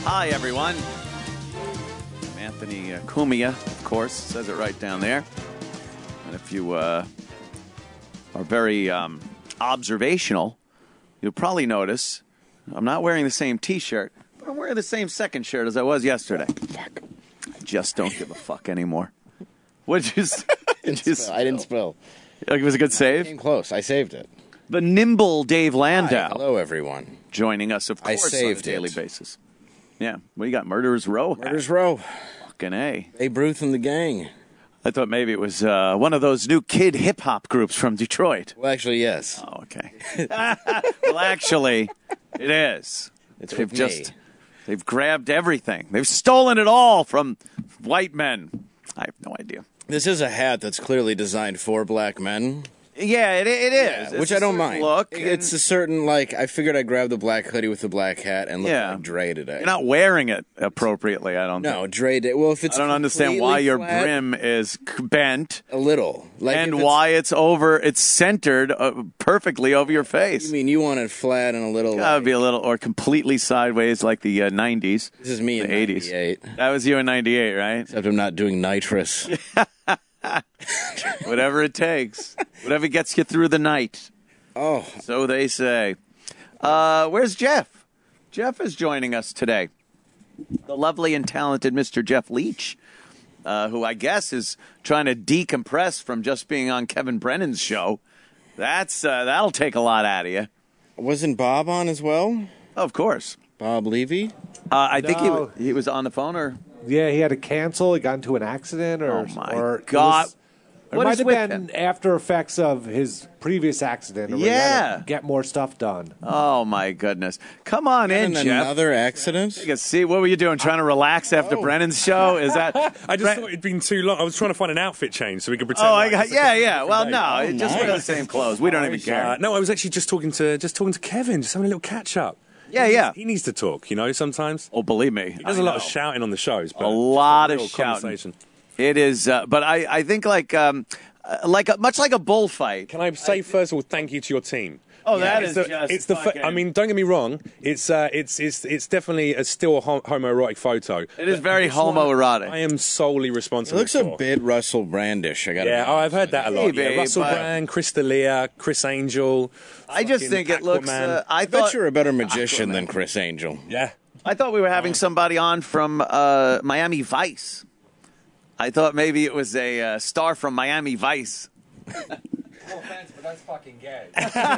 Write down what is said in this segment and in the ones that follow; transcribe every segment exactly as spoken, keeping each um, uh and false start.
Hi, everyone. I'm Anthony uh, Cumia, of course, says it right down there. And if you uh, are very um, observational, you'll probably notice I'm not wearing the same T-shirt, but I'm wearing the same second shirt as I was yesterday. Fuck. I just don't give a fuck anymore. What'd you say? Didn't spill. I didn't spill. It was a good save? Came close. I saved it. The nimble Dave Landau. Hi, hello, everyone. Joining us, of I course, saved on a daily it. basis. Yeah. What do you got? Murderers Row? Murderers Row. Fucking A. Babe Ruth and the gang. I thought maybe it was uh, one of those new kid hip-hop groups from Detroit. Well, actually, yes. Oh, okay. Well, actually, it is. It's they've with just me. they've grabbed everything. They've stolen it all from white men. I have no idea. This is a hat that's clearly designed for black men. Yeah, it, it is. Which It's a I don't certain mind. Look, It's a certain, like, I figured I'd grab the black hoodie with the black hat and look Yeah. like Dre today. you're not wearing it appropriately. I don't. No, think. Dre did. Well, if it's I don't understand completely why your flat, brim is c- bent a little. Like and if it's- why it's over. It's centered uh, perfectly over your face. You mean you want it flat and a little. Gotta like, be a little, or completely sideways like the uh, nineties. This is me the in eighties. ninety-eight. That was you in ninety-eight, right? Except I'm not doing nitrous. Whatever it takes. Whatever gets you through the night. Oh, So they say. Uh, where's Jeff? Jeff is joining us today. The lovely and talented Mister Jeff Leach, uh, who I guess is trying to decompress from just being on Kevin Brennan's show. That's uh, that'll take a lot out of you. wasn't Bob on as well? Of course. Bob Levy? Uh, I think he, No. wa- he was on the phone, or Yeah, he had to cancel. He got into an accident, or Oh, my or it God. was- It What might is have with been him? after effects of his previous accident. Where he had Yeah. to get more stuff done. oh my goodness, come on in, And Jeff. another accident? Take a seat. What were you doing? Trying to relax after Oh. Brennan's show? Is that? I just Bren- thought it'd been too long. I was trying to find an outfit change so we could pretend. Oh, like I got. it's a Yeah, completely yeah. different Well, day. no, Oh, just nice. wear the same clothes. We don't even Uh, care. no, I was actually just talking to just talking to Kevin, just having a little catch up. Yeah, He- yeah. He needs to talk, you know. Sometimes Oh, believe me, he does I a lot know. of shouting on the shows, but A lot just of real shouting. conversation. It is, uh, but I, I think like, um, uh, like a, much like a bullfight. Can I say first of all, thank you to your team. Oh, that it's is the, just it's the. Fa- fucking- I mean, don't get me wrong. It's uh, it's it's it's definitely a still a hom- homoerotic photo. It is But very this one, homoerotic. I am solely It responsible. looks a for. bit Russell Brandish. I got Yeah, oh, I've heard that a lot. Maybe, yeah, Russell but- Brand, Chris D'Elia, Chris Angel. I just fucking think it looks. Aquaman. Uh, I I bet thought. you're a better magician than Chris Angel. Yeah. I thought we were having somebody on from uh, Miami Vice. I thought maybe it was a uh, star from Miami Vice. No offense, but that's fucking gay.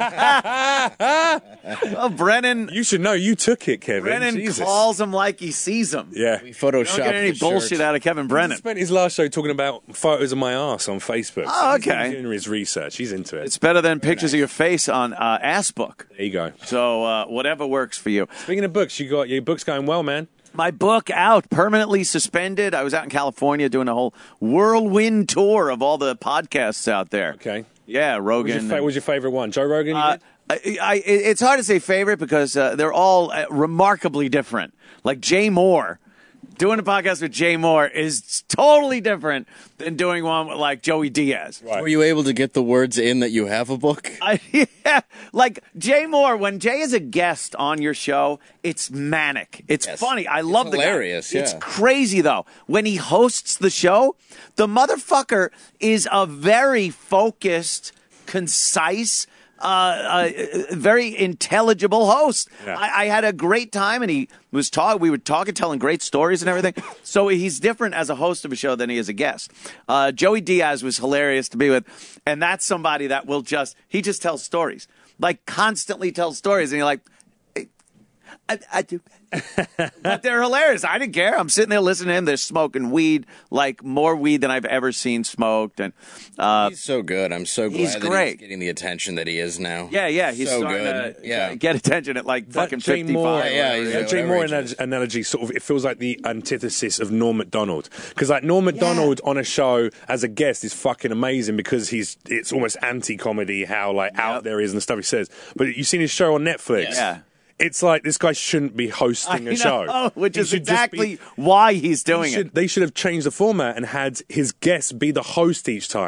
Well, Brennan. You should know. You took it, Kevin. Brennan Jesus. calls him like he sees him. Yeah. We Don't photoshopped get any the bullshit shirt. out of Kevin He Brennan. spent his last show talking about photos of my ass on Facebook. Oh, So okay. He's doing his research. He's into it. It's better than pictures of your face on uh, Assbook. there you go. So uh, whatever works for you. Speaking of books, you got your book's going well, man. My book out, permanently suspended. I was out in California doing a whole whirlwind tour of all the podcasts out there. Okay. Yeah, What was Rogan. your, fa- what was your favorite one? Joe Rogan? You Uh, did? I, I, it's hard to say favorite because uh, they're all uh, remarkably different. Like Jay Moore, doing a podcast with Jay Moore is totally different than doing one with like Joey Diaz. Right. Were you able to get the words in that you have a book? I, yeah, like Jay Moore, when Jay is a guest on your show, it's manic. It's Yes. funny. I love the guy. hilarious, It's yeah. crazy though. When he hosts the show, the motherfucker is a very focused, concise, uh, uh, very intelligible host. Yeah. I, I had a great time, and he was talking. We were talking, telling great stories and everything. So he's different as a host of a show than he is a guest. Uh, Joey Diaz was hilarious to be with, and that's somebody that will just he just tells stories, like constantly tells stories, and you're like, I, I do. But they're hilarious. I didn't care. I'm sitting there listening to him. They're smoking weed, like more weed than I've ever seen smoked. And uh, He's so good. I'm so glad He's that great. he's getting the attention that he is now. yeah, yeah, he's so starting good. to yeah. get attention at like That fucking Jay fifty-five. Moore, Yeah, yeah, that yeah, Jay whatever Moore age anal- it is. analogy sort of it feels like the antithesis of Norm Macdonald because like Norm Macdonald on a show as a guest is fucking amazing because he's it's almost anti-comedy how like out there he is and the stuff he says. But you've seen his show on Netflix. Yeah. It's like this guy shouldn't be hosting I a show, know, which He is should just be- exactly why he's They doing should, it. they should have changed the format and had his guests be the host each time,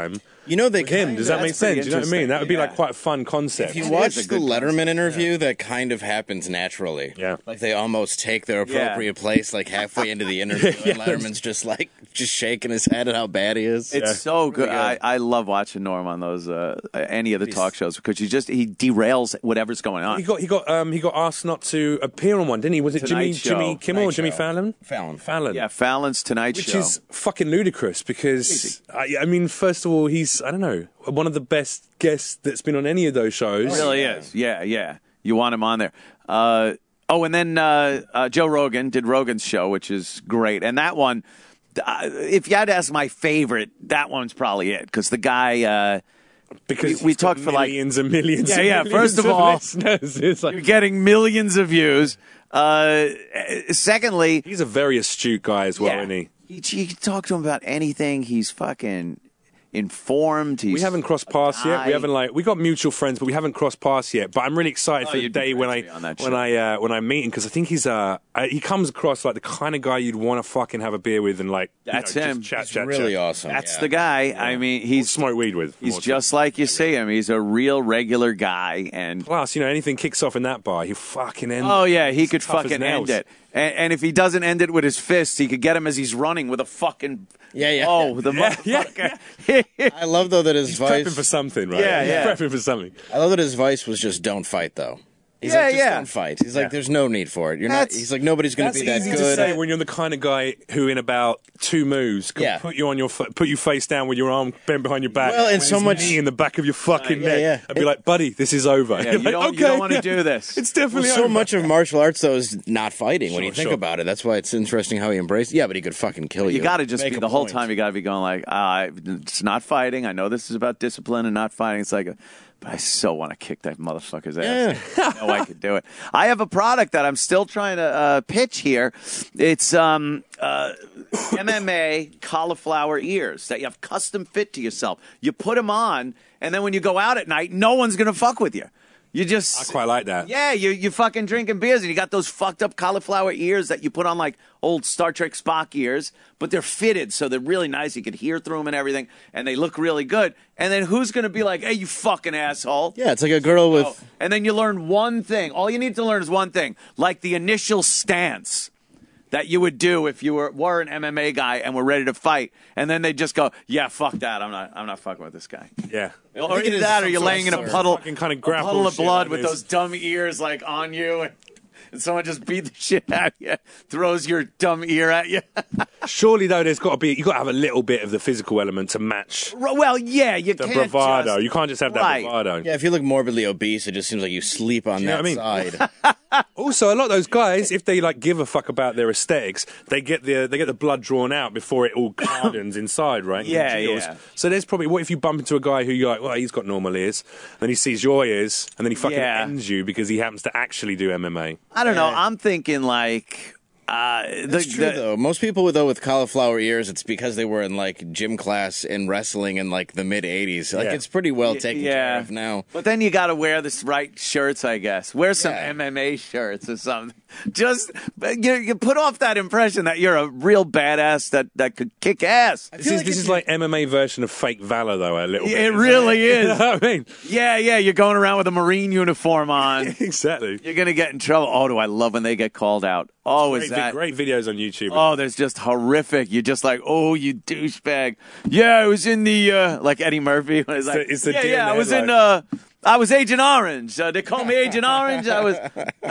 You know, they with him. kind Does of- that make That's pretty sense? You know what I mean? interesting, That would be like yeah. quite a fun concept. If you It watch is a the good Letterman concept, interview, that kind of happens naturally. Yeah. Like they almost take their appropriate place like halfway into the interview, and Letterman's just like just shaking his head at how bad he is. It's Yeah. so good. good. I, I love watching Norm on those uh, any of the talk shows because he just he derails whatever's going on. He got he got um he got asked not to appear on one, didn't he? Was it Tonight Jimmy Show. Jimmy Kimmel or Tonight Jimmy Show. Fallon? Fallon. Fallon. Yeah, Fallon's Tonight Which Show. is fucking ludicrous because I, I mean, first of all, he's I don't know one of the best guests that's been on any of those shows. It really is. Yeah, yeah. You want him on there. Uh, oh, and then uh, uh, Joe Rogan did Rogan's show, which is great. And that one, uh, if you had to ask my favorite, that one's probably it because the guy. Uh, Because we he's got talked for like- millions and millions. Yeah, and yeah, millions first of all, listeners. It's like, you're getting millions of views. Uh, secondly, he's a very astute guy as well, yeah, isn't he? he, you can talk to him about anything. He's fucking informed. He's We haven't crossed paths yet. guy. We haven't like we got mutual friends, but we haven't crossed paths yet. But I'm really excited Oh, for the you'd be day great when to I be on that when show. I uh, when I meet him because I think he's uh, uh he comes across like the kind of guy you'd want to fucking have a beer with and like you That's know, just him. Chat, He's chat, really chat. awesome. That's yeah. the guy. I mean, he's Smoke weed with. he's more just like you see him. He's a real regular guy, and plus, you know, anything kicks off in that bar, he'll fucking end. oh yeah, he It's could tough as fucking nails. end it. And, and if he doesn't end it with his fists, he could get him as he's running with a fucking Yeah, yeah. oh the Yeah, yeah, motherfucker. I love though that his He's vice. prepping for something, right? Yeah, He's yeah. prepping for something. I love that his vice was just don't fight though. He's Yeah, like, just yeah. don't fight. He's like, there's no need for it. You're not. That's- He's like, nobody's going That's to be that easy good. to say when you're the kind of guy who, in about two moves, can Yeah. put you on your fa- put you face down with your arm bent behind your back. Well, and with so his much- knee in the back of your fucking Yeah, neck. yeah. I'd be like, buddy, this is over. Yeah, You're you like, don't- okay, you don't wanna yeah. do this. It's Well, definitely so over. much of martial arts though is not fighting when Sure, you think sure. about it. That's why it's interesting how he embraced. Yeah, but he could fucking kill you. You got to just Make be a the whole point. time. You got to be going like, ah, it's not fighting. I know this is about discipline and not fighting. It's like, a, but I so want to kick that motherfucker's ass. I know I could do it. I have a product that I'm still trying to uh, pitch here. It's um, uh, M M A cauliflower ears that you have custom fit to yourself. You put them on, and then when you go out at night, no one's gonna fuck with you. You just I quite like that. yeah, you you fucking drinking beers and you got those fucked up cauliflower ears that you put on like old Star Trek Spock ears, but they're fitted so they're really nice. You can hear through them and everything, and they look really good. And then who's gonna be like, "Hey, you fucking asshole"? Yeah, it's like a girl with. Oh, and then you learn one thing. All you need to learn is one thing, like the initial stance that you would do if you were were an M M A guy and were ready to fight, and then they just go, "Yeah, fuck that. I'm not. I'm not fucking with this guy." Yeah. Or think it either is that, or some you're sort of laying in a sort of puddle, fucking kinda a grapple puddle of shit blood like with this. those dumb ears like on you, and, and someone just beat the shit out of you, throws your dumb ear at you. Surely though, there's got to be you got to have a little bit of the physical element to match Well, yeah, you the can't bravado. just- You can't just have that Right. bravado. Yeah, if you look morbidly obese, it just seems like you sleep on you that know what I mean? side. Also, a lot of those guys, if they like give a fuck about their aesthetics, they get the they get the blood drawn out before it all hardens inside, right? Yeah, Congeals. yeah. So there's probably what if you bump into a guy who you're like, well, he's got normal ears, then he sees your ears, and then he fucking Yeah. ends you because he happens to actually do M M A. I don't know. I'm thinking like. Uh, the, That's true the- though. Most people though with cauliflower ears, it's because they were in like gym class in wrestling in like the mid eighties. Like Yeah. it's pretty well taken care of now. But then you got to wear the right shirts, I guess. Wear some Yeah. M M A shirts or something. Just you, you put off that impression that you're a real badass that, that could kick ass. This is this is like M M A version of fake valor, though, a little Yeah, bit. it isn't really You is. know what I mean? Yeah, yeah. You're going around with a Marine uniform on. Exactly. You're gonna get in trouble. Oh, do I love when they get called out? Oh, is Great, that? great videos on YouTube. Oh, there's just horrific. You're just like, oh, you douchebag. Yeah, I was in the uh, like Eddie Murphy. When he's It's the- like, it's the yeah, deer in yeah, the I was in. headlight. Uh, I was Agent Orange. Uh, they call me Agent Orange. I was.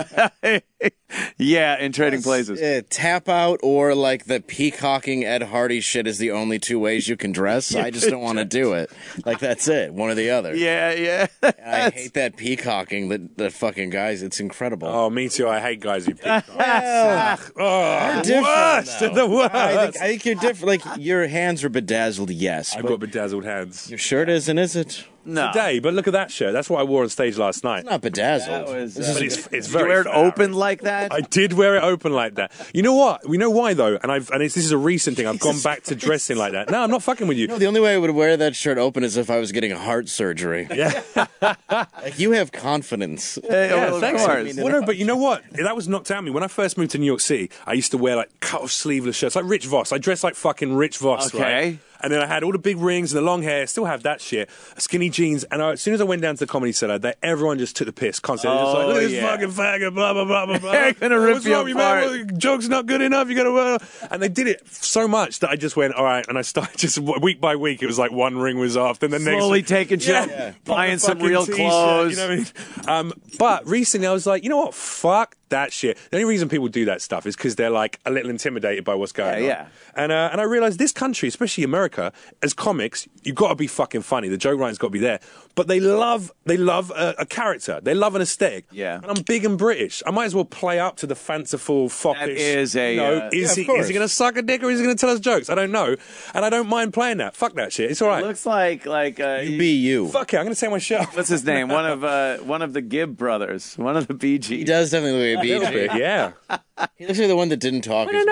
Yeah, in Trading Places. Uh, tap out or like the peacocking Ed Hardy shit is the only two ways you can dress. I just don't want to do it. Like that's it, one or the other. Yeah, yeah. And I hate that peacocking. The the fucking guys, it's incredible. Oh, me too. I hate guys who pick on. Well, Oh, you're the different, worst. though. The worst. I think, I think you're different. Like your hands are bedazzled, yes. I've but got bedazzled hands. your shirt isn't, is it? No. Today, but look at that shirt. That's what I wore on stage last night. It's not bedazzled. That was, This uh, is But a it's, diff- it's Did you very wear it flowery. open like that? I did wear it open like that. You know what? You know why though? And I've and it's, this is a recent thing. I've gone back to dressing like that. No, I'm not fucking with you. No, the only way I would wear that shirt open is if I was getting heart surgery. Yeah, Like you have confidence. Yeah, yeah, well, of thanks. course. Well, no, but you know what? That was knocked out of me when I first moved to New York City. I used to wear like cut-off sleeveless shirts, like Rich Voss. I dressed like fucking Rich Voss, Okay. right? And then I had all the big rings and the long hair. Still have that shit. Skinny jeans. And I, as soon as I went down to the Comedy Cellar, they, everyone just took the piss constantly. Oh, just like, look at this yeah. fucking faggot, blah, blah, blah, blah, blah. They're gonna rip What's you wrong with man? apart. Well, joke's not good enough. You gotta, uh... And they did it so much that I just went, all right. And I started just week by week, it was like one ring was off. Then the next Slowly week, taking shit, yeah, yeah. bought buying the some fucking real t-shirt, clothes. You know what I mean? Um, but recently I was like, you know what? Fuck that shit. The only reason people do that stuff is because they're like a little intimidated by what's going Yeah, on. yeah. And uh, and I realized this country, especially America, as comics, you've got to be fucking funny. The joke writing's got to be there. But they love they love a, a character. They love an aesthetic. Yeah. And I'm big and British. I might as well play up to the fanciful, foppish. is a, You know, uh, is yeah, he of is he going to suck a dick or is he going to tell us jokes? I don't know. And I don't mind playing that. Fuck that shit. It's all right. Looks like like uh, You be you. Fuck it. I'm going to take my shirt off. what's his name? One of uh, one of the Gibb brothers. One of the Bee Gees. He does definitely look like a B G. Yeah. He looks like the one that didn't talk. as much.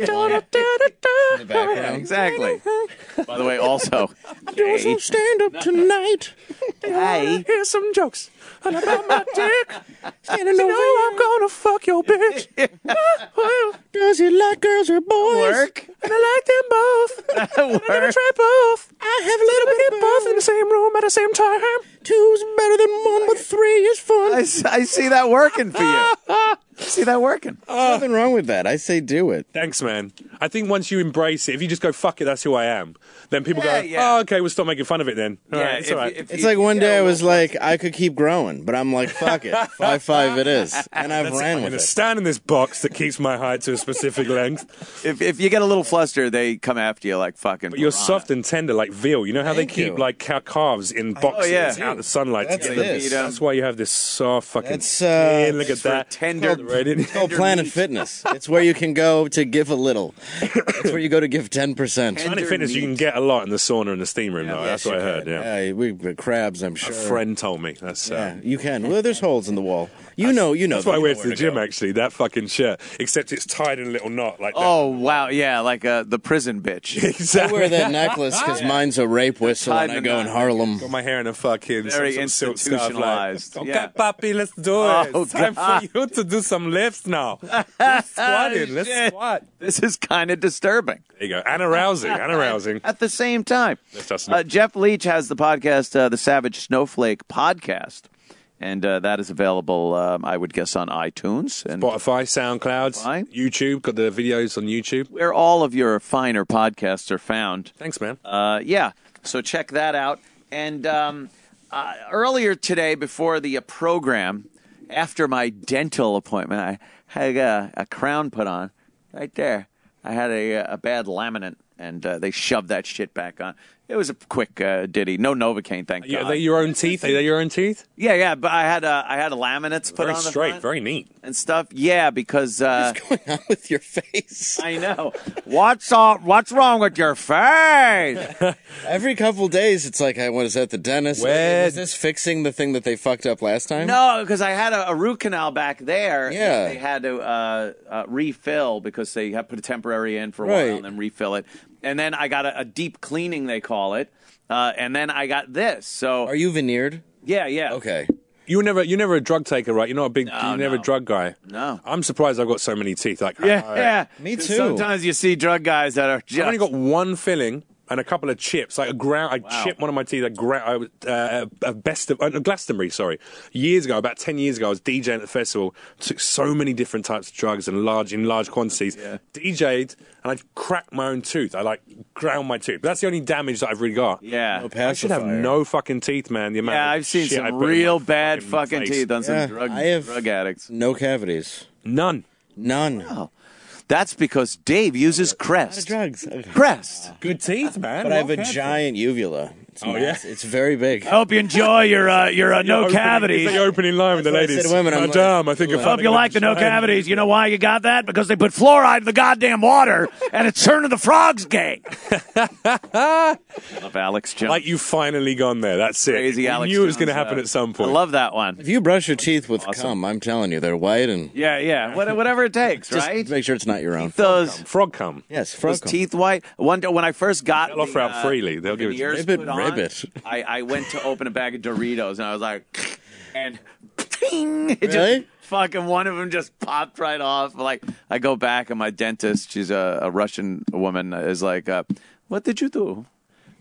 In the Yeah, background. exactly. By the way, also, Doing some stand up tonight. hey, Here's some jokes about my dick. Standing over you, I'm gonna fuck your bitch. Well, Does he like girls or boys? work. and I like them both. I'm gonna work. try both. I have a little bit Get both in the same room at the same time. Two's better than one, but three is fun. I, s- I see that working for you. I see that working. Nothing wrong with that. I say do it. Thanks, man. I think once you embrace it, if you just go, fuck it, that's who I am, then people Yeah, go, yeah. oh, okay, we'll stop making fun of it then. All right, it's if, all right. if It's you- like one you get day a I was little- like, I could keep growing, but I'm like, fuck it. Five five it is. And I've That's it. ran I'm with gonna it. stand in this box that keeps my height to a specific length. if if you get a little flustered, they come after you like fucking. But you're piranha. soft and tender like veal. You know how Thank they keep you. like cow calves in boxes yeah. out in the sunlight That's to get them. this. That's why you have this soft fucking That's, uh, skin. Look at for that. tender- Right in- It's called Planet Fitness. It's where you can go to give a little. It's where you go to give ten percent. Tender Planet Fitness, you meat. can get a lot in the sauna and the steam room, though. Yeah, That's what I heard, yeah. Yeah, we but crabs, I'm sure. A friend told me. That's, uh, Yeah, you can. Well, there's holes in the wall. You know, you know. that's why I you wear know to the where gym, go. actually, that fucking shirt. Except it's tied in a little knot like that. Oh wow, yeah, like uh, the prison bitch. I exactly. wear that necklace because mine's a rape whistle Tied and I in go a in knot. Harlem. Got my hair in a fucking Very some, some silk scarf, like, institutionalized. okay, Yeah. papi, let's do it. Oh, it's time God. for you to do some lifts now. Let's squat in. Let's Shit. squat. This is kind of disturbing. There you go. And arousing. And arousing. At the same time, That's just- uh, Jeff Leach has the podcast, uh, the Savage Snowflake Podcast, and uh, that is available, um, I would guess, on iTunes and Spotify, SoundCloud, Fine. YouTube. Got the videos on YouTube. where all of your finer podcasts are found. Thanks, man. Uh, yeah, so check that out. And um, uh, earlier today, before the uh, program, after my dental appointment, I had a, a crown put on right there. I had a, a bad laminate, and uh, they shoved that shit back on. It was a quick uh, ditty. No Novocaine, thank Yeah, God. are they your own teeth? Are they your own teeth? yeah, yeah, but I had a, I had a laminates put Very on the straight, front very neat. and stuff. Yeah, because uh, What's going on with your face? I know what's all, what's wrong with your face. Every couple days, it's like, I was at the dentist. Where- Is this fixing the thing that they fucked up last time? No, because I had a, a root canal back there. Yeah. that They had to uh, uh, refill because they had put a temporary in for a Right. while and then refill it. And then I got a, a deep cleaning, they call it. Uh, and then I got this. So Are you veneered? yeah, yeah. Okay. You were never, you're never a drug taker, right? You're not a big, No, you're never no. a drug guy. No. I'm surprised I've got so many teeth. Like, Yeah, I, yeah. Me too. Sometimes you see drug guys that are just. I've only got one filling and a couple of chips. Like a ground, I Wow. chipped one of my teeth. A, gra- uh, a best of uh, Glastonbury, sorry, years ago, about ten years ago, I was DJing at the festival. Took so many different types of drugs and large in large quantities. Yeah. D J'd and I cracked my own tooth. I like ground my tooth. But that's the only damage that I've really got. Yeah. No I should have pacifier. no fucking teeth, man. The amount Yeah, of I've seen shit I some put in real my bad fucking face. teeth on some Yeah, drug, I have- drug addicts. No cavities. None. None. Oh, that's because Dave uses Crest. Drugs. Crest. Good teeth, man. But I have a Well, giant uvula. It's Oh, mass- It's very big. I hope you enjoy your uh, your uh, no Opening- cavities. Is the opening line with the That's what I ladies? said to women, I'm like, Madame, I think you're I Hope finding you a like the no vagina. cavities. You know why you got that? Because they put fluoride in the goddamn water, and it's turning the frogs gay. Love Alex Jones. Like you've finally gone there. That's it. Crazy We Alex knew it was going to Jones, happen uh, at some point. I love that one. If you brush your teeth with Awesome. cum, I'm telling you, they're white and Yeah, yeah. What, whatever it takes, just right? make sure it's not your own. Those Frog cum. Yes, frog those cum. teeth white. One day when I first got They'll offer the, out uh, freely. They'll give it to you. veneers Ribbit, put on, ribbit. I, I went to open a bag of Doritos and I was like, and ping, it just Really? fucking one of them just popped right off. Like I go back and my dentist, she's a, a Russian woman, is like, uh, "What did you do?"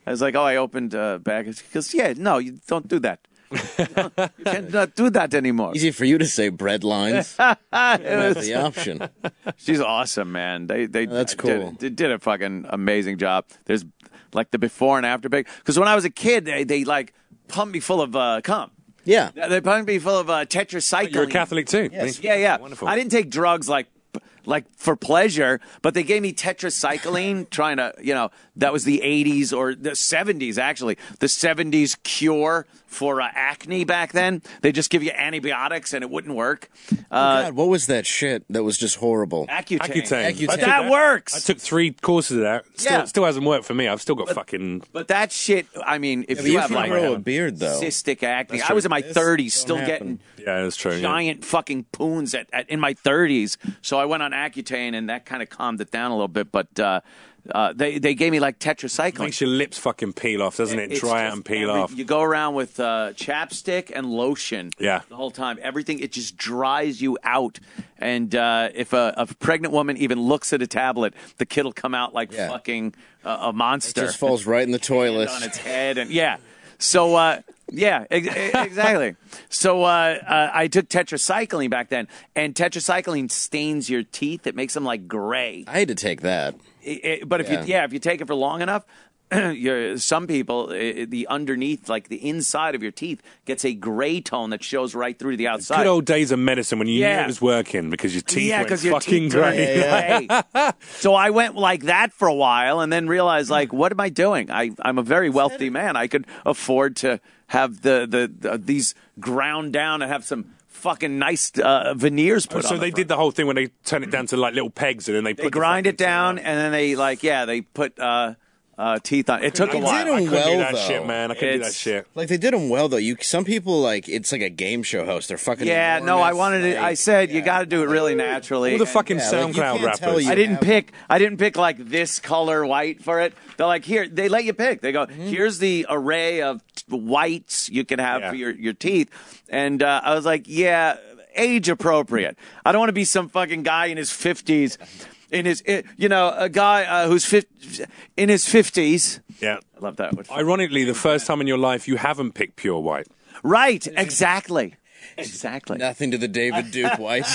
I was like, oh, I opened a bag. He goes, yeah, no, you don't do that. You cannot do that anymore. Easy for you to say bread lines. That's the option. She's awesome, man. They they Oh, that's cool. Did, they did a fucking amazing job. There's like the before and after pic. Because when I was a kid, they, they like pumped me full of uh, cum. Yeah. They pumped me full of uh, tetracycline. You're a Catholic too. Yes. Yeah, yeah. Wonderful. I didn't take drugs like like for pleasure, but they gave me tetracycline trying to, you know, that was the eighties or the seventies, actually. The seventies cure for uh, acne back then. They just give you antibiotics and it wouldn't work. Oh, Uh, God, what was that shit that was just horrible? Accutane. Accutane. Accutane. But I took that, that- works. I took three courses of that. Still, Yeah. still hasn't worked for me. I've still got fucking. But that shit, I mean, if But you you have can like grow a beard, though. cystic acne, That's I was true. in my This thirties don't still happen. getting Yeah, that's true. Yeah. giant fucking poons at, at in my thirties. So I went on Accutane and that kind of calmed it down a little bit. But uh, uh, they they gave me like tetracycline. Makes your lips fucking peel off, doesn't it? It's Dry out just and peel every- off. You go around with uh, chapstick and lotion Yeah. the whole time. Everything, it just dries you out. And uh, if a, a pregnant woman even looks at a tablet, the kid will come out like Yeah. fucking uh, a monster. Just falls right in the toilet. on its head. And yeah. So, uh, yeah, ex- exactly. So uh, uh, I took tetracycline back then, and tetracycline stains your teeth. It makes them like gray. I had to take that. It- it- but if Yeah. you yeah, if you take it for long enough, you're, some people uh, the underneath, like the inside of your teeth, gets a gray tone that shows right through to the outside. Good old days of medicine when you Yeah. knew it was working because your teeth yeah, went because your fucking teeth turn grey. gray. So I went like that for a while, and then realized, like, what am I doing? I I'm a very wealthy man. I could afford to have the the, the these ground down and have some fucking nice uh, veneers put on. So the they front. did the whole thing when they turn it down to like little pegs and then they put They the grind it fucking down, thing and then they like yeah, they put uh, uh, teeth on. It took a They while. did 'em on. I couldn't well, do that though. shit, man. I couldn't do that It's- shit. Like they did them well though. You some people like it's like a game show host. They're fucking Yeah, no, I enormous, wanted it. like- I said you yeah. got to do it really naturally. All the And fucking yeah, like, you SoundCloud can't tell rappers. you- I didn't have- pick. I didn't pick like this color white for it. They're like here. They let you pick. They go here's the array of t- whites you can have Yeah. for your your teeth. And uh, I was like, yeah, age appropriate. I don't want to be some fucking guy in his fifties. In his, eh, you know, a guy uh, who's fif- in his fifties. Yeah. I love that one. Ironically, the first time in your life you haven't picked pure white. Right, exactly. Exactly. Nothing to the David Duke White.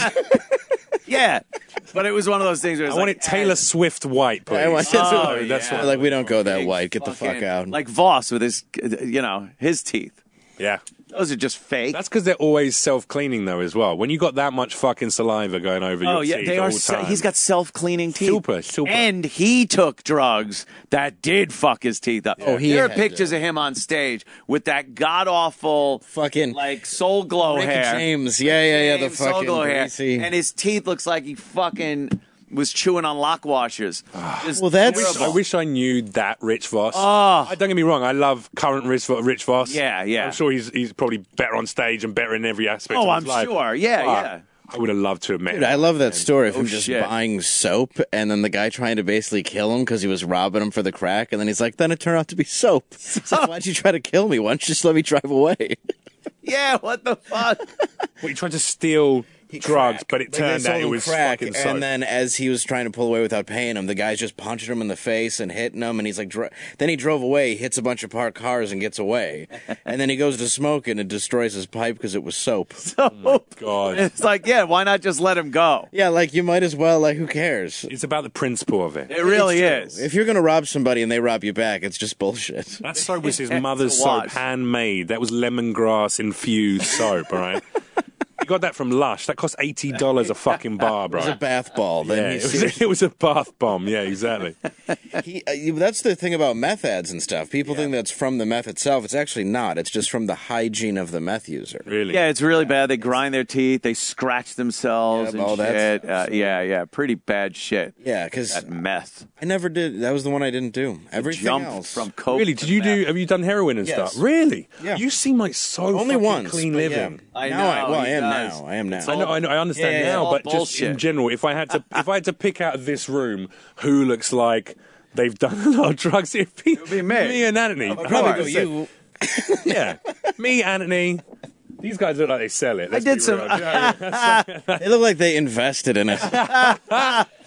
Yeah. But it was one of those things where it I was want like, it Taylor Swift white, please. I want- Oh, that's yeah. what. Like we don't go that big white. Get the fuck fucking- out. Like Voss with his, you know, his teeth. Yeah. Those are just fake. That's because they're always self-cleaning, though, as well. When you got that much fucking saliva going over Oh your yeah, teeth they all are. the Se- time. he's got self-cleaning teeth. Super, super. And he took drugs that did fuck his teeth up. Oh, he there are had pictures to. of him on stage with that god awful Fucking like soul glow Rick hair. James. Yeah, yeah, yeah. The James soul fucking glow hair, greasy. and his teeth looks like he fucking was chewing on lock washers. Just Well, that's- I wish, I terrible. wish I knew that Rich Voss. Oh. I, don't get me wrong, I love current Rich, Vo- Rich Voss. Yeah, yeah. I'm sure he's he's probably better on stage and better in every aspect Oh, of his I'm life. sure. Yeah, But yeah. I would have loved to have met Dude, him. I love that story of him Oh, just shit. buying soap and then the guy trying to basically kill him because he was robbing him for the crack. And then he's like, then it turned out to be soap. It's like, why'd you try to kill me? Why don't you just let me drive away? Yeah, what the fuck? Well, he tried to steal drugs, but it Like, they turned sold out it him was crack. fucking soap. And then as he was trying to pull away without paying him, the guy's just punching him in the face and hitting him. And he's like, dr- then he drove away, hits a bunch of parked cars and gets away. And then he goes to smoke and it destroys his pipe because it was soap. So, God. it's like, yeah, why not just let him go? Yeah, like you might as well, like, who cares? It's about the principle of it. It really It's is. true. If you're going to rob somebody and they rob you back, it's just bullshit. That soap was his It's mother's a soap, wash. handmade. That was lemongrass infused soap, all right? You got that from Lush. That cost eighty dollars a fucking bar, bro. It's a bath ball. Yeah, Then it he was, it was a bath bomb. Yeah, exactly. He, uh, you- that's the thing about meth ads and stuff. People think that's from the meth itself. It's actually not. It's just from the hygiene of the meth user. Really. Yeah, it's really bad. They grind their teeth. They scratch themselves Yeah, and all that shit. Uh, yeah, yeah, pretty bad shit. Yeah, because That meth. I never did. That was the one I didn't do. Everything Jumped else. from coke. Really? to Did you do? meth. Have you done heroin and Yes. stuff? Really? Yeah. You seem like so Only fucking once. clean but living. Yeah. I Now know, I, well, I he am does. now. I am now. I know, I know, I understand Yeah, yeah, now, all but just bullshit. in general, if I had to, if I had to pick out of this room who looks like they've done a lot of drugs, it'd be, would be me. me and Anthony. Of Probably course. go you. Yeah, me, Anthony. These guys look like they sell it. Let's did be some- real. Yeah, yeah. They look like they invested in it.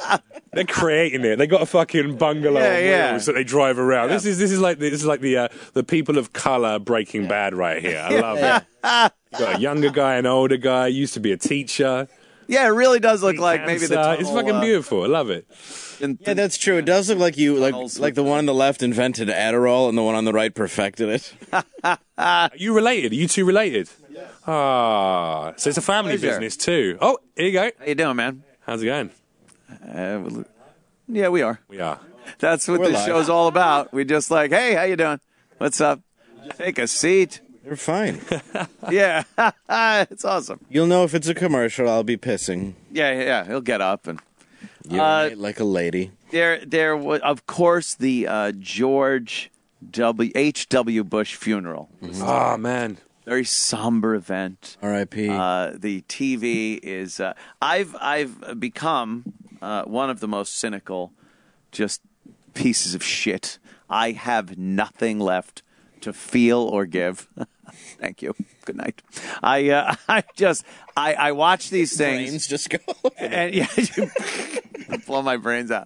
They're creating it. They got a fucking bungalow Yeah, on yeah. wheels that they drive around. This is this is like this is like the uh, the people of color Breaking Bad right here. I love it. You got a younger guy, an older guy. Used to be a teacher. Yeah, it really does look like maybe the Cancer. tunnel, It's fucking uh, beautiful. I love it. in- Yeah, that's true. It does look like you like Tunnels like the one on the left invented Adderall and the one on the right perfected it. Are you related? Are you two related? Yeah. Ah, so it's a family Pleasure. business too. Oh, here you go. How you doing, man? How's it going? Uh, yeah, we are. We are. That's what We're this live. show's all about. We just like, hey, how you doing? What's up? Take a seat. They're fine. Yeah, it's awesome. You'll know if it's a commercial. I'll be pissing. Yeah, yeah, yeah. He'll get up and Urinate like a lady. there, there was, of course, the uh, George W. H W. Bush funeral. Oh man. Very somber event. R I P Uh, the T V is. Uh, I've I've become uh, one of the most cynical, just pieces of shit. I have nothing left to feel or give. Thank you. Good night. I uh, I just I I watch these things Brains just go. and yeah, you blow my brains out.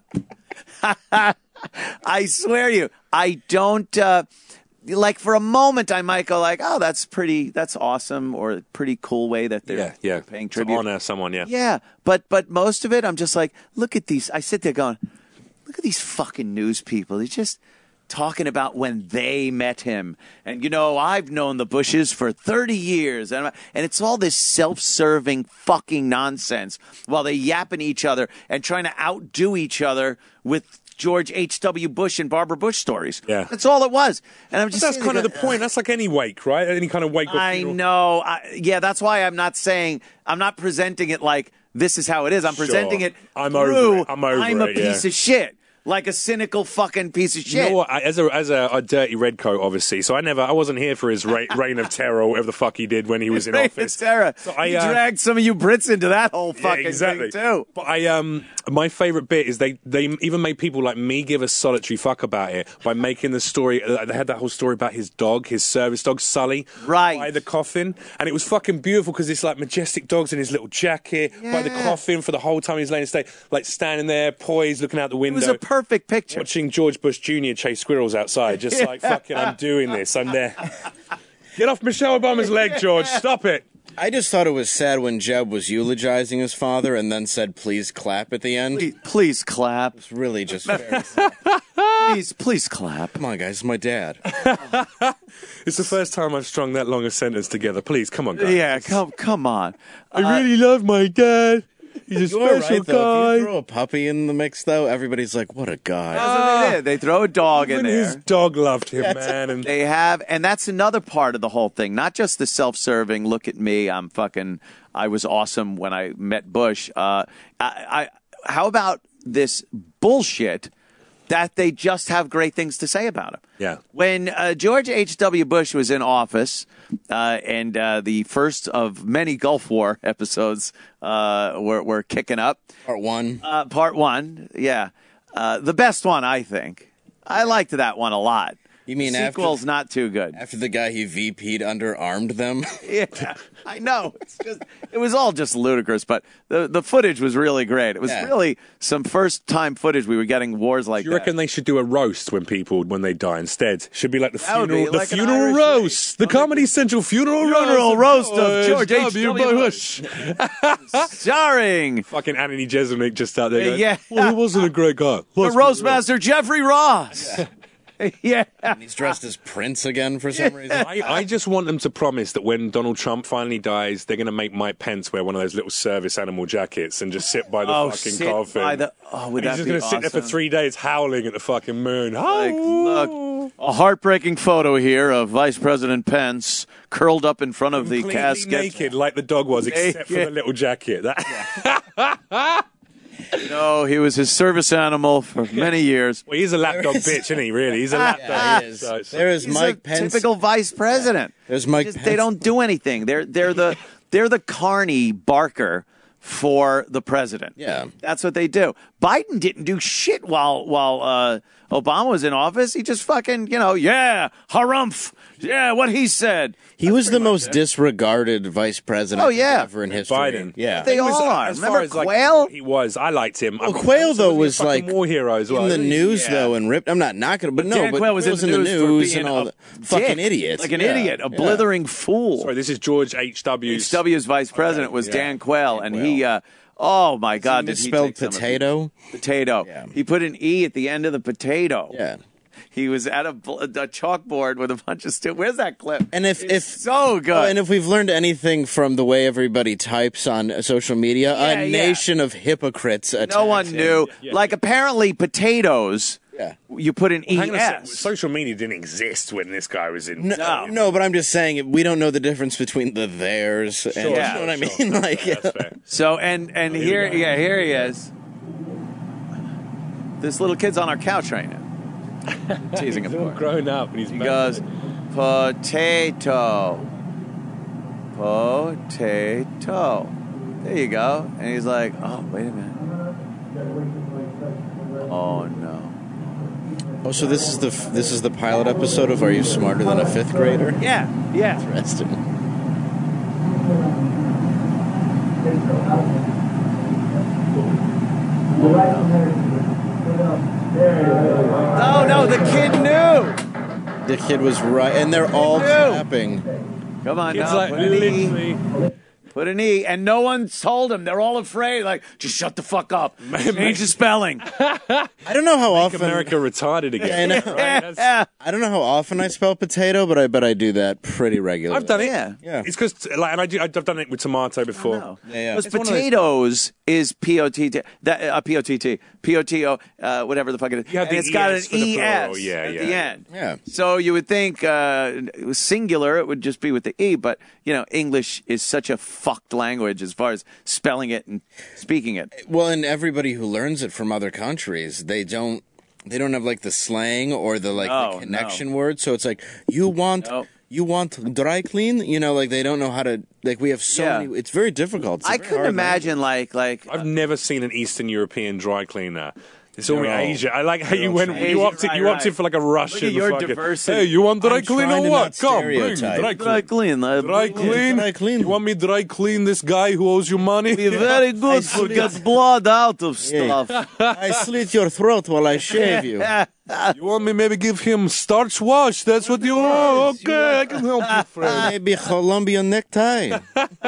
I swear to you, I don't. Uh, like for a moment, I might go like, "Oh, that's pretty. That's awesome," or a pretty cool way that they're, Yeah, yeah. they're paying To tribute. honor someone. Yeah. Yeah, but but most of it, I'm just like, look at these. I sit there going, look at these fucking news people. They're just talking about when they met him, and you know, I've known the Bushes for thirty years, and and it's all this self-serving fucking nonsense while they yapping each other and trying to outdo each other with George H W. Bush and Barbara Bush stories. Yeah. That's all it was. And I'm But just that's sitting kind there of the going, point. That's like any wake, right? Any kind of wake. Or I funeral. know. I, yeah, that's why I'm not saying, I'm not presenting it like this is how it is. I'm Sure. presenting it I'm over through, it. I'm over I'm a it, yeah. piece of shit. Like a cynical fucking piece of shit. You know what? I, as a as a, a dirty redcoat, obviously. So I never, I wasn't here for his reign, reign of terror, or whatever the fuck he did when he was in Reign of office. Terror. So I you uh, dragged some of you Brits into that whole yeah, fucking exactly. thing too. But I um, my favorite bit is they they even made people like me give a solitary fuck about it by making the story. Uh, they had that whole story about his dog, his service dog Sully, Right. by the coffin, and it was fucking beautiful because it's like majestic dogs in his little jacket by the Yeah. coffin for the whole time he's laying in state, like standing there, poised, looking out the It window. was a perfect picture. Watching George Bush Junior chase squirrels outside, just like, fucking, I'm doing this, I'm there. Get off Michelle Obama's leg, George, stop it. I just thought it was sad when Jeb was eulogizing his father and then said, "Please clap" at the end. Please, please clap. It's really just very sad. Please, please clap. Come on, guys, it's my dad. It's the first time I've strung that long a sentence together. Please, come on, guys. Yeah, come, come on. I really love my dad. He's a You are special right, though. If you guy. throw a puppy in the mix, though, everybody's like, "What a guy!" That's what they did. They throw a dog in Even there. his dog loved him, man. And They have, and that's another part of the whole thing. Not just the self-serving. Look at me, I'm fucking. I was awesome when I met Bush. Uh, I, I, how about this bullshit that they just have great things to say about him? Yeah. When uh, George H W. Bush was in office, uh, and uh, the first of many Gulf War episodes uh, were, were kicking up. Part one. Uh, part one, yeah, uh, the best one, I think. I liked that one a lot. You mean the after- sequel's not too good? After the guy he V P'd underarmed them. Yeah, I know. It's just, it was all just ludicrous, but the the footage was really great. It was Yeah. really some first time footage. We were getting wars like do you that. reckon they should do a roast when people when they die instead? Should be like the That would funeral, be the like an funeral Irish roast, the Comedy Central funeral, Funeral roast of George H W. Bush. Starring Fucking Anthony Jeselnik just out there. Going, Yeah. Well, he wasn't a great guy. the Let's be roast real. master Jeffrey Ross. Yeah. He's dressed as Prince again for some reason. I, I just want them to promise that when Donald Trump finally dies, they're going to make Mike Pence wear one of those little service animal jackets and just sit by the Oh, fucking sit coffin. by the- oh, would And that he's just be gonna sit there for awesome? three days howling at the fucking moon. Like, Oh. look, a heartbreaking photo here of Vice President Pence curled up in front of the Completely casket. naked like the dog was, except for Yeah. the little jacket. That, No, he was his service animal for many years. well, he's a lapdog bitch, isn't he? Really, he's a lapdog. Yeah, he is. So it's- There is He's Mike a Pence. typical vice president. There's Mike Just- Pence. They don't do anything. They're they're the they're the Carney Barker for the president. Yeah. That's what they do. Biden didn't do shit while while uh, Obama was in office. He just fucking, you know, yeah, harumph. Yeah, what he said. He was the most disregarded vice president Oh, yeah. ever in history. Biden. Yeah. They He was, all uh, are. as Remember far as, like, Quayle? he was. I liked him. Well, Quayle, though, was a fucking like war hero as well. in the news, Yeah. though, and ripped. I'm not knocking him, but no, Dan but Quayle was, Quayle's in the news, for and being all a the fucking dick, idiots. like an Yeah. idiot, a Yeah. blithering fool. Sorry, this is George H W. H W's vice president was yeah. Dan Quayle, and Quayle. he, uh, oh my God, He did he misspelled take some of it? potato. Potato. Yeah. He put an E at the end of the potato. Yeah. He was at a, bl- a chalkboard with a bunch of students. Where's that clip? And if It's if so good. Oh, and if we've learned anything from the way everybody types on uh, social media, Yeah, a yeah. nation of hypocrites. no attacks one him. knew. Like apparently potatoes. Yeah. You put an E Hang on a sec. S. Social media didn't exist when this guy was in. No, No. no, but I'm just saying we don't know the difference between the theirs and Yeah. you know what I Sure, mean. sure. Like, That's fair. So and and here yeah here he is. This little kid's on our couch right now. Teasing him He's all for it. grown up and he's He goes potato, potato. There you go. And he's like, oh wait a minute. Oh no. oh, so this is the f- this is the pilot episode of Are You Smarter Than a Fifth Grader? Yeah, yeah. Interesting. Oh no, the kid knew. The kid was right, and they're all Ew. clapping. Come on, It's now, like put an E. literally. Put an E, and no one told him. They're all afraid. Like, just shut the fuck up. Change the spelling. I don't know how often America retarded again. I know. Right? That's- Yeah. I don't know how often I spell potato, but I bet I do that pretty regularly. I've done it. Yeah. Yeah. It's because, like, and I do, I've done it with tomato before. No. Yeah, yeah. Because It's one of those- potatoes is P O T T, that, uh, P O T T, P O T O, uh, whatever the fuck it is. You have and the it's got E S an for the E plural. S Yeah, at yeah. the end. Yeah. So you would think uh, it was singular, it would just be with the E, but, you know, English is such a fucked language as far as spelling it and speaking it. Well, and everybody who learns it from other countries, they don't they don't have like the slang or the like No, the connection no. word. So it's like you want No. you want dry clean. You know, like they don't know how to. Like we have so Yeah. many. It's very difficult. It's a I very couldn't hard imagine, like, like I've never seen an Eastern European dry cleaner. It's all They're all- Asia. I like how you went. Asian, You opted. right, You opted right. for like a Russian. your fucking, diversity. Hey, you want dry I'm clean trying or to what? not Come, bring stereotype. dry dry clean. clean. uh, Dry clean. Dry clean. You want me dry clean this guy who owes you money? Be very good to slit- get blood out of Yeah. stuff. I slit your throat while I shave you. You want me maybe give him starch wash? That's what you want. Okay, I can help you, friend. Maybe Colombian necktie.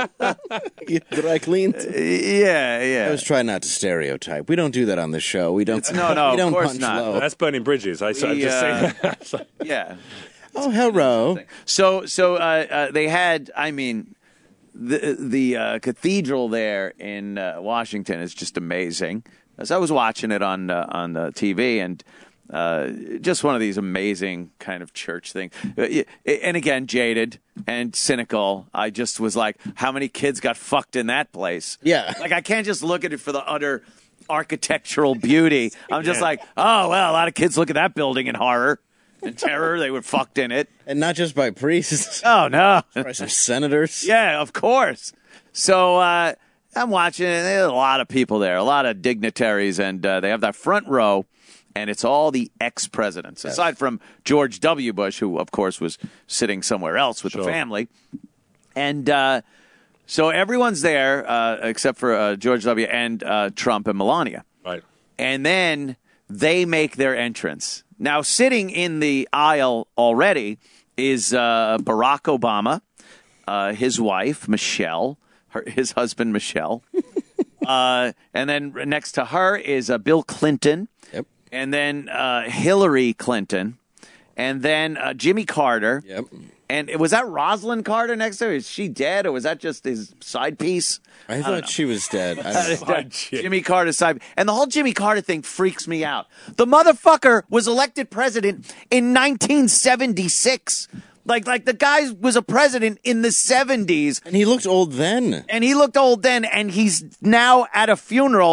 Get dry cleaned. yeah, I yeah. was trying not to stereotype. We don't do that on the show. We don't. no, no, we of don't course punch not. low. That's burning bridges. I, I We, just uh, say that. Yeah. Oh, hello. So, so uh, uh, they had. I mean, the the uh, cathedral there in uh, Washington is just amazing. As I was watching it on uh, on the T V, and uh, just one of these amazing kind of church things. Uh, And again, jaded and cynical. I just was like, how many kids got fucked in that place? Yeah. Like I can't just look at it for the utter architectural beauty. I'm just Yeah. like, oh well, a lot of kids look at that building in horror and terror. They were fucked in it. And not just by priests, Oh no. by some senators. Yeah, of course. So uh, I'm watching it. There's a lot of people there, a lot of dignitaries, and uh, they have that front row, and it's all the ex-presidents, aside from George W. Bush, who, of course, was sitting somewhere else with the Sure. family. And uh, so everyone's there, uh, except for uh, George W. and uh, Trump and Melania. Right. And then they make their entrance. Now, sitting in the aisle already is uh, Barack Obama, uh, his wife, Michelle, her, his husband, Michelle. uh, and then next to her is uh, Bill Clinton. Yep. And then uh, Hillary Clinton. And then uh, Jimmy Carter. Yep. And was that Rosalind Carter next to her? Is she dead, or was that just his side piece? I thought she was dead. I don't know. Side chick. Jimmy Carter's side. And the whole Jimmy Carter thing freaks me out. The motherfucker was elected president in nineteen seventy-six. Like, like the guy was a president in the seventies, And he looked old then. and he looked old then, and he's now at a funeral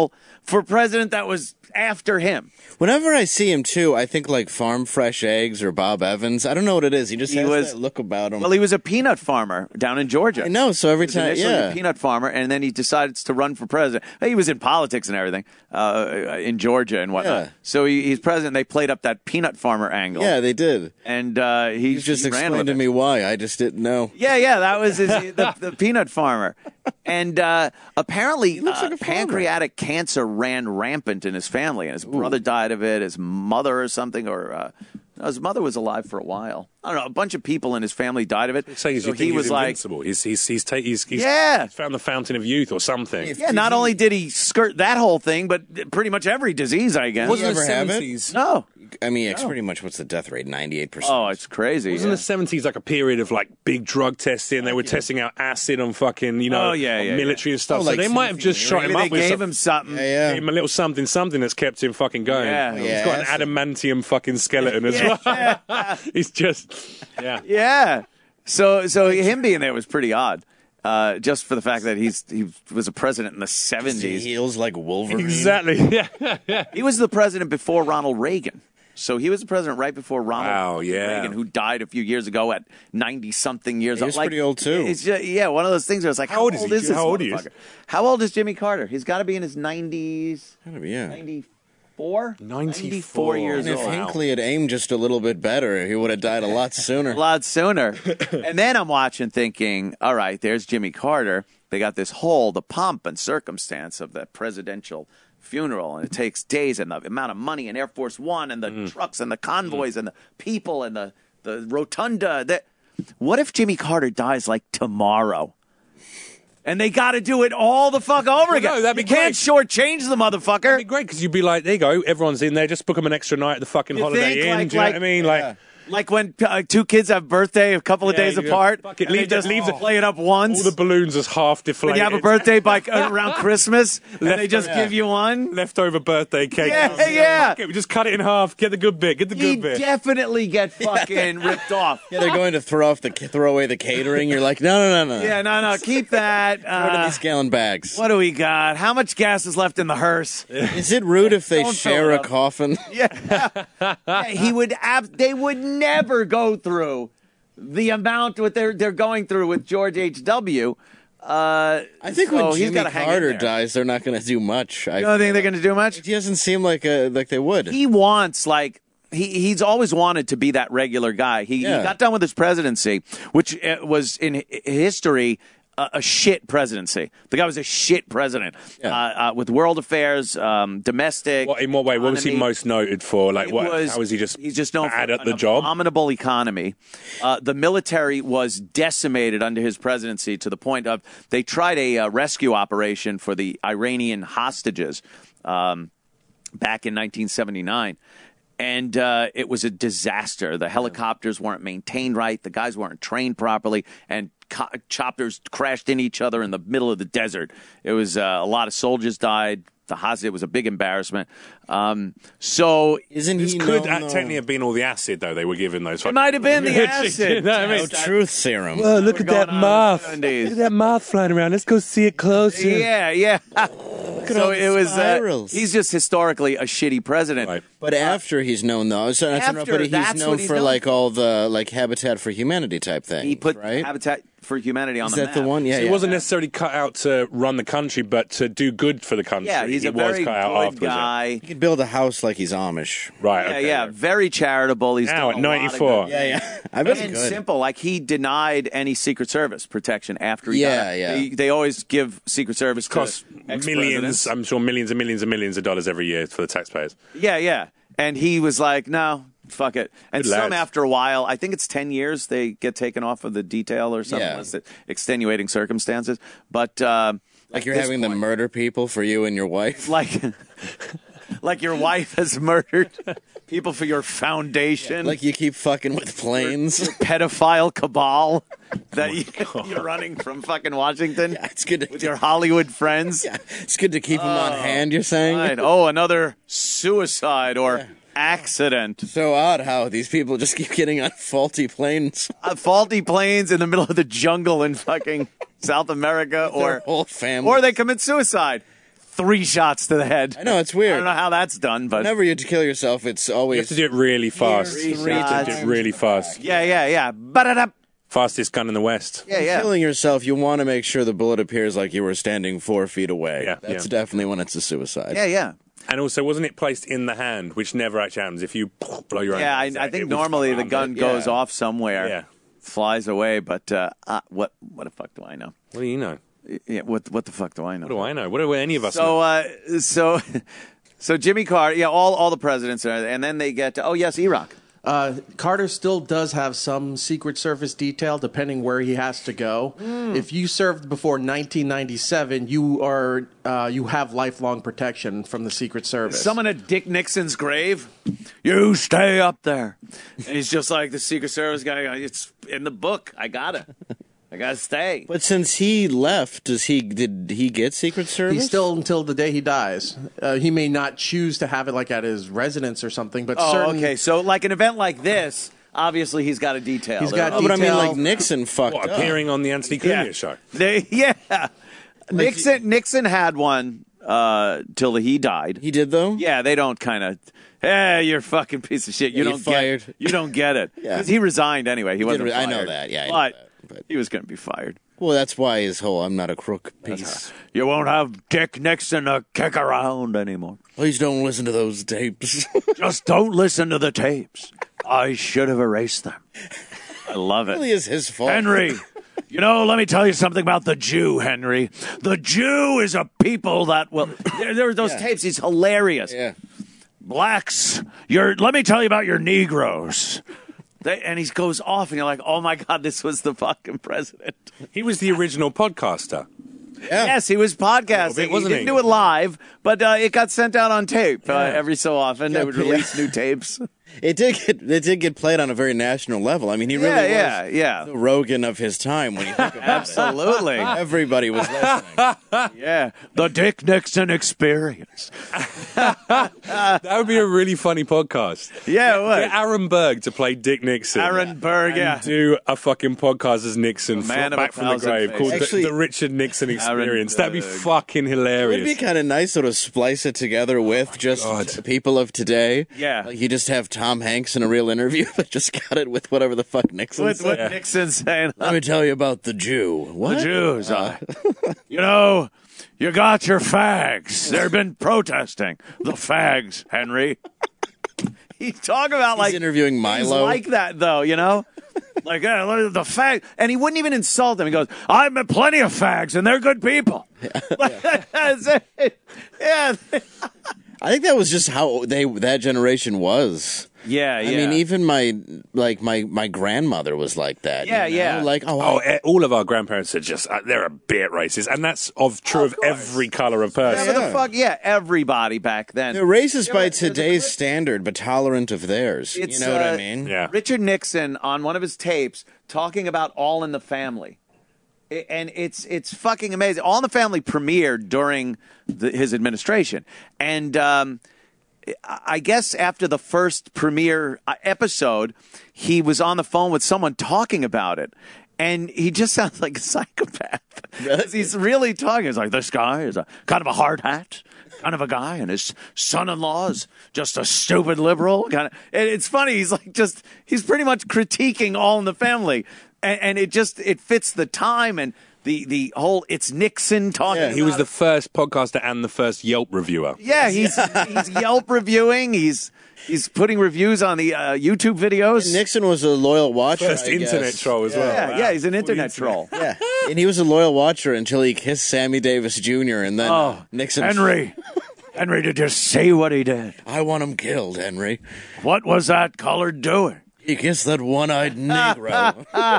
for president that was after him. Whenever I see him too, I think like Farm Fresh Eggs or Bob Evans. I don't know what it is. He just He has was- that look about him. Well, he was a peanut farmer down in Georgia. I know. So every He was time, initially yeah. a peanut farmer, and then he decides to run for president. He was in politics and everything uh, in Georgia and whatnot. Yeah. So he, he's president. They played up that peanut farmer angle. Yeah, they did. and uh, he You just he ran explained with to it. me why. I just didn't know. Yeah, yeah, that was his, the, the peanut farmer. And uh, apparently, looks uh, like a farmer. pancreatic cancer ran rampant in his family, and his brother died of it. His mother or something, or uh, no, his mother was alive for a while. I don't know. A bunch of people in his family died of it. So he's, so you he think was he's like, invincible. He's he's he's, ta- he's, he's Yeah. he's found the fountain of youth or something. yeah. Not only did he skirt that whole thing, but pretty much every disease, I guess. Wasn't Wasn't ever the have it? seventies? No. I mean, it's pretty much what's the death rate? ninety-eight percent. Oh, it's crazy. Wasn't yeah. the seventies like a period of like big drug testing? They were testing out acid on fucking, you know, Oh, yeah, on yeah, military and stuff. Oh, so like they might have just shot Maybe him they up with gave some, him something. Yeah, yeah. gave him a little something, something that's kept him fucking going. Yeah. He's Yeah, got an that's a- adamantium fucking skeleton as well. He's just, yeah. Yeah. So, so him being there was pretty odd. Uh, just for the fact that he's he was a president in the He seventies. heals like Wolverine. Exactly. Yeah, yeah. He was the president before Ronald Reagan. So he was the president right before Ronald Wow, yeah. Reagan, who died a few years ago at ninety-something years He old. was pretty old, too. It's just, yeah, one of those things where it's like, How how, old is he? this How old he is? motherfucker? How old is Jimmy Carter? He's got to be in his nineties, Gotta be, yeah. ninety-four? ninety-four. years And if old. Hinckley had aimed just a little bit better, he would have died a lot sooner. A lot sooner. And then I'm watching thinking, all right, there's Jimmy Carter. They got this whole, the pomp and circumstance of the presidential funeral, and it takes days, and the amount of money in Air Force One, and the Mm. trucks, and the convoys, and the people, and the, the rotunda. That, what if Jimmy Carter dies like tomorrow? And they got to do it all the fuck over again. no, that'd be you can't great. shortchange the motherfucker. It'd be great because you'd be like, there you go, everyone's in there, just book them an extra night at the fucking You Holiday think, Inn. like- Do you know like- what I mean? Like, Like when uh, two kids have birthday a couple of Yeah, days you go, apart, fuck it, and they leave the- just leave the- play it up once. all the balloons is half deflated. When you have a birthday by uh, around Christmas, and they just yeah. give you one. Leftover birthday cake. Yeah, yeah. Okay, we just cut it in half. Get the good bit. Get the You good bit. definitely get fucking ripped off. Yeah, they're going to throw off the throw away the catering. You're like, no, no, no, no. Yeah, no, no, keep that. Throw it in Uh, these gallon bags. what do we got? How much gas is left in the hearse? Is it rude if they Don't fill share it a up. coffin? Yeah, he would. Ab- they would never go through the amount what they're they're going through with George H W. Uh, I think so when he's Jimmy gotta hang in Carter there. dies, they're not going to do much. I You don't think they're going to do much? He doesn't seem like a, like they would. He wants like he he's always wanted to be that regular guy. He, Yeah. he got done with his presidency, which uh, was in hi- history a, a shit presidency. The guy was a shit president Yeah. uh, uh, with world affairs, um, domestic. What, in what way? What was he economy. most noted for? Like, It what? was- how was he just? He's just known bad for at an the job. abominable economy. Uh, the military was decimated under his presidency to the point of they tried a uh, rescue operation for the Iranian hostages um, back in nineteen seventy-nine. And uh, it was a disaster. The helicopters weren't maintained right. The guys weren't trained properly. And co- choppers crashed in each other in the middle of the desert. It was uh, a lot of soldiers died. The hostage, it was a big embarrassment. Um, so Isn't This he could known, uh, though- technically have been all the acid though they were giving those. it might have been the You acid. know what I mean? No truth serum. Oh, look at going that on in the moth! seventies. Look at that moth flying around. Let's go see it closer. Yeah, yeah. so all it the was. Uh, spirals. he's just historically a shitty president. Right. But after he's known, though, so that's After, enough, but he's that's known what he's for known like for. all the like Habitat for Humanity type things. He put right. Habitat for Humanity on Is the that map. the one? Yeah, So yeah. he wasn't necessarily cut out to run the country, but to do good for the country. Yeah, he's he a was very cut out good afterwards, yeah. guy. He could build a house like he's Amish. Right. Yeah, okay, yeah, very charitable. He's Now done at a lot of ninety-four. good- Yeah, yeah. I bet he And could. simple, like he denied any Secret Service protection after he Yeah, died. yeah. They, they always give Secret Service Costs to millions. ex-presidents. I'm sure millions and millions and millions of dollars every year for the taxpayers. Yeah, yeah. And he was like, no, fuck it. And Good some lads. after a while, I think it's ten years, they get taken off of the detail or something. Yeah. Unless it- extenuating circumstances. But uh, Like at you're this having point- them murder people for you and your wife. like like your wife has murdered people for your foundation, Like you keep fucking with planes. pedophile cabal Oh that you, you're running from fucking Washington Yeah, it's good to, with your Hollywood friends. yeah, it's good to keep them on hand. You're saying. Right. Oh, another suicide or accident. So odd how these people just keep getting on faulty planes. Uh, faulty planes in the middle of the jungle in fucking South America, Their or whole family. or they commit suicide. three shots to the head. I know, it's I weird. don't know how that's done, but Whenever you kill yourself, it's You always have to do it really fast. Three You have to do it really fast. yeah, yeah, yeah. Ba-da-da. Fastest gun in the West. Yeah, yeah. killing yourself. You want to make sure the bullet appears like you were standing four feet away. Yeah, That's yeah. definitely when it's a suicide. Yeah, yeah. And also, wasn't it placed in the hand, which never actually happens if you blow your own Yeah, I, hands I out, think it will normally the harm gun it. goes Yeah. off somewhere, Yeah. flies away, but uh, uh, what what the fuck do I know? What do you know? Yeah, what what the fuck do I know? What do I know? What do any of us So, know? uh, so, so Jimmy Carter, yeah, all all the presidents, are, and then they get to, oh yes, Iraq. Uh, Carter still does have some Secret Service detail, depending where he has to go. Mm. If you served before nineteen ninety-seven, you are uh, you have lifelong protection from the Secret Service. Someone at Dick Nixon's grave. You stay up there, and he's just like the Secret Service guy. It's in the book. I got it. I gotta stay. But since he left, does he did he get Secret Service? He's still until the day he dies. Uh, he may not choose to have it like at his residence or something, but Oh, certain, okay. So, like an event like this, obviously he's got a detail. He's got Oh, but I mean, detail. like Nixon fucked What, up. appearing on the Anthony Cumia Yeah. show? They, yeah. Nixon Nixon had one uh, till he died. He did though. Yeah, they don't kind of. Hey, you're a fucking piece of shit. You Yeah, you don't fired. get. You don't get it. Yeah. Because he resigned anyway. He, did wasn't. re- I fired. know that, yeah, I know but, that, but- he was going to be fired. Well, that's why his whole "I'm not a crook" piece. You won't have Dick Nixon to kick around anymore. Please don't listen to those tapes. Just don't listen to the tapes. I should have erased them. I love it. really is his fault. Henry, you know, let me tell you something about the Jew, Henry. The Jew is a people that will. There, there were those Yeah. tapes. He's hilarious. Yeah. Blacks, you're. Let me tell you about your Negroes. They, and he goes off, and you're like, oh my God, this was the fucking president. He was the original podcaster. Yeah. Yes, he was podcasting. bit, wasn't he didn't he? do it live, but uh, it got sent out on tape uh, every so often. They Yeah, would yeah. release new tapes. It did get it did get played on a very national level. I mean, he really Yeah, was yeah, yeah. the Rogan of his time when you think about Absolutely. it. Everybody was listening. Yeah. The Dick Nixon Experience. That would be a really funny podcast. Yeah, what? Get Aaron Berg to play Dick Nixon. Aaron Berg, and yeah. do a fucking podcast as Nixon The man fr- of back a from the thousand grave faces. called Actually- the, the Richard Nixon Aaron Experience. That'd be Berg. fucking hilarious. It'd be kind of nice, sort of splice it together with just God. t- people of today. Yeah. like you just have Tom Hanks in a real interview, but just got it with whatever the fuck Nixon With said. what Nixon's saying. Let me tell you about the Jew. What? The Jews. Uh, you know, you got your fags. They've been protesting. The fags, Henry. He's talking about like interviewing He's Milo. like that though, you know. Like yeah, look at the fag, and he wouldn't even insult them. He goes, "I've met plenty of fags, and they're good people." Yeah, yeah, I think that was just how they that generation was. yeah. I mean, even my like my my grandmother was like that. Yeah, you know? yeah. Like oh, Oh, I- eh, all of our grandparents are just, uh, they're a bit racist. And that's of true of, every colour of yeah, person. but Yeah. the fuck, yeah, everybody back then. they're racist Yeah, by but there's a today's clip- standard, but tolerant of theirs. It's, you know what uh, I mean? Yeah. Richard Nixon on one of his tapes talking about All in the Family. I- And it's it's fucking amazing. All in the Family premiered during the, his administration. And um, I I guess after the first premiere uh, episode, he was on the phone with someone talking about it. And he just sounds like a psychopath. 'Cause he's really talking. He's like, this guy is a kind of a hard hat. Kind of a guy, and his son-in-law's just a stupid liberal. Kind of, and it's funny. He's like just he's pretty much critiquing All in the Family, and, and it just it fits the time and the the whole. It's Nixon talking. Yeah, He was about the it. first podcaster and the first Yelp reviewer. yeah. He's he's Yelp reviewing. He's he's putting reviews on the uh, YouTube videos. Nixon was a loyal watcher. First I internet guess. troll as well. yeah, Wow. yeah. He's an Full internet internet. troll. Yeah, and he was a loyal watcher until he kissed Sammy Davis Junior and then Oh, Nixon. Henry, Henry, did you see what he did? I want him killed, Henry. What was that colored doing? He kissed that one-eyed Negro.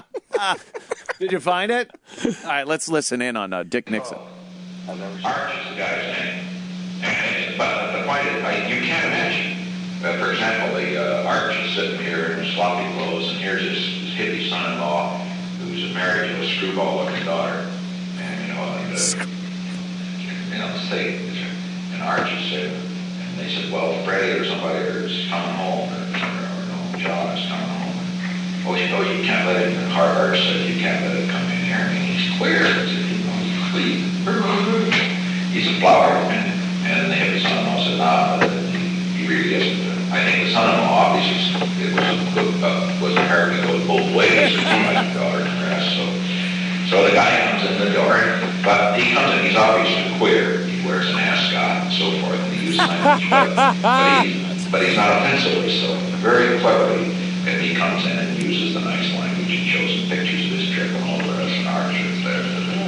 Did you find it? All right, let's listen in on uh, Dick Nixon. Arch is the guy's name. And, but the point is, I, you can't imagine. Uh, for example, the uh, Arch is sitting here in sloppy clothes, and here's his, his hippie son-in-law, who's married to a screwball-looking daughter. And, you know, and, uh, you know, say, and Arch is sitting, and they said, well, Freddie or somebody is coming home, or, or, or no, John is coming home. Oh, you know, you can't let him, Arch said, you can't let him come in here. I mean, he's queer. I said, you know, he's clean. He's a flower, and he really isn't. I think the son-in-law obviously it was uh, was apparently goes both ways. It's my daughter in the rest. So, so the guy comes in the door, but he comes in. He's obviously queer. He wears an ascot and so forth, and he uses language, but, but, he, but he's not offensively so. Very cleverly, and he comes in and uses the nice language and shows some pictures of his trip and all the rest. And Arch is there.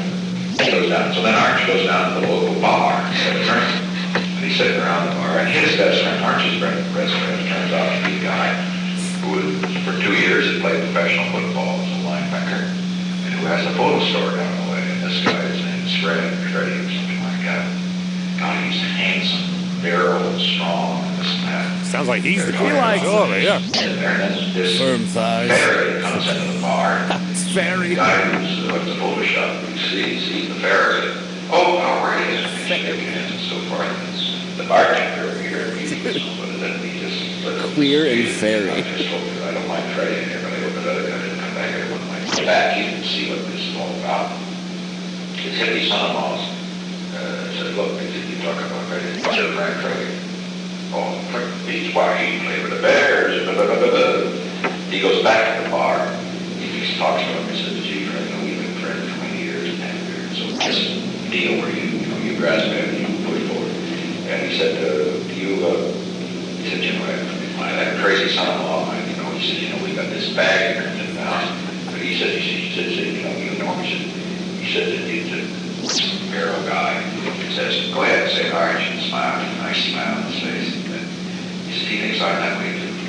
He goes down. So then Arch goes down to the local bar and has a drink. And he's sitting around the bar, and his best friend, Arch's best friend, turns out to be a guy who, for two years, had played professional football as a linebacker, and who has a photo store down the way. And this guy's name is Fred, Freddie, or something like that. God, he's handsome, virile, and strong, and this and that. Sounds like he's the He likes oh, yeah. And then this Firm thighs. Ferry comes into the bar. It's very. The guy who's uh, the Photoshop, he sees, sees the ferry. Oh, how are you? Shaking hands and so forth. The bartender over here, he was and then he just looked up. Queer and fairy. I just told you, I don't mind Freddie in here, but I hope that other guy didn't come back here. I wouldn't mind coming back. He didn't see what this is all about. His hippie son-in-laws uh, said, look, did you talk about Freddie? I said, Frank Freddie. Oh, he's why he played with the Bears. Blah, blah, blah, blah, blah. He goes back to the bar. He just talks to him. He says, gee, Fred, you know, we've been friends for twenty years and ten years. So this deal where you, you know, you grasp it and you push forward. And he said, uh, do you, uh, he said, you know, my, that crazy son-in-law, mine, you know, he said, you know, we got this bag here in the house. But he said, he said, he said, you know, you know, he said, he said that he's a barrel guy. He says, go ahead and say Arch and smile. And I smile on his face. And he said, he thinks I'm that way too.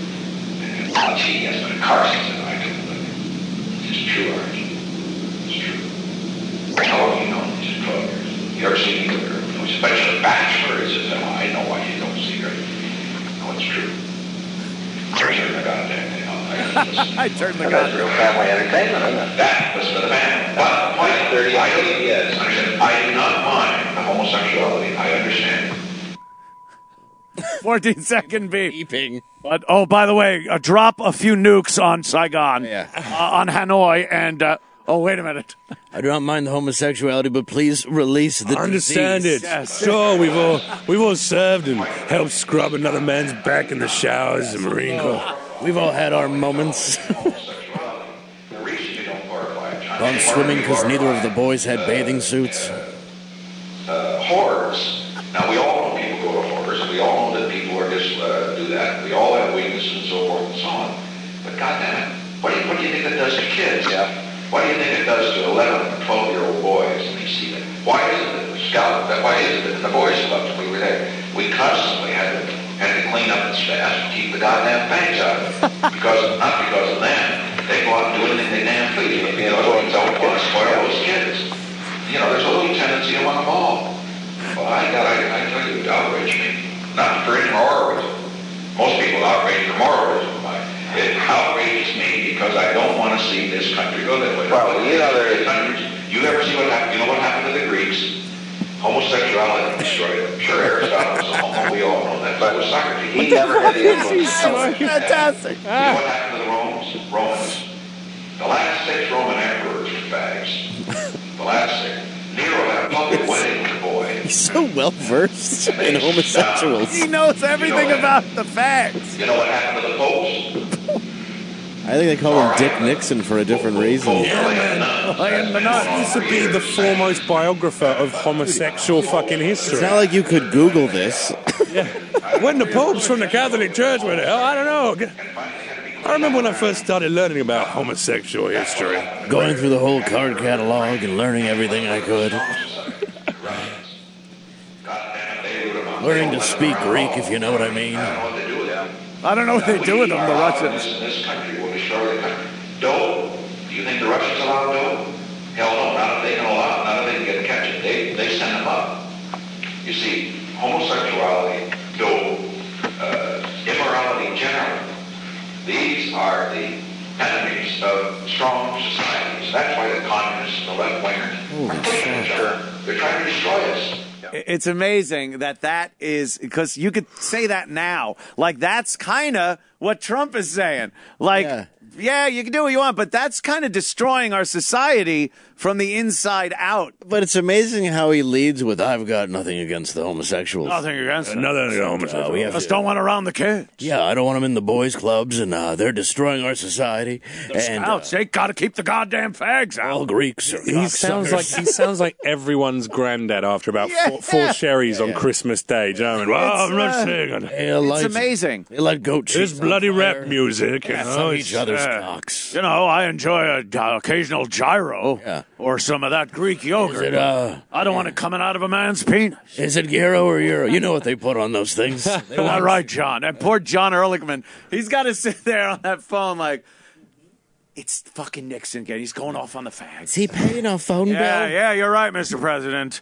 And oh, gee, yes, but Carson said, I do. It's true, Arch. It's true. How long have you known? He said, twelve years. You ever seen me with her? No, he said, but you're a bachelor. He says, oh, I know why you don't see her. No, it's true. I turned the goddamn thing on. I turned the That's real family entertainment, isn't it? That was for the man. But the point thirty, I don't, yes. I said, I do not mind the homosexuality. I understand. fourteen second beep. Beeping. But, oh, by the way, uh, drop a few nukes on Saigon, Yeah. uh, on Hanoi, and, uh, oh, wait a minute. I do not mind the homosexuality, but please release the I understand disease. it. Yes. Sure, we've all we've all served and helped scrub another man's back in the showers in the Marine Corps. We've all had our moments. The reason you don't glorify it, John, Gone swimming because neither of the boys had bathing suits. uh, horrors. Now, we all know people go to horrors. We all know that people are just uh, do that. We all have weaknesses and so forth and so on. But goddamn it, what do you, what do you think that does to kids? Yeah. What do you think it does to eleven and twelve-year-old boys when they see that? Why is it that the scout, that why is it that the boys loved we were there? We constantly had to, had to clean up its staff and keep the goddamn fangs out of it. Because, not because of them. They go out and do anything they damn please. You know, don't, don't want to spoil those kids. You know, there's a little tendency among them all. Well, I got, I, I tell you, it outraged me. Not for any moralism. Most people outrage for moralism. It outrages me because I don't want to see this country go that way. Well, you know, there is countries. You ever see what happened? You know what happened to the Greeks? Homosexuality destroyed them. Sure, Aristotle was a homo. We all know that. But with Socrates, he never had the influence. Fantastic. You know what happened to the Romans? Romans. The last six Roman emperors were fags. The last six. Nero had a public wedding with a boy. He's so well versed in homosexuals. He knows everything about the facts. You know what happened to the popes? I think they call him Dick Nixon for a different reason. Playing the nuts. He used to be the foremost biographer of homosexual fucking history. It's not like you could Google this. When the popes from the Catholic Church were there, I don't know. I remember when I first started learning about homosexual history. Going through the whole card catalog and learning everything I could. Learning to speak Greek, if you know what I mean. I don't know what they do with them, the Russians. This country will destroy the country. Dope? Do you think the Russians allow dope? Hell no, not if they can allow it, not if they can get catch it. They, they send them up. You see, homosexuality, dope, uh, immorality generally, these are the enemies of strong societies. That's why the communists, the left-wingers, are pushing each other. They're trying to destroy us. It's amazing that that is, because you could say that now. Like, that's kind of what Trump is saying. Like, Yeah. yeah, you can do what you want, but that's kind of destroying our society from the inside out. But it's amazing how he leads with, I've got nothing against the homosexuals. Nothing against it. Another homosexual. Uh, we have Just to- don't want around the kids. Yeah, I don't want them in the boys' clubs, and uh, they're destroying our society. and uh, Scouts, they got to keep the goddamn fags out. all Greeks are He sounds like he sounds like everyone's granddad after about four, four sherries on Christmas Day. Do you know what I mean? Well, I'm not uh, saying it. They light- It's amazing. They let goat cheese This on bloody fire. rap music, you know, Suck it's, each other's uh, cocks. You know, I enjoy a uh, occasional gyro Yeah. or some of that Greek yogurt. Is it, uh, I don't want it coming out of a man's penis. Is it gyro or euro? You know what they put on those things. They All want- right, John. And poor John Ehrlichman, he's got to sit there on that phone like, it's fucking Nixon again. He's going off on the fags. Is he paying a phone Yeah, bill? yeah, you're right, Mister President.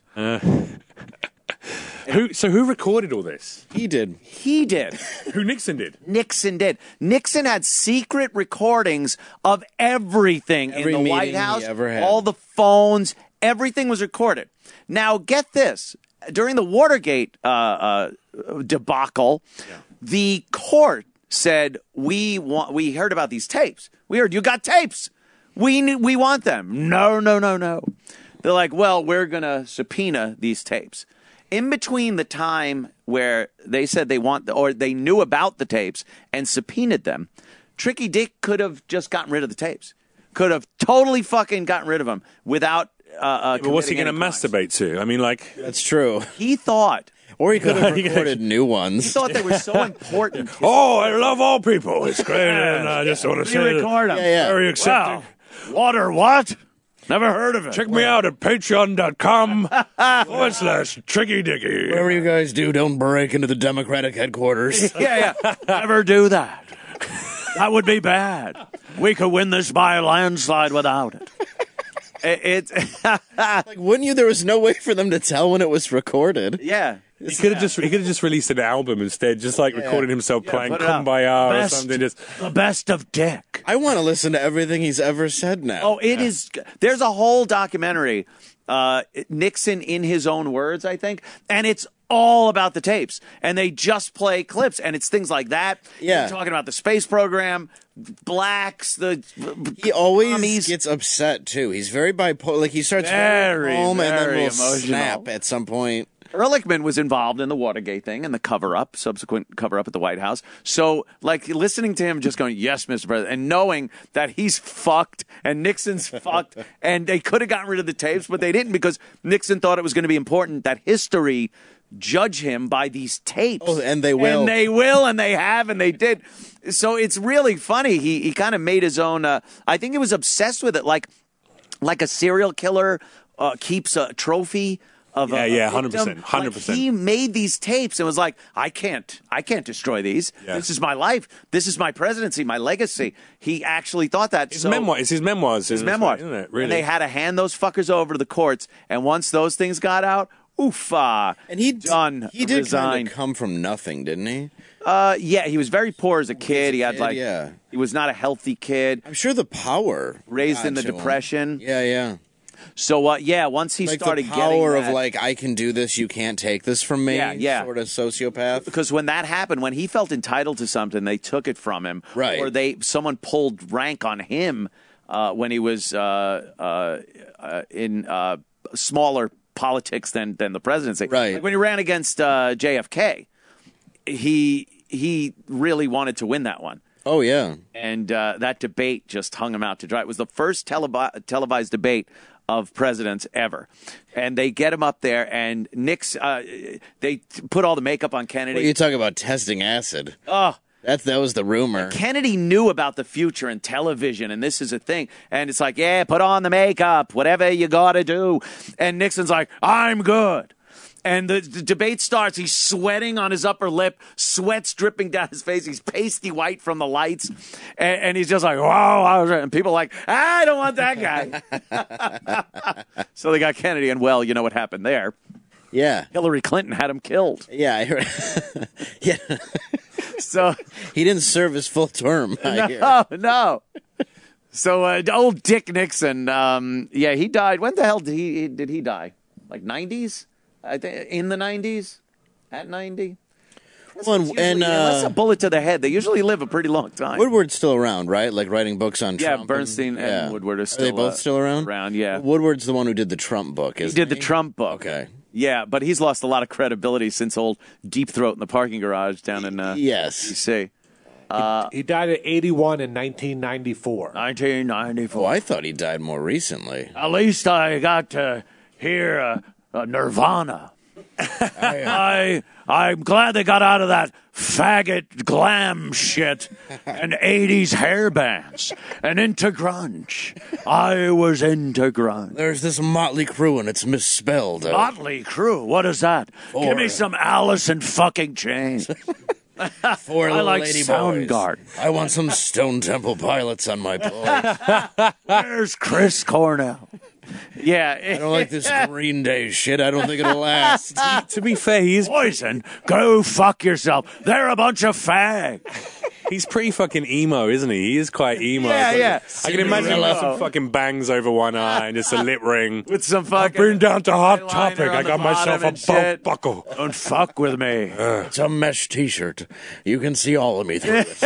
Who? So who recorded all this? He did. He did. Who Nixon did? Nixon did. Nixon had secret recordings of everything Every in the White meeting he House. ever had. All the phones, everything was recorded. Now, get this. During the Watergate uh, uh, debacle, the court said, we want, we heard about these tapes. We heard you got tapes. We knew, we want them. No, no, no, no. They're like, well, we're going to subpoena these tapes. In between the time where they said they want, the, or they knew about the tapes and subpoenaed them, Tricky Dick could have just gotten rid of the tapes. Could have totally fucking gotten rid of them without. Uh, uh, But what's he going to masturbate to? I mean, like, That's true. He thought. Or he could have He recorded new ones. He thought they were so important. oh, I love all people. It's great, and I just want to He say that record them. Yeah, yeah. very accepting. Wow. Water what? Never heard of it. Check me out at patreon.com forward slash Tricky Dicky. Whatever you guys do, don't break into the Democratic headquarters. Yeah, yeah. Never do that. That would be bad. We could win this by a landslide without it. It, it's Like, wouldn't you? There was no way for them to tell when it was recorded. yeah. He could have just he could have just released an album instead, just like recording himself playing put it out. Kumbaya or Best- something. Just The best of Dick. I want to listen to everything he's ever said now. Oh, it is. There's a whole documentary, uh, Nixon in his own words, I think, and it's all about the tapes. And they just play clips, and it's things like that. Yeah. They're talking about the space program, blacks, the He always commies. gets upset too. He's very bipolar. Like he starts Very, very calm and then very will emotional. snap at some point. Ehrlichman was involved in the Watergate thing and the cover-up, subsequent cover-up at the White House. So, like, listening to him just going, yes, Mister President, and knowing that he's fucked and Nixon's fucked, and they could have gotten rid of the tapes, but they didn't because Nixon thought it was going to be important that history judge him by these tapes. Oh, and they will. And they will, and they have, and they did. So it's really funny. He he kind of made his own, uh, I think he was obsessed with it, like, like a serial killer uh, keeps a trophy of Yeah, a, yeah, a one hundred percent, victim. one hundred percent. Like, he made these tapes and was like, I can't, I can't destroy these. Yeah. This is my life. This is my presidency, my legacy. He actually thought that. his so, memoir. It's his memoirs. His memoirs. isn't it? Really? And they had to hand those fuckers over to the courts. And once those things got out, oof, uh, And he done. He did resigned. kind of come from nothing, didn't he? Uh, yeah, he was very poor as a kid. He had kid, like, yeah. he was not a healthy kid. I'm sure the power Raised got in the to him. depression. Yeah, yeah. So uh, yeah, once he Like started the getting power of that- like I can do this, you can't take this from me. Yeah, yeah. Sort of sociopath. because when that happened, when he felt entitled to something, they took it from him, Right. Or they someone pulled rank on him uh, when he was uh, uh, uh, in uh, smaller politics than than the presidency. Right. Like when he ran against uh, J F K, he he really wanted to win that one. Oh yeah. And uh, that debate just hung him out to dry. It was the first televi- televised debate of presidents ever. And they get him up there, and Nixon, uh, they t- put all the makeup on Kennedy. Well, you talk about testing acid. Oh, That that was the rumor. Kennedy knew about the future in television, and this is a thing. And it's like, yeah, put on the makeup, whatever you got to do. And Nixon's like, I'm good. And the, the debate starts. He's sweating on his upper lip, sweat's dripping down his face. He's pasty white from the lights. And, and he's just like, wow. And people are like, ah, I don't want that guy. So they got Kennedy, and well, you know what happened there. Yeah. Hillary Clinton had him killed. Yeah, I heard. yeah. So He didn't serve his full term. I hear. no, no. So uh, old Dick Nixon, um, yeah, he died. When the hell did he did he die? Like nineties? I think in the nineties, at ninety. Well, and, Usually, and unless a uh, bullet to the head, they usually live a pretty long time. Woodward's still around, right? Like writing books on yeah, Trump. Bernstein and, yeah. Woodward are still Are they both uh, still around? Around, yeah. Woodward's the one who did the Trump book, He isn't did the Trump book. Okay. Yeah, but he's lost a lot of credibility since old Deep Throat in the parking garage down in uh, Yes. D C. He died at eighty-one in nineteen ninety-four. nineteen ninety-four. Oh, I thought he died more recently. At least I got to hear uh, uh, Nirvana. I I'm glad they got out of that faggot glam shit and eighties hair bands and into grunge. I was into grunge. There's this Motley Crue and it's misspelled. Uh, Motley Crue, what is that? Give me Or- some Alice in fucking Chains. Four I little like lady Soundgarden. boys. I want some Stone Temple Pilots on my plate. Where's Chris Cornell? Yeah, I don't like this Green Day shit. I don't think it'll last. To be fair, he is Poison. Go fuck yourself. They're a bunch of fags. he's pretty fucking emo, isn't he? He is quite emo. Yeah, But yeah. I can imagine him with Cinderella. some fucking bangs over one eye and just a lip ring. With some I've fucking. been down to Hot eyeliner Topic. on I the got myself bottom a and shit. belt buckle. Don't fuck with me. It's a mesh T-shirt. You can see all of me through it.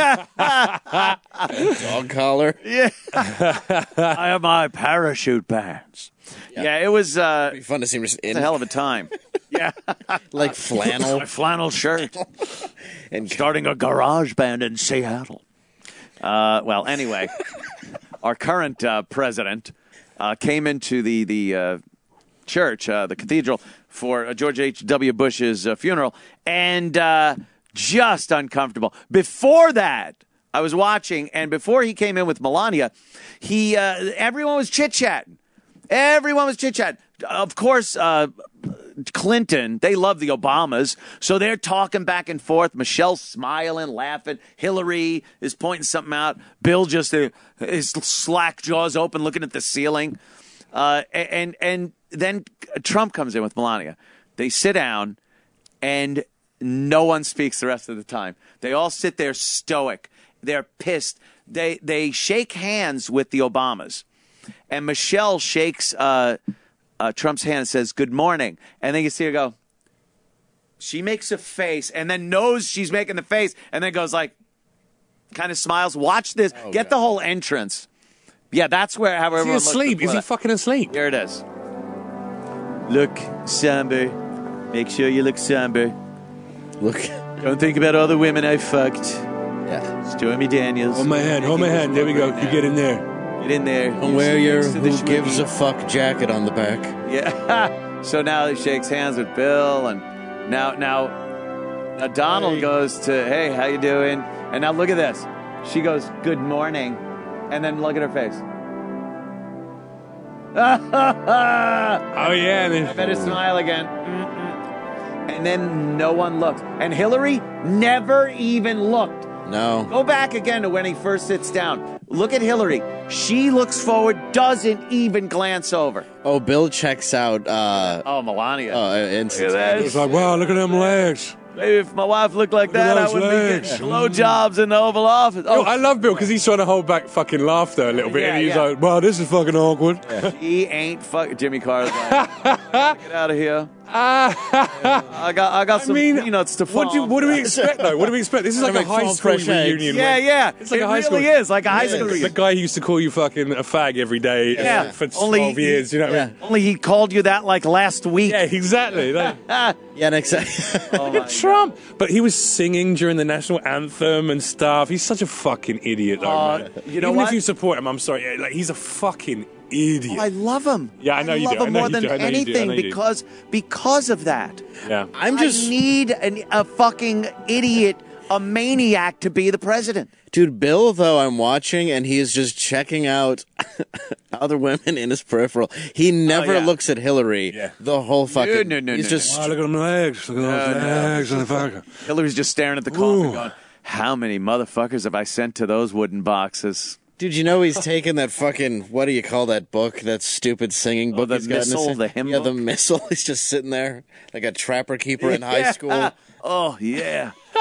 Dog collar. I have my parachute pants. Yeah, it was uh, It'd be fun to see him just in a hell of a time. Yeah, like flannel my flannel shirt. and Starting a garage band in Seattle. Uh, well, anyway, our current uh, president uh, came into the the uh, church, uh, the cathedral, for uh, George H W. Bush's uh, funeral, and uh, just uncomfortable. Before that, I was watching, and before he came in with Melania, he uh, everyone was chit chatting. Everyone was chit chatting. Of course, uh, Clinton, they love the Obamas, so they're talking back and forth. Michelle's smiling, laughing. Hillary is pointing something out. Bill just uh, his slack jaws open, looking at the ceiling. Uh, and and then Trump comes in with Melania. They sit down, and no one speaks the rest of the time. They all sit there stoic. They're pissed. They they shake hands with the Obamas. And Michelle shakes uh, uh, Trump's hand and says, "Good morning." And then you see her go. She makes a face and then knows she's making the face and then goes like, kind of smiles. Watch this. Oh, Get God. the whole entrance. Yeah, that's where how Is everyone he looks asleep? before Is he that. fucking asleep? Here it is. Look somber. Make sure you look somber. look. Don't think about all the women I fucked. Yeah. Stormy Daniels. Hold my hand. Hold my hand. There we go. You get in there. Get in there. And wear your Next to the who gives schmoogie. a fuck jacket on the back. Yeah. So now he shakes hands with Bill, and now now, now Donald Hey. goes to, "Hey, how you doing?" And now look at this. She goes, "Good morning," and then look at her face. Oh, yeah. and I then- better smile again. Mm-mm. And then no one looked, and Hillary never even looked. No. Go back again to when he first sits down. Look at Hillary. She looks forward, doesn't even glance over. Oh, Bill checks out. Uh, Oh, Melania. oh, Look at instantaneously. It's like, wow, look at them legs. Maybe if my wife looked like at that, I those wouldn't legs. be getting blowjobs in the Oval Office. Oh, Oh, I love Bill because he's trying to hold back fucking laughter a little bit. Yeah, and he's yeah. like, wow, this is fucking awkward. he ain't fuck. Jimmy Carter's like, get out of here. I got, I got I some mean, peanuts to what do, farm. what do we expect, though? What do we expect? This is like a Make high farm school fresh eggs. reunion. Yeah, where- yeah. It's like it a high really school. is like a high Yeah. school The reunion. guy who used to call you fucking a fag every day uh, Yeah. for Only twelve he- years. You know what I mean? Only he called you that like last week. Yeah, exactly. Like, Yeah, and exactly. Oh, my Trump. But he was singing during the national anthem and stuff. He's such a fucking idiot, though, Uh, man. you know Even what? if you support him, I'm sorry. yeah, Like, he's a fucking idiot. Oh, I love him. Yeah, I know you love do. I him know more you than do. I know you do. I anything know you do. because because of that. yeah. I'm just. I need an, a fucking idiot, a maniac to be the president. Dude, Bill, though, I'm watching, and he is just checking out other women in his peripheral. He never yeah. looks at Hillary Yeah. the whole fucking. no, no, He's no, just. Wow, look at them legs. Look at those No, no. legs on the fucker. Hillary's just staring at the coffin going, how many motherfuckers have I sent to those wooden boxes? Dude, you know he's taking that fucking, what do you call that book? That stupid singing book Oh, the he's got in his Missile, hand? the hymn Yeah, the book? Missile. He's just sitting there like a trapper keeper in high Yeah. school. Oh, yeah.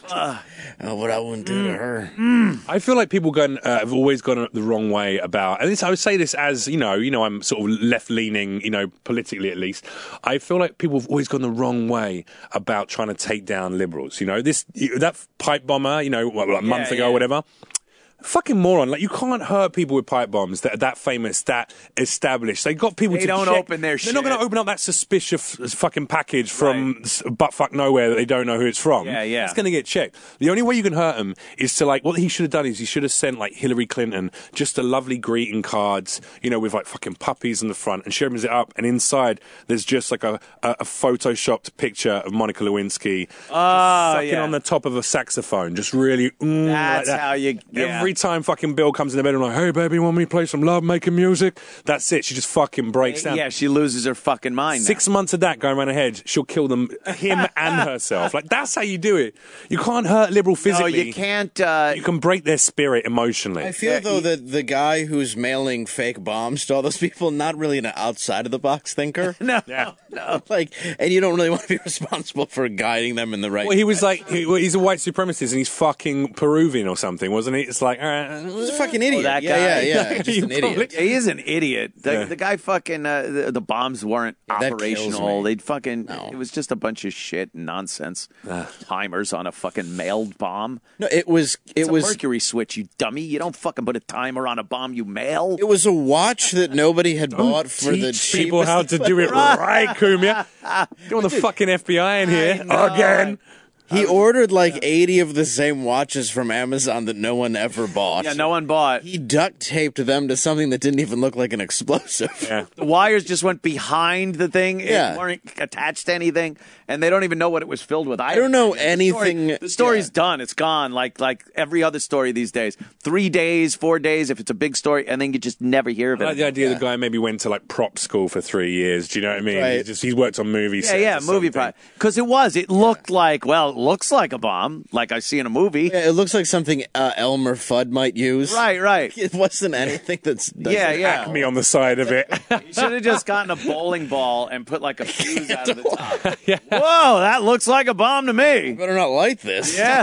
oh, what I wouldn't do to her. I feel like people gone, uh, have always gone the wrong way about, and this, I would say this as, you know, you know, I'm sort of left-leaning, you know, politically at least. I feel like people have always gone the wrong way about trying to take down liberals. You know, this that pipe bomber, you know, what, like a month Yeah, ago yeah. or whatever. Fucking moron. Like, you can't hurt people with pipe bombs that are that famous, that established. They got people They to don't check. open their They're not going shit. to open up that suspicious fucking package from s buttfuck nowhere that they don't know who it's from. Yeah, yeah. It's going to get checked. The only way you can hurt him is to, like, what he should have done is he should have sent, like, Hillary Clinton just a lovely greeting cards, you know, with, like, fucking puppies on the front, and she opens it up, and inside there's just, like, a, a, a photoshopped picture of Monica Lewinsky Oh, sucking yeah. on the top of a saxophone, just really, mm, That's like that. how you- yeah. Every time fucking Bill comes in the bed and like, hey, baby, you want me to play some love making music? That's it. She just fucking breaks down. Yeah, she loses her fucking mind. Six months of that going around her head, she'll kill them, him and herself. Like, that's how you do it. You can't hurt liberal now. No, physically. you can't. Uh, You can break their spirit emotionally. I feel, though, that the guy who's mailing fake bombs to all those people, not really an outside-of-the-box thinker. no, Yeah. no. Like, and you don't really want to be responsible for guiding them in the right Well, he was like, he, well, he's a white supremacist and he's fucking Peruvian or something, wasn't he? It's like, uh, He's a fucking idiot. that yeah, guy. yeah, yeah. Just He an probably- idiot. Yeah, he is an idiot. The, Yeah. the guy fucking uh, the, the bombs weren't that kills operational. me. They'd fucking No. it was just a bunch of shit and nonsense. Timers on a fucking mailed bomb. No, it was. It It's a was. mercury switch, you dummy. You don't fucking put a timer on a bomb you mail. It was a watch that nobody had bought for the teach people cheapest- how to do it right, Kumia. You want the fucking F B I in here again? He ordered like eighty of the same watches from Amazon that no one ever bought. Yeah, no one bought. He duct taped them to something that didn't even look like an explosive. Yeah. The wires just went behind the thing. Yeah. It weren't attached to anything, and they don't even know what it was filled with. I, don't know The story- anything- The story's yeah. done. It's gone. Like like every other story these days. Three days, four days, if it's a big story, and then you just never hear of I it. like the idea the guy maybe went to like prop school for three years. Do you know what I mean? Right. He just he's worked on movies. Yeah, yeah, movie product. Because it was. It looked like, well, it looks like a bomb, like I see in a movie. Yeah, it looks like something uh, Elmer Fudd might use. Right, right. It wasn't anything that's. Yeah, yeah. Acme on the side of it. You should have just gotten a bowling ball and put like a fuse out of the top. Whoa, that looks like a bomb to me. Better not light this. Yeah.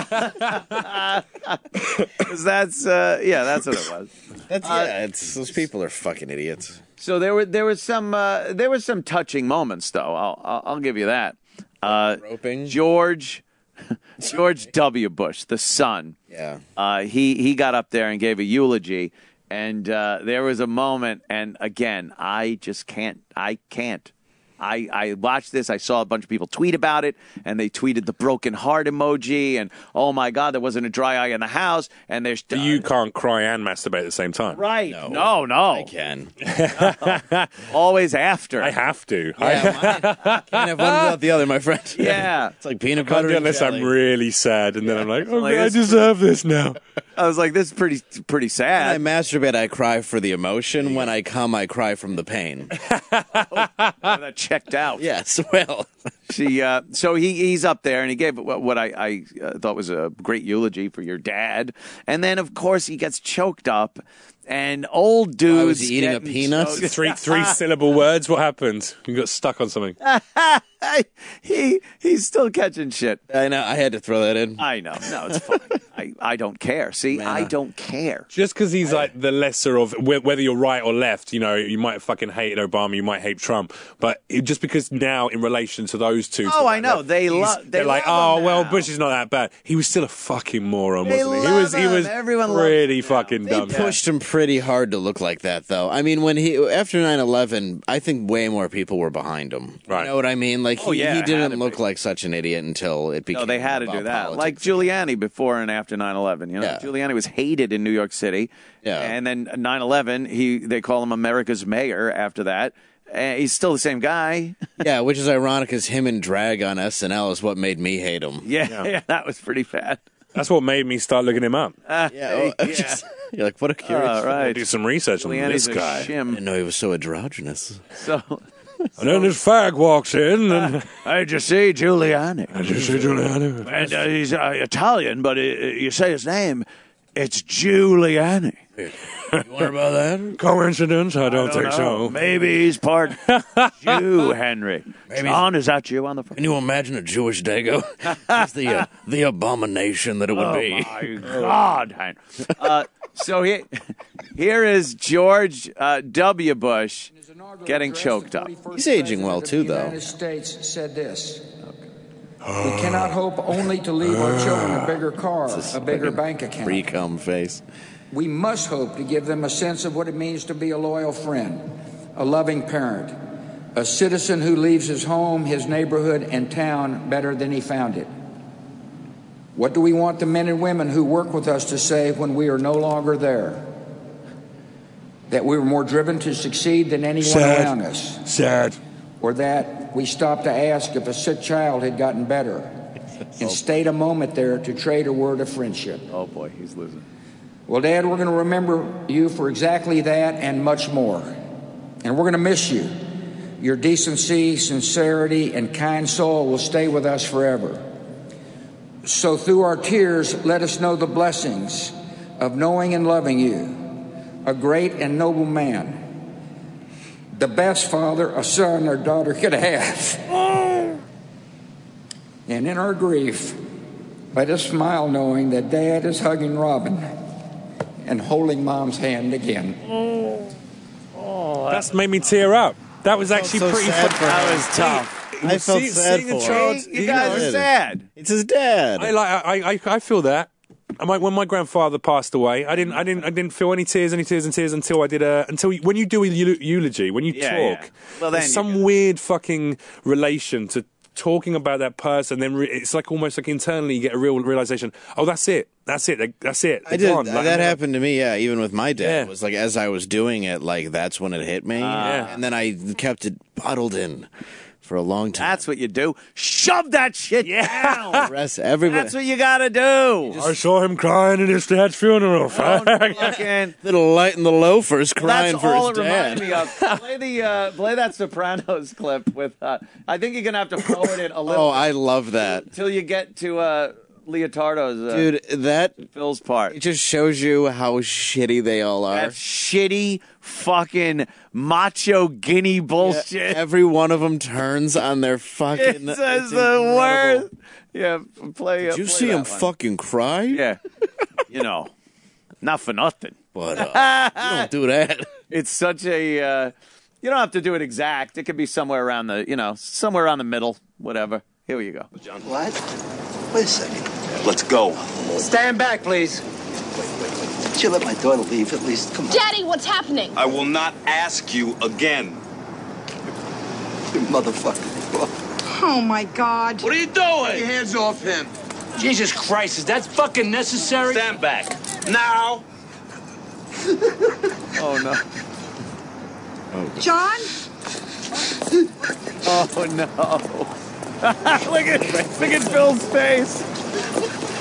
'Cause that's, uh, yeah, that's what it was. That's, yeah. It's those people are fucking idiots. So there were there was some uh, there were some touching moments, though. I'll I'll, I'll give you that. Uh, Roping. George George W. Bush, the son. Yeah. Uh, he he got up there and gave a eulogy, and uh, there was a moment. And again, I just can't. I can't. I, I watched this. I saw a bunch of people tweet about it, and they tweeted the broken heart emoji, and oh my God, there wasn't a dry eye in the house. And there's You can't cry and masturbate at the same time. right? No. No, no, I can. always after. I have to. Yeah, mine, can't have one without the other, my friend. Yeah. It's like peanut I can't butter do it and unless jelly. I'm really sad, and then I'm like, oh, Like, I it's deserve this now. I was like, this is pretty pretty When I sad. masturbate, I cry for the emotion. When I come, I cry from the pain. That checked out. Yes, well. She, uh, so he he's up there and he gave what, what I, I uh, thought was a great eulogy for your dad, and then of course he gets choked up, and old dudes was he eating a getting peanut? choked- Three three syllable words. What happened? You got stuck on something. he he's still catching shit. I know. I had to throw that in. I know. No, it's fine. I, I don't care. See, I don't care. Just because he's like the lesser of wh- whether you're right or left, you know, you might have fucking hated Obama, you might hate Trump, but it, just because now in relation to those two, Oh, to I that know. left, They he's- lo- they they're like, love oh him well, now." Bush is not that bad. He was still a fucking moron, They wasn't he? He love was, he him. was Everyone loves pretty him now. fucking They dumb. pushed him pretty hard to look like that, though. I mean, when he after nine eleven, I think way more people were behind him. Right. You know what I mean? Like, Oh, he, yeah, he it had didn't to look be. like such an idiot until it became. No, they had to about do that. politics. Like Giuliani before and after nine eleven. You know, Yeah. Giuliani was hated in New York City. Yeah. And then nine eleven, he they call him America's mayor after that. And he's still the same guy. Yeah, which is ironic, because him and drag on S N L is what made me hate him. Yeah, yeah. that was pretty bad. That's what made me start looking him up. Yeah, oh, just- you're like, what a curious. All right. Do some research on Giuliani's this a guy. I shim. didn't know he was so androgynous. So, And then this fag walks in, and I just see Giuliani. I just say Giuliani. And uh, he's uh, Italian, but uh, you say his name, It's Giuliani. You wonder about that? Coincidence? I don't, I don't think know. so. Maybe he's part Jew, Henry. Maybe John, is that you on the phone? Can you imagine a Jewish Dago? Just the uh, the abomination that it would Oh, be. my God, Henry. Uh, so he, here is George uh, W. Bush getting choked up. He's aging well, too, the though. United States said this. We cannot hope only to leave our children a bigger car, a bigger bank account. Pre-cum face. We must hope to give them a sense of what it means to be a loyal friend, a loving parent, a citizen who leaves his home, his neighborhood, and town better than he found it. What do we want the men and women who work with us to say when we are no longer there? That we were more driven to succeed than anyone Sad. around us? Sad. Or that we stopped to ask if a sick child had gotten better and stayed a moment there to trade a word of friendship? Oh, boy, he's losing. Well, Dad, we're going to remember you for exactly that and much more. And we're going to miss you. Your decency, sincerity, and kind soul will stay with us forever. So through our tears, let us know the blessings of knowing and loving you, a great and noble man, the best father a son or daughter could have. And in our grief, let us smile knowing that Dad is hugging Robin and holding Mom's hand again. That's made me tear up. That was actually so pretty sad fu- for him. That was tough. I felt See- sad seeing a for child- him. You You guys know, are sad. It's his dad. I like. I, I. I feel that. I might, when my grandfather passed away, I didn't. I didn't. I didn't feel any tears, any tears, and tears until I did a. Until you, when you do a eul- eulogy, when you Yeah, talk, yeah. Well, then there's you some go. weird fucking relation to talking about that person. Then re- it's like almost like internally you get a real realization. Oh, that's it. That's it. That's it. I They're did. gone. Like, that happened to me, yeah, even with my dad. Yeah. It was like as I was doing it, like that's when it hit me. Yeah. And then I kept it bottled in for a long time. That's what you do. Shove that shit down. Rest, everybody. That's what you gotta do. I saw him crying at his dad's funeral. Don't fucking- Little light in the loafers crying That's for all his it dad. reminded me of. Play the uh, play that Sopranos clip with. Uh, I think you're gonna have to forward it a little Oh, I love that. until you get to uh, Leotardo's uh, Dude, that Phil's part. it just shows you how shitty they all are. That shitty fucking macho guinea bullshit. Every one of them turns on their fucking. It's, it's it's the incredible. worst. Yeah, play. uh, Did you play see him that one. fucking cry? Yeah, you know, not for nothing. But uh, you don't do that. It's such a. Uh, you don't have to do it exact. It could be somewhere around the. You know, somewhere around the middle. Whatever. Here you go. What? Wait a second. Let's go. Stand back, please. Did you let my daughter leave at least? Come on. Daddy, what's happening? I will not ask you again. You motherfucker. Oh, my God. What are you doing? Get your hands off him. Jesus Christ, is that fucking necessary? Stand back. Now. Oh no. John? Oh no. look at look at Phil's face.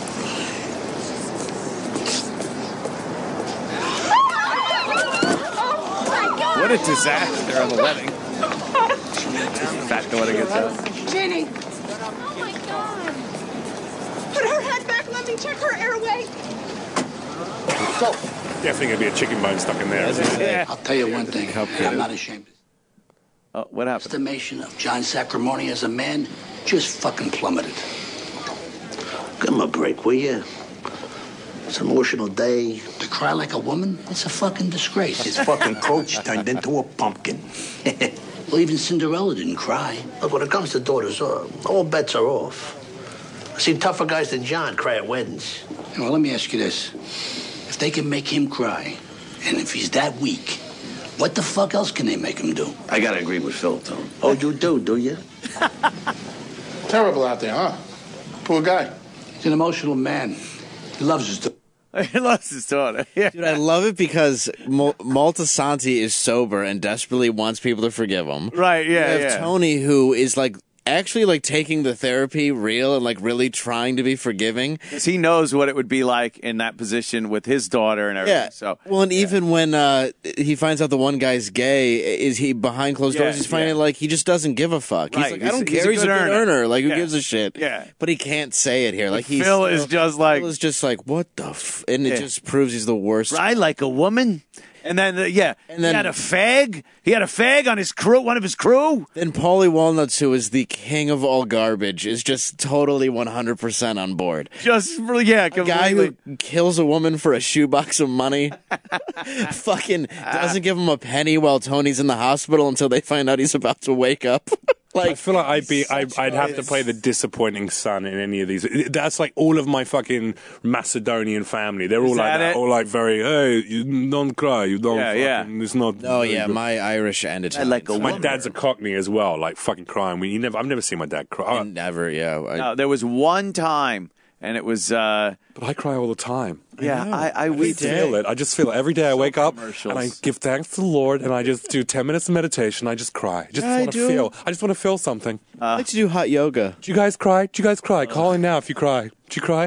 Oh, my God. What a disaster of a wedding. Fat daughter gets out. Ginny. Oh, my God. Put her head back. Let me check her airway. Definitely gonna be a chicken bone stuck in there. Isn't it? Yeah. I'll tell you one thing. I'm not ashamed. Oh, what happened? Estimation of John Sacramone as a man just fucking plummeted. Give him a break, will you? It's an emotional day. To cry like a woman, it's a fucking disgrace. His fucking coach turned into a pumpkin. Well, even Cinderella didn't cry. Look, when it comes to daughters, uh, all bets are off. I've seen tougher guys than John cry at weddings. Well, let me ask you this. If they can make him cry, and if he's that weak, what the fuck else can they make him do? I gotta agree with Phil, Tom. Oh, you do, do you? Terrible out there, huh? Poor guy. He's an emotional man. He loves his daughter. He loves his daughter. Yeah. Dude, I love it because Mol- Maltasanti is sober and desperately wants people to forgive him. Right, yeah, You have yeah. Tony, who is like actually like taking the therapy real and like really trying to be forgiving. Because he knows what it would be like in that position with his daughter and everything. Yeah. So well, and yeah. even when uh, he finds out the one guy's gay, is he behind closed doors? Yeah, He's finding yeah. like he just doesn't give a fuck. Right. He's like, He's- I don't he's care. a He's good a good earner. earner. Like, who Yeah. gives a shit? Yeah. But he can't say it here. Like he's Phil is just like- Phil is just like, what the f? And it Yeah. just proves he's the worst. I like a woman. And then, uh, yeah, And then- he had a fag. He had a fag on his crew, one of his crew. Then Paulie Walnuts, who is the king of all garbage, is just totally one hundred percent on board. Just, yeah, A guy completely. who kills a woman for a shoebox of money, fucking doesn't give him a penny while Tony's in the hospital until they find out he's about to wake up. I Like, feel like I'd be, I, I'd have to play the disappointing son in any of these. That's like all of my fucking Macedonian family. They're all Is like that that. it? All like very, hey, you don't cry, you don't. Yeah, fucking, It's not. oh yeah, my Irish and Italian. like a My woman. dad's a Cockney as well, like fucking crying. We, you never, I've never seen my dad cry. And never, yeah. I, No, there was one time, and it was, uh, But I cry all the time. yeah, I, I, I we just feel it. I just feel it. Every day I wake up commercials. and I give thanks to the Lord and I just do ten minutes of meditation. I just cry. I just I want to do. feel. I just want to feel something. I like to do hot yoga. Do you guys cry? Do you guys cry? Call in now if you cry. Do you cry?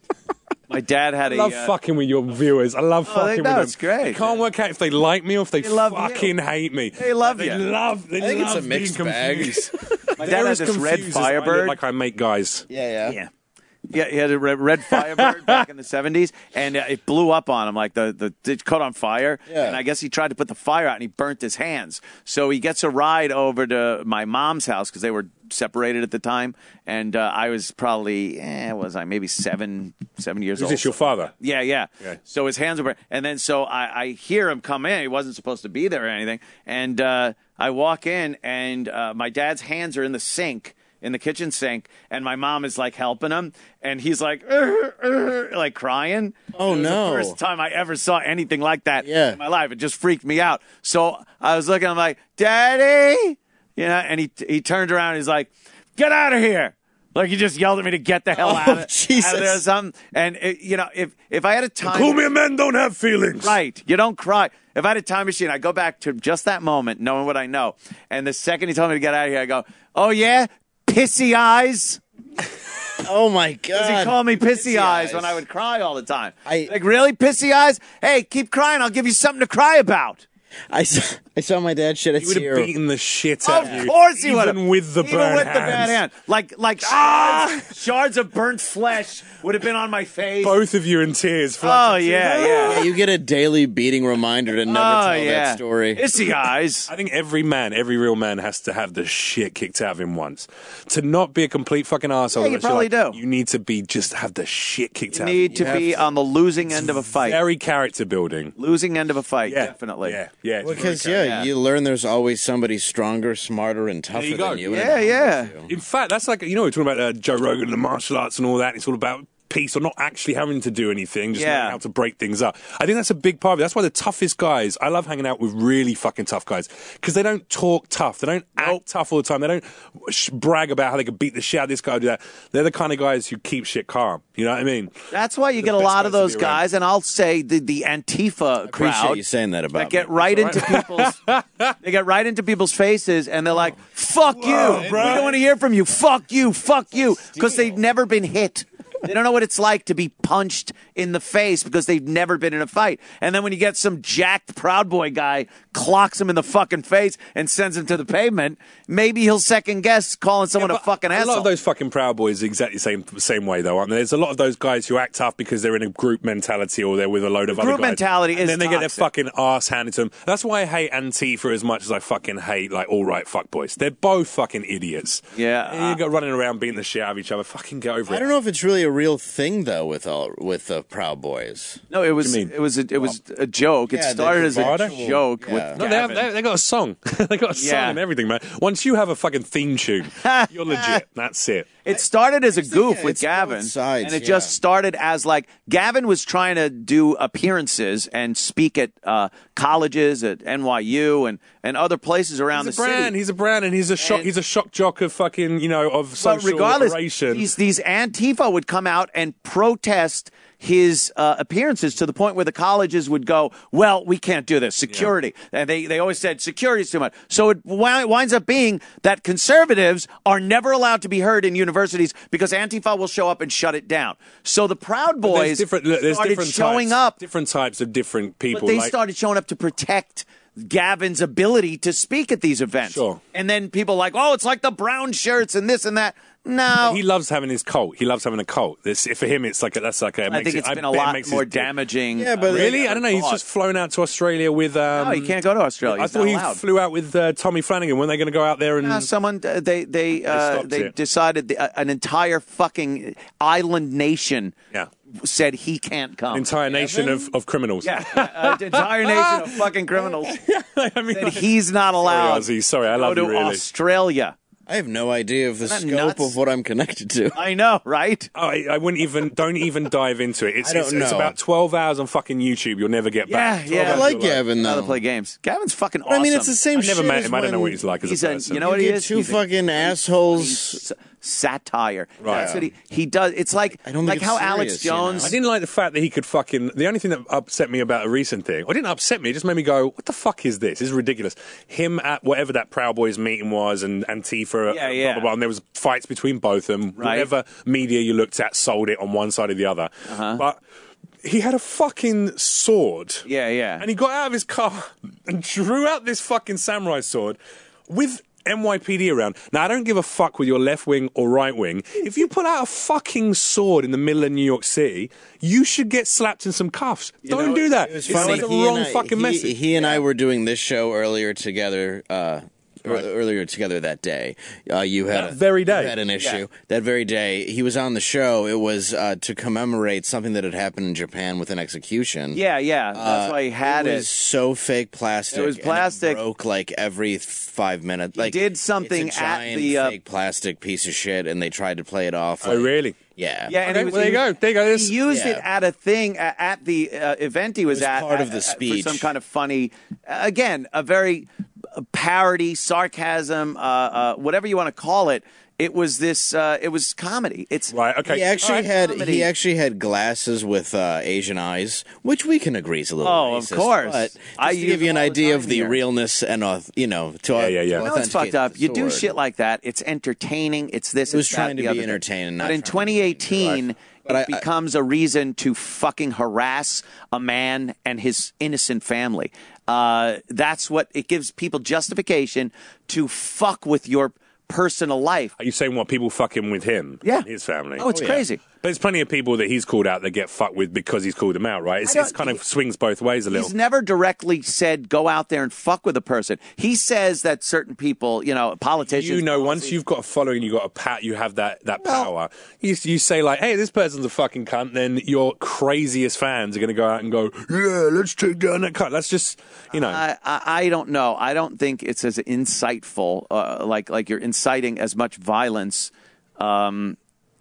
My dad had I a. love uh, fucking with your viewers. I love Oh, fucking they- with no, them. it's great. I can't work out if they like me or if they, They love fucking you. hate me. They love they you. Love, they I think it's love a mixed being bag. confused. My They're dad had as this red confused as I look Firebird. like I make guys. Yeah, yeah. Yeah. Yeah, he had a red, red Firebird back in the seventies, and uh, it blew up on him. Like, the, the it caught on fire, Yeah. and I guess he tried to put the fire out, and he burnt his hands. So he gets a ride over to my mom's house, because they were separated at the time, and uh, I was probably, eh, was I, maybe seven, seven years Is old. this your father? Yeah, yeah. Yeah. So his hands were burnt. And then so I, I hear him come in. He wasn't supposed to be there or anything. And uh, I walk in, and uh, my dad's hands are in the sink, in the kitchen sink, and my mom is like helping him, and he's like, "Ur, ur," like crying. Oh, It was no. the first time I ever saw anything like that Yeah. in my life. It just freaked me out. So I was looking, I'm like, Daddy, you know, and he he turned around, and he's like, get out of here. Like, he just yelled at me to get the hell Oh, out, of, Jesus. out of there or something. And, it, you know, if, if I had a time... Cool me men don't have feelings. Right. You don't cry. If I had a time machine, I'd go back to just that moment, knowing what I know. And the second he told me to get out of here, I go, oh, yeah? Pissy eyes? Oh my Because he god. called me pissy, Pissy eyes, eyes. when I would cry all the time. I- like, really? Pissy eyes? Hey, keep crying. I'll give you something to cry about. I saw, I saw my dad shit at He would have zero. beaten the shit out Of of you. course he would have. Even with the Even burnt with the hands. bad hand. Like, like shards, shards of burnt flesh would have been on my face. Both of you in tears. For Oh, like, yeah, Yeah, yeah. you get a daily beating reminder to never Oh, tell yeah. that story. Pissy eyes. I think every man, every real man has to have the shit kicked out of him once. To not be a complete fucking asshole. Yeah, you probably do. You need to be just have the shit kicked You out need of you. to be on the losing end of a fight. Very character building. Losing end of a fight, Yeah, definitely. Yeah, yeah. it's very Because character- yeah, you learn there's always somebody stronger, smarter, and tougher you go. than you. and Yeah, it yeah. humbles you. In fact, that's like, you know, we're talking about uh, Joe Rogan and the martial arts and all that. It's all about peace or not actually having to do anything, just Yeah. knowing how to break things up. I think that's a big part of it. That's why the toughest guys, I love hanging out with really fucking tough guys because they don't talk tough. They don't act tough all the time. They don't sh- brag about how they could beat the shit out of this guy or do that. They're the kind of guys who keep shit calm. You know what I mean? That's why you The get a best lot of guys to those be around. guys, and I'll say the, the Antifa Appreciate crowd you saying that about that get me. right into people's they get right into people's faces, and they're like, "Fuck you! We don't want to hear from you. Fuck you! Fuck you!" Because they've never been hit. They don't know what it's like to be punched in the face because they've never been in a fight. And then when you get some jacked Proud Boy guy clocks him in the fucking face and sends him to the pavement, maybe he'll second guess calling someone Yeah, a but fucking a asshole. lot of those fucking Proud Boys are exactly the same same way though, aren't they? There's a lot of those guys who act tough because they're in a group mentality or they're with a load of The other group guys. mentality and is then they get their toxic. fucking ass handed to them. That's why I hate Antifa as much as I fucking hate like all right fuck boys. They're both fucking idiots. Yeah, and you got running around beating the shit out of each other. Fucking get over it. I don't know if it's really a real thing though with all with the Proud Boys. No, it was you mean? it was a, it was a joke. It Yeah, started the as a bravado? joke Yeah. with No, they, have, Gavin. they, they got a song. they got a song Yeah. and everything, man. Once you have a fucking theme tune, you're legit. That's it. It started as a goof yeah, with it's Gavin, both sides, and it yeah. just started as like Gavin was trying to do appearances and speak at uh, colleges at N Y U and, and other places around He's the a brand. city. He's a brand, and he's a shock. And- He's a shock jock of fucking, you know, of But social regardless, liberation. these these Antifa would come out and protest his uh, appearances to the point where the colleges would go, well, we can't do this. Security. Yeah. And they, they always said security is too much. So it wi- winds up being that conservatives are never allowed to be heard in universities because Antifa will show up and shut it down. So the Proud Boys there's different, there's started different showing types, up. Different types of different people. But they like, started showing up to protect Gavin's ability to speak at these events. Sure. And then people like, oh, it's like the brown shirts and this and that. No. He loves having his cult. He loves having a cult. This, for him, it's like a, that's like a. It I think it, it's been I a bet it lot makes more his- damaging. Yeah, but Really? uh, I don't know. He's thought. just flown out to Australia with. Um, No, he can't go to Australia. I He's thought not he allowed. flew out with uh, Tommy Flanagan. Weren't they going to go out there and? No, someone uh, they they uh, stopped they it. decided the, uh, an entire fucking island nation Yeah. said he can't come. Entire nation of, of criminals. Yeah, uh, the entire nation of fucking criminals I mean, said he's not allowed. Sorry, Ozzy. Sorry, I to love go you, to really. Australia. I have no idea of the Isn't that scope nuts? of what I'm connected to. I know, right? Oh, I, I wouldn't even. Don't even dive into it. It's, I don't it's, it's know. about twelve hours on fucking YouTube. You'll never get Yeah, back. yeah. I like Gavin, How though. to play games. Gavin's fucking But awesome. I mean, it's the same I never shit met as him. I don't know when what he's like as He's a a, person. you know what he get is? two He's a fucking complete assholes. s- satire. Right. That's what he he does. It's like I don't like think how it's Alex serious, you know? Jones. I didn't like the fact that he could fucking. The only thing that upset me about a recent thing, or didn't upset me, it just made me go, "What the fuck is this? This is ridiculous." Him at whatever that Proud Boys meeting was, and Antifa, Yeah, uh, yeah. blah, blah, blah, and there was fights between both of them. Right. Whatever media you looked at sold it on one side or the other. Uh-huh. But he had a fucking sword. Yeah, yeah. And he got out of his car and drew out this fucking samurai sword with N Y P D around. Now, I don't give a fuck with your left wing or right wing. If you pull out a fucking sword in the middle of New York City, you should get slapped in some cuffs. don't know, do that. It was It's funny. like the He wrong and I- fucking he, message. He and I were doing this show earlier together. Uh, Right. Earlier together that day, uh, you had That a, very day. you had an issue. That very day, he was on the show. It was uh, to commemorate something that had happened in Japan with an execution. Yeah, yeah. That's Uh, why he had it. it. was so fake plastic. It was and plastic. broke like every five minutes. He Like did something it's a at giant the, uh, fake plastic piece of shit, and they tried to play it off. Oh, like- really? Yeah. Yeah, and Okay, it was, well, there you he- go. There you go. This- He used it Yeah. at a thing at, at the uh, event he was, was at. part of at- the at- speech. for some kind of funny. Uh, again, a very uh, parody, sarcasm, uh, uh, whatever you want to call it. It was this. Uh, it was comedy. It's Right, okay. He actually Alright, had comedy. he actually had glasses with uh, Asian eyes, which we can agree is a little Oh, of racist, course. But just I to use give you an them all the idea time of the here. realness and uh, you know, to Yeah, yeah, yeah. to You You know what's authenticate fucked up? the You do sword. shit like that. It's entertaining. It's this. It was it's that, trying to the be other thing. entertaining, not But in trying to be twenty eighteen, But it I- I- becomes a reason to fucking harass a man and his innocent family. Uh, that's what it gives people justification to fuck with your personal life. Are you saying what people fucking with him? Yeah. And his family. Oh, it's crazy. But there's plenty of people that he's called out that get fucked with because he's called them out, right? It's, I don't- it's kind of swings both ways a little. He's never directly said go out there and fuck with a person. He says that certain people, you know, politicians. You know, once you've got a following, you've got a pat, you have that, that power. You, you say like, hey, this person's a fucking cunt, then your craziest fans are going to go out and go, yeah, let's take down that cunt. That's just, you know. I, I, I don't know. I don't think it's as insightful, uh, like like you're inciting as much violence um,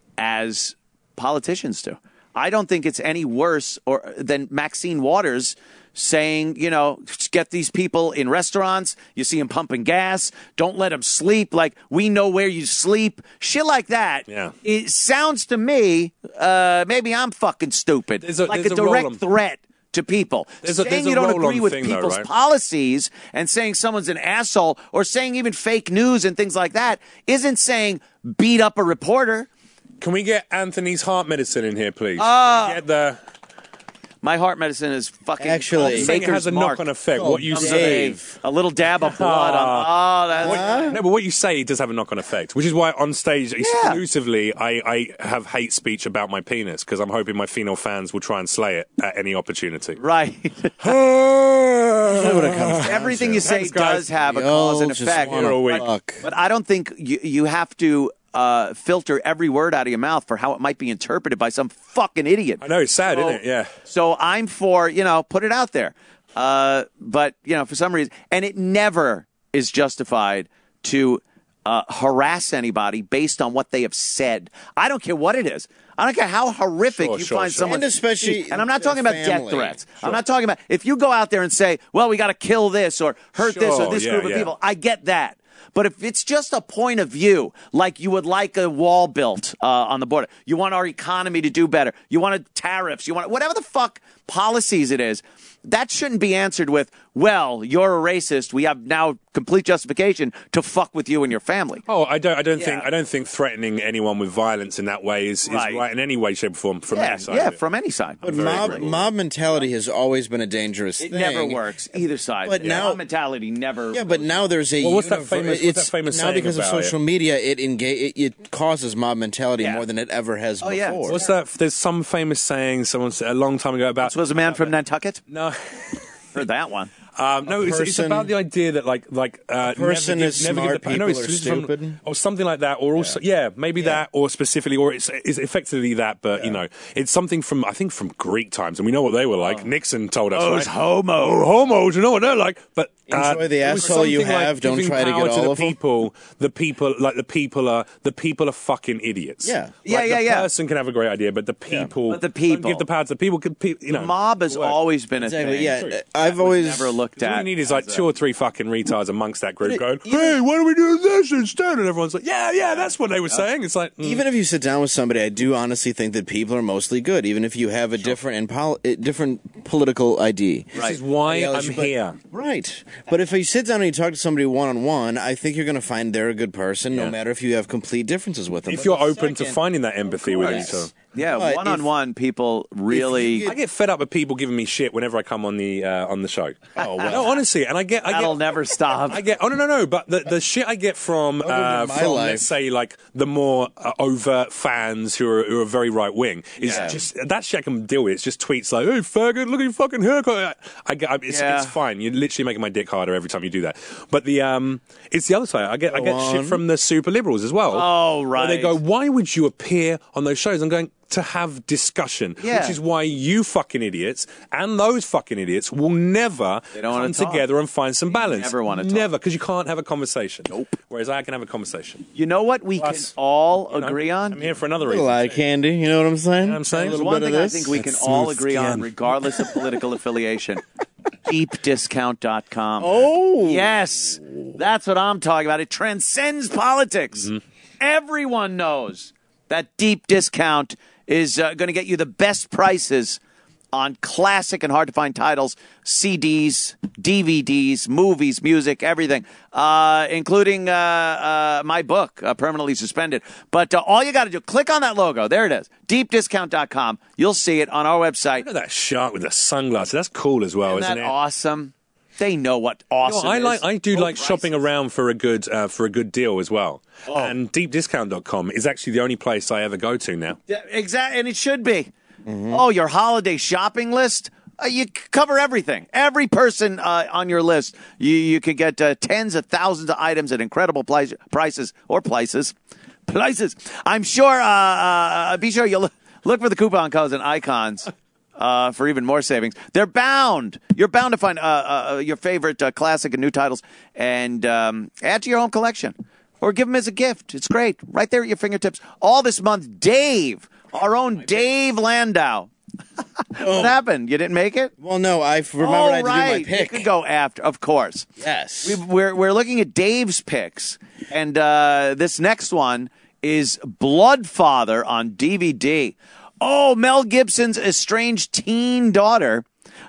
as politicians do. I don't think it's any worse or than Maxine Waters saying, you know, get these people in restaurants. You see them pumping gas. Don't let them sleep. Like, we know where you sleep. Shit like that. Yeah. It sounds to me, uh, maybe I'm fucking stupid. There's a- like there's a a direct roll-on- threat to people. There's a- saying there's a you don't roll-on agree with thing, though, people's right? policies and saying someone's an asshole or saying even fake news and things like that isn't saying beat up a reporter. Can we get Anthony's heart medicine in here, please? Uh, Can we get the... My heart medicine is fucking Actually- I'm saying it has a Maker's Mark. knock-on effect. What you Comes say... with A, a little dab of blood on. Oh, that's. What- no, but what you say does have a knock-on effect, which is why on stage exclusively I, I have hate speech about my penis because I'm hoping my female fans will try and slay it at any opportunity. Right. what it comes down Everything to. you say Thanks, guys. does have a We cause all and just effect. wanna But- fuck. But I don't think you you have to uh, filter every word out of your mouth for how it might be interpreted by some fucking idiot. I know, it's sad, So- isn't it? Yeah. So I'm for, you know, put it out there. Uh, but, you know, for some reason, and it never is justified to uh, harass anybody based on what they have said. I don't care what it is. I don't care how horrific Sure, you sure, find sure. someone. And especially and I'm not their talking about death family. threats. I'm not talking about if you go out there and say, well, we got to kill this or hurt this or Sure, this yeah, group of yeah. people. I get that. But if it's just a point of view, like you would like a wall built uh, on the border, you want our economy to do better, you want tariffs, you want whatever the fuck policies it is, that shouldn't be answered with, well, you're a racist. We have now complete justification to fuck with you and your family. Oh, I don't. I don't Yeah. think. I don't think threatening anyone with violence in that way is, is Right. right. in any way, shape, or form from yeah, any side. yeah, of it. from any side. But very mob, agree. mob mentality has always been a dangerous It thing. never works either side. But now- Mob mentality never. Yeah, but now there's a Well, what's that univer- famous- what's it's that famous now saying because of about social it? media, it engage it, it causes mob mentality Yeah. more than it ever has Oh, yeah. before. What's that? There's some famous saying someone said a long time ago about. This was a man from Nantucket. No. Heard that one. Um, no, it's, it's person- about the idea that like like uh, person never is give, never smart, give the, I know people it's- are this is from- stupid. or something like that, or also yeah, maybe that, or specifically, or it's, it's effectively that, but you know, it's something from I think from Greek times, and we know what they were like. Nixon told us, Oh, right? it's homo. Oh, homos, you know what they're like, but. Uh, Enjoy the it was asshole you something like have, don't giving try to power get all the of them. people. The people, like the people are the people are fucking idiots. Yeah. Like, Yeah, yeah, the yeah. person can have a great idea, but the people, But the don't people. give the power to the people. Can, pe- you know, The mob has work. always been a Exactly. thing. Yeah, True. I've Was always never looked All at. you need is like as a- two or three fucking retards amongst that group But going, it- even- hey, why don't we do this instead? And everyone's like, yeah, yeah, that's what they were saying. It's like, mm. Even if you sit down with somebody, I do honestly think that people are mostly good, even if you have a different and pol- uh, different political I D. this is why I'm Ideology, but- here. Right. But if you sit down and you talk to somebody one on one, I think you're going to find they're a good person, Yeah. no matter if you have complete differences with them. If But you're the open to second- finding that empathy with course. each other. Yeah, But one on if- one, people really. get- I get fed up with people giving me shit whenever I come on the uh, on the show. Oh, well. No, honestly, and I get, I That'll get, never stop. I get. Oh no, no, no. But the the shit I get from Over uh, my from life. let's say like the more uh, overt fans who are who are very right wing is Yeah. just that shit I can deal with. It's just tweets like, "Hey, faggot, look at your fucking haircut." I get. I, it's, Yeah. it's fine. You're literally making my dick harder every time you do that. But the um, it's the other side. I get I Go get on. shit from the super liberals as well. Oh, Where right. they go, "Why would you appear on those shows?" I'm going. To have discussion, Yeah. which is why you fucking idiots and those fucking idiots will never They don't wanna come talk. together and find some balance. never wanna talk. Never, because you can't have a conversation. Nope. Whereas I can have a conversation. You know what we Plus, can all You know, agree on? I'm here for another A reason. little eye candy, you know what I'm saying? You know what I'm saying? A There's little one bit thing of I this. think we can That all smooth agree on, skin. regardless of political affiliation. deep discount dot com. Oh. Yes, that's what I'm talking about. It transcends politics. Mm-hmm. Everyone knows that Deep Discount is uh, going to get you the best prices on classic and hard-to-find titles, C Ds, D V Ds, movies, music, everything, uh, including uh, uh, my book, uh, Permanently Suspended. But uh, all you got to do, click on that logo. There it is, deep discount dot com. You'll see it on our website. Look at that shark with the sunglasses. That's cool as well, Isn't isn't that it? awesome? They know what You know, awesome I is. like. I do Low like shopping prices. around for a good uh, for a good deal as well. Oh. And deep discount dot com is actually the only place I ever go to now. Yeah, exactly, and it should be. Mm-hmm. Oh, your holiday shopping list? Uh, you c- cover everything. Every person uh, on your list, you you can get uh, tens of thousands of items at incredible price, prices or places. Places. I'm sure. Uh, uh, be sure you look, look for the coupon codes and icons. Uh, for even more savings. They're bound. You're bound to find uh, uh, your favorite uh, classic and new titles and um, add to your home collection. Or give them as a gift. It's great. Right there at your fingertips. All this month, Dave, our own Dave Landau. What happened? You didn't make it? Well, no, I f- remember oh, I had to right. do my pick. You could go after, of course. Yes. We've, we're, we're looking at Dave's picks. And uh, this next one is Bloodfather on D V D. Oh, Mel Gibson's estranged teen daughter,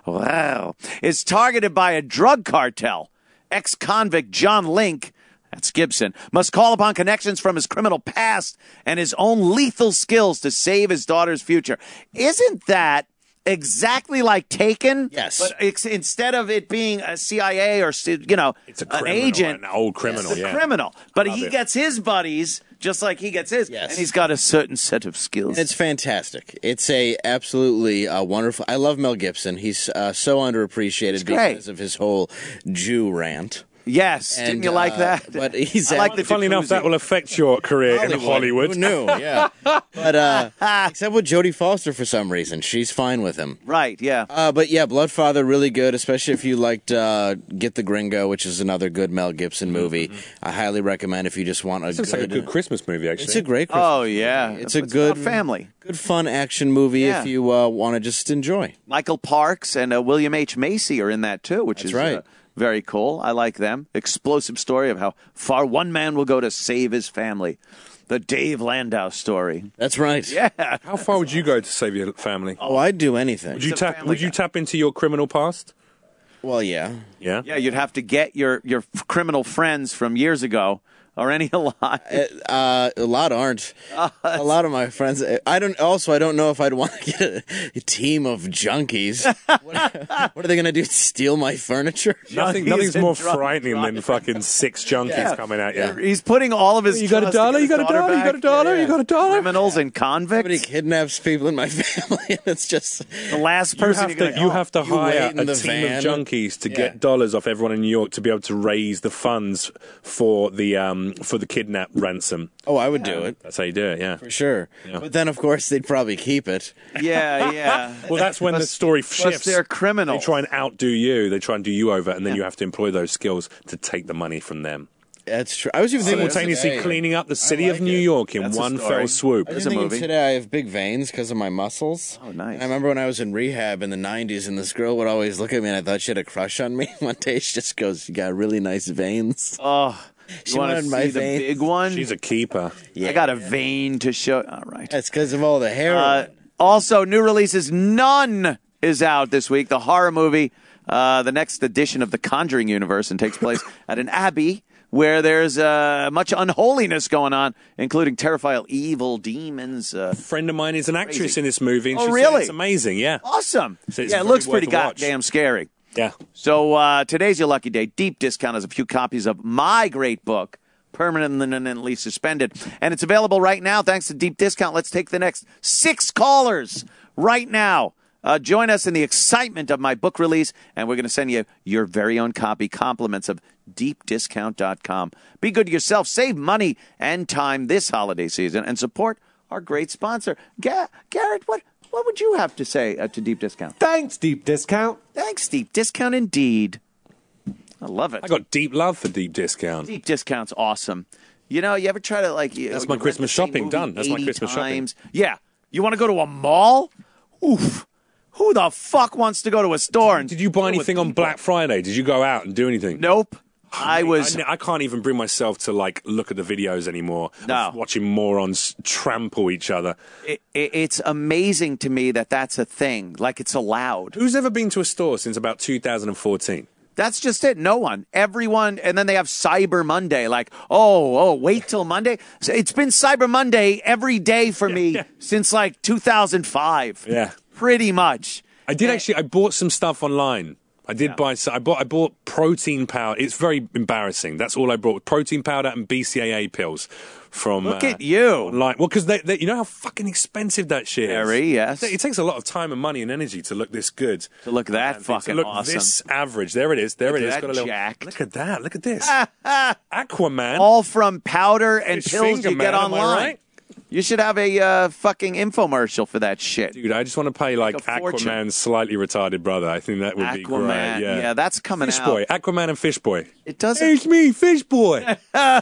wow, is targeted by a drug cartel. Ex-convict John Link, that's Gibson, must call upon connections from his criminal past and his own lethal skills to save his daughter's future. Isn't that exactly like Taken? Yes. But it's, instead of it being a C I A or, you know, It's a an criminal, agent. an old criminal, It's a yeah. criminal. But Love he it. gets his buddies just like he gets his. Yes. And he's got a certain set of skills. It's fantastic. It's a absolutely uh, wonderful. I love Mel Gibson. He's uh, so underappreciated great. because of his whole Jew rant. Yes. And, Didn't you like uh, that? But he's I like the Funnily enough, jacuzzi. that will affect your career in Hollywood. Who knew? Yeah. But uh, except with Jodie Foster for some reason, she's fine with him. Right, yeah. Uh, but yeah, Bloodfather really good, especially if you liked uh, Get the Gringo, which is another good Mel Gibson movie. I highly recommend if you just want a This good. looks like a good Christmas movie, actually. It's a great. Christmas Oh, yeah. movie. It's It's a good about family. good fun action movie Yeah. if you uh, want to just enjoy. Michael Parks and uh, William H. Macy are in that too, which That's is right. uh, Very cool. I like them. Explosive story of how far one man will go to save his family. The Dave Landau story. That's right. Yeah. How far would you go to save your family? Oh, I'd do anything. Would you He's a tap? family Would you guy. tap into your criminal past? Well, yeah. Yeah. Yeah, you'd have to get your, your criminal friends from years ago. Are any alive? Uh, a lot aren't. Oh, a lot of my friends. I don't. Also, I don't know if I'd want to get a, a team of junkies. what, what are they going to do? Steal my furniture? Nothing, Junkies nothing's and more drunk frightening than drivers. fucking six junkies Yeah. coming at you. Yeah, he's putting all of his. You got a trust to dollar? get You got his a dollar? daughter You got a back. dollar? You got a dollar? Criminals and Somebody convicts. kidnaps people in my family, and it's just The last You person have you're to, gonna you call. have to You hire wait in a the team van. of junkies to Yeah. get dollars off everyone in New York to be able to raise the funds for the um for the kidnap ransom. oh, I would do it That's how you do it. Yeah. for sure. Yeah. But then, of course, they'd probably keep it. Yeah, yeah. Well, that's when the Plus- story plus shifts. they're criminals. They try and outdo you. They try and do you over, and then you have to employ those skills to take the money from them. That's true. I was even thinking Simultaneously today, cleaning up the city like of New it. York in That's a one story. fell swoop. I was There's a thinking movie. today I have big veins because of my muscles. Oh, nice. And I remember when I was in rehab in the nineties, and this girl would always look at me, and I thought she had a crush on me. One day she just goes, "You got really nice veins." Oh, She you want to wanted see my the vein. big one? She's a keeper. I got a vein to show. All right. That's because of all the hair. Uh, also, new releases. None is out this week. The horror movie, uh, the next edition of the Conjuring universe, and takes place at an abbey where there's uh, much unholiness going on, including terrifying evil demons. Uh, A friend of mine is an actress Crazy. in this movie, and Oh, she really? said it's amazing. Yeah. awesome. So it's yeah, it very looks worth pretty a watch. goddamn scary. Yeah. So uh, today's your lucky day. Deep discount has a few copies of my great book, Permanently Suspended. And it's available right now thanks to Deep Discount. Let's take the next six callers right now. Uh, join us in the excitement of my book release, and we're going to send you your very own copy. Compliments of deep discount dot com. Be good to yourself. Save money and time this holiday season and support our great sponsor. Ga- Garrett, what, what would you have to say uh, to Deep Discount? Thanks, Deep Discount. Thanks, Deep Discount, indeed. I love it. I got deep love for deep discount. Deep Discount's awesome. You know, you ever try to, like... You, That's you my rent Christmas the same shopping movie done. That's my eighty Christmas shopping. times. Yeah. You want to go to a mall? Oof. Who the fuck wants to go to a store? And Did you buy deal with anything on people? Black Friday? Did you go out and do anything? Nope. I was... I, I can't even bring myself to like look at the videos anymore. No. Of watching morons trample each other. It, it, it's amazing to me that that's a thing. Like, it's allowed. Who's ever been to a store since about two thousand fourteen? That's just it. No one. Everyone. And then they have Cyber Monday. Like, oh, oh, wait till Monday. So it's been Cyber Monday every day for me yeah. since like two thousand five. Yeah. Pretty much. I did actually. I bought some stuff online. I did buy. So I bought. I bought protein powder. It's very embarrassing. That's all I bought: protein powder and B C A A pills from. Look uh, at you. Online. Well, because they, they, you know how fucking expensive that shit is. Very, yes. It takes a lot of time and money and energy to look this good. To look that And fucking to look awesome. this average. There it is. There Look it at is. that Got a little. jacked. Look at that. Look at this. Aquaman. All from powder and Fish pills finger you get man, am I online. right? You should have a uh, fucking infomercial for that shit. Dude, I just want to pay like, Like a fortune. Aquaman's slightly retarded brother. I think that would be great. Aquaman. Yeah, Yeah, that's coming Fish out. Boy. Aquaman and Fish Boy. It doesn't. Hey, it's me, Fish Boy.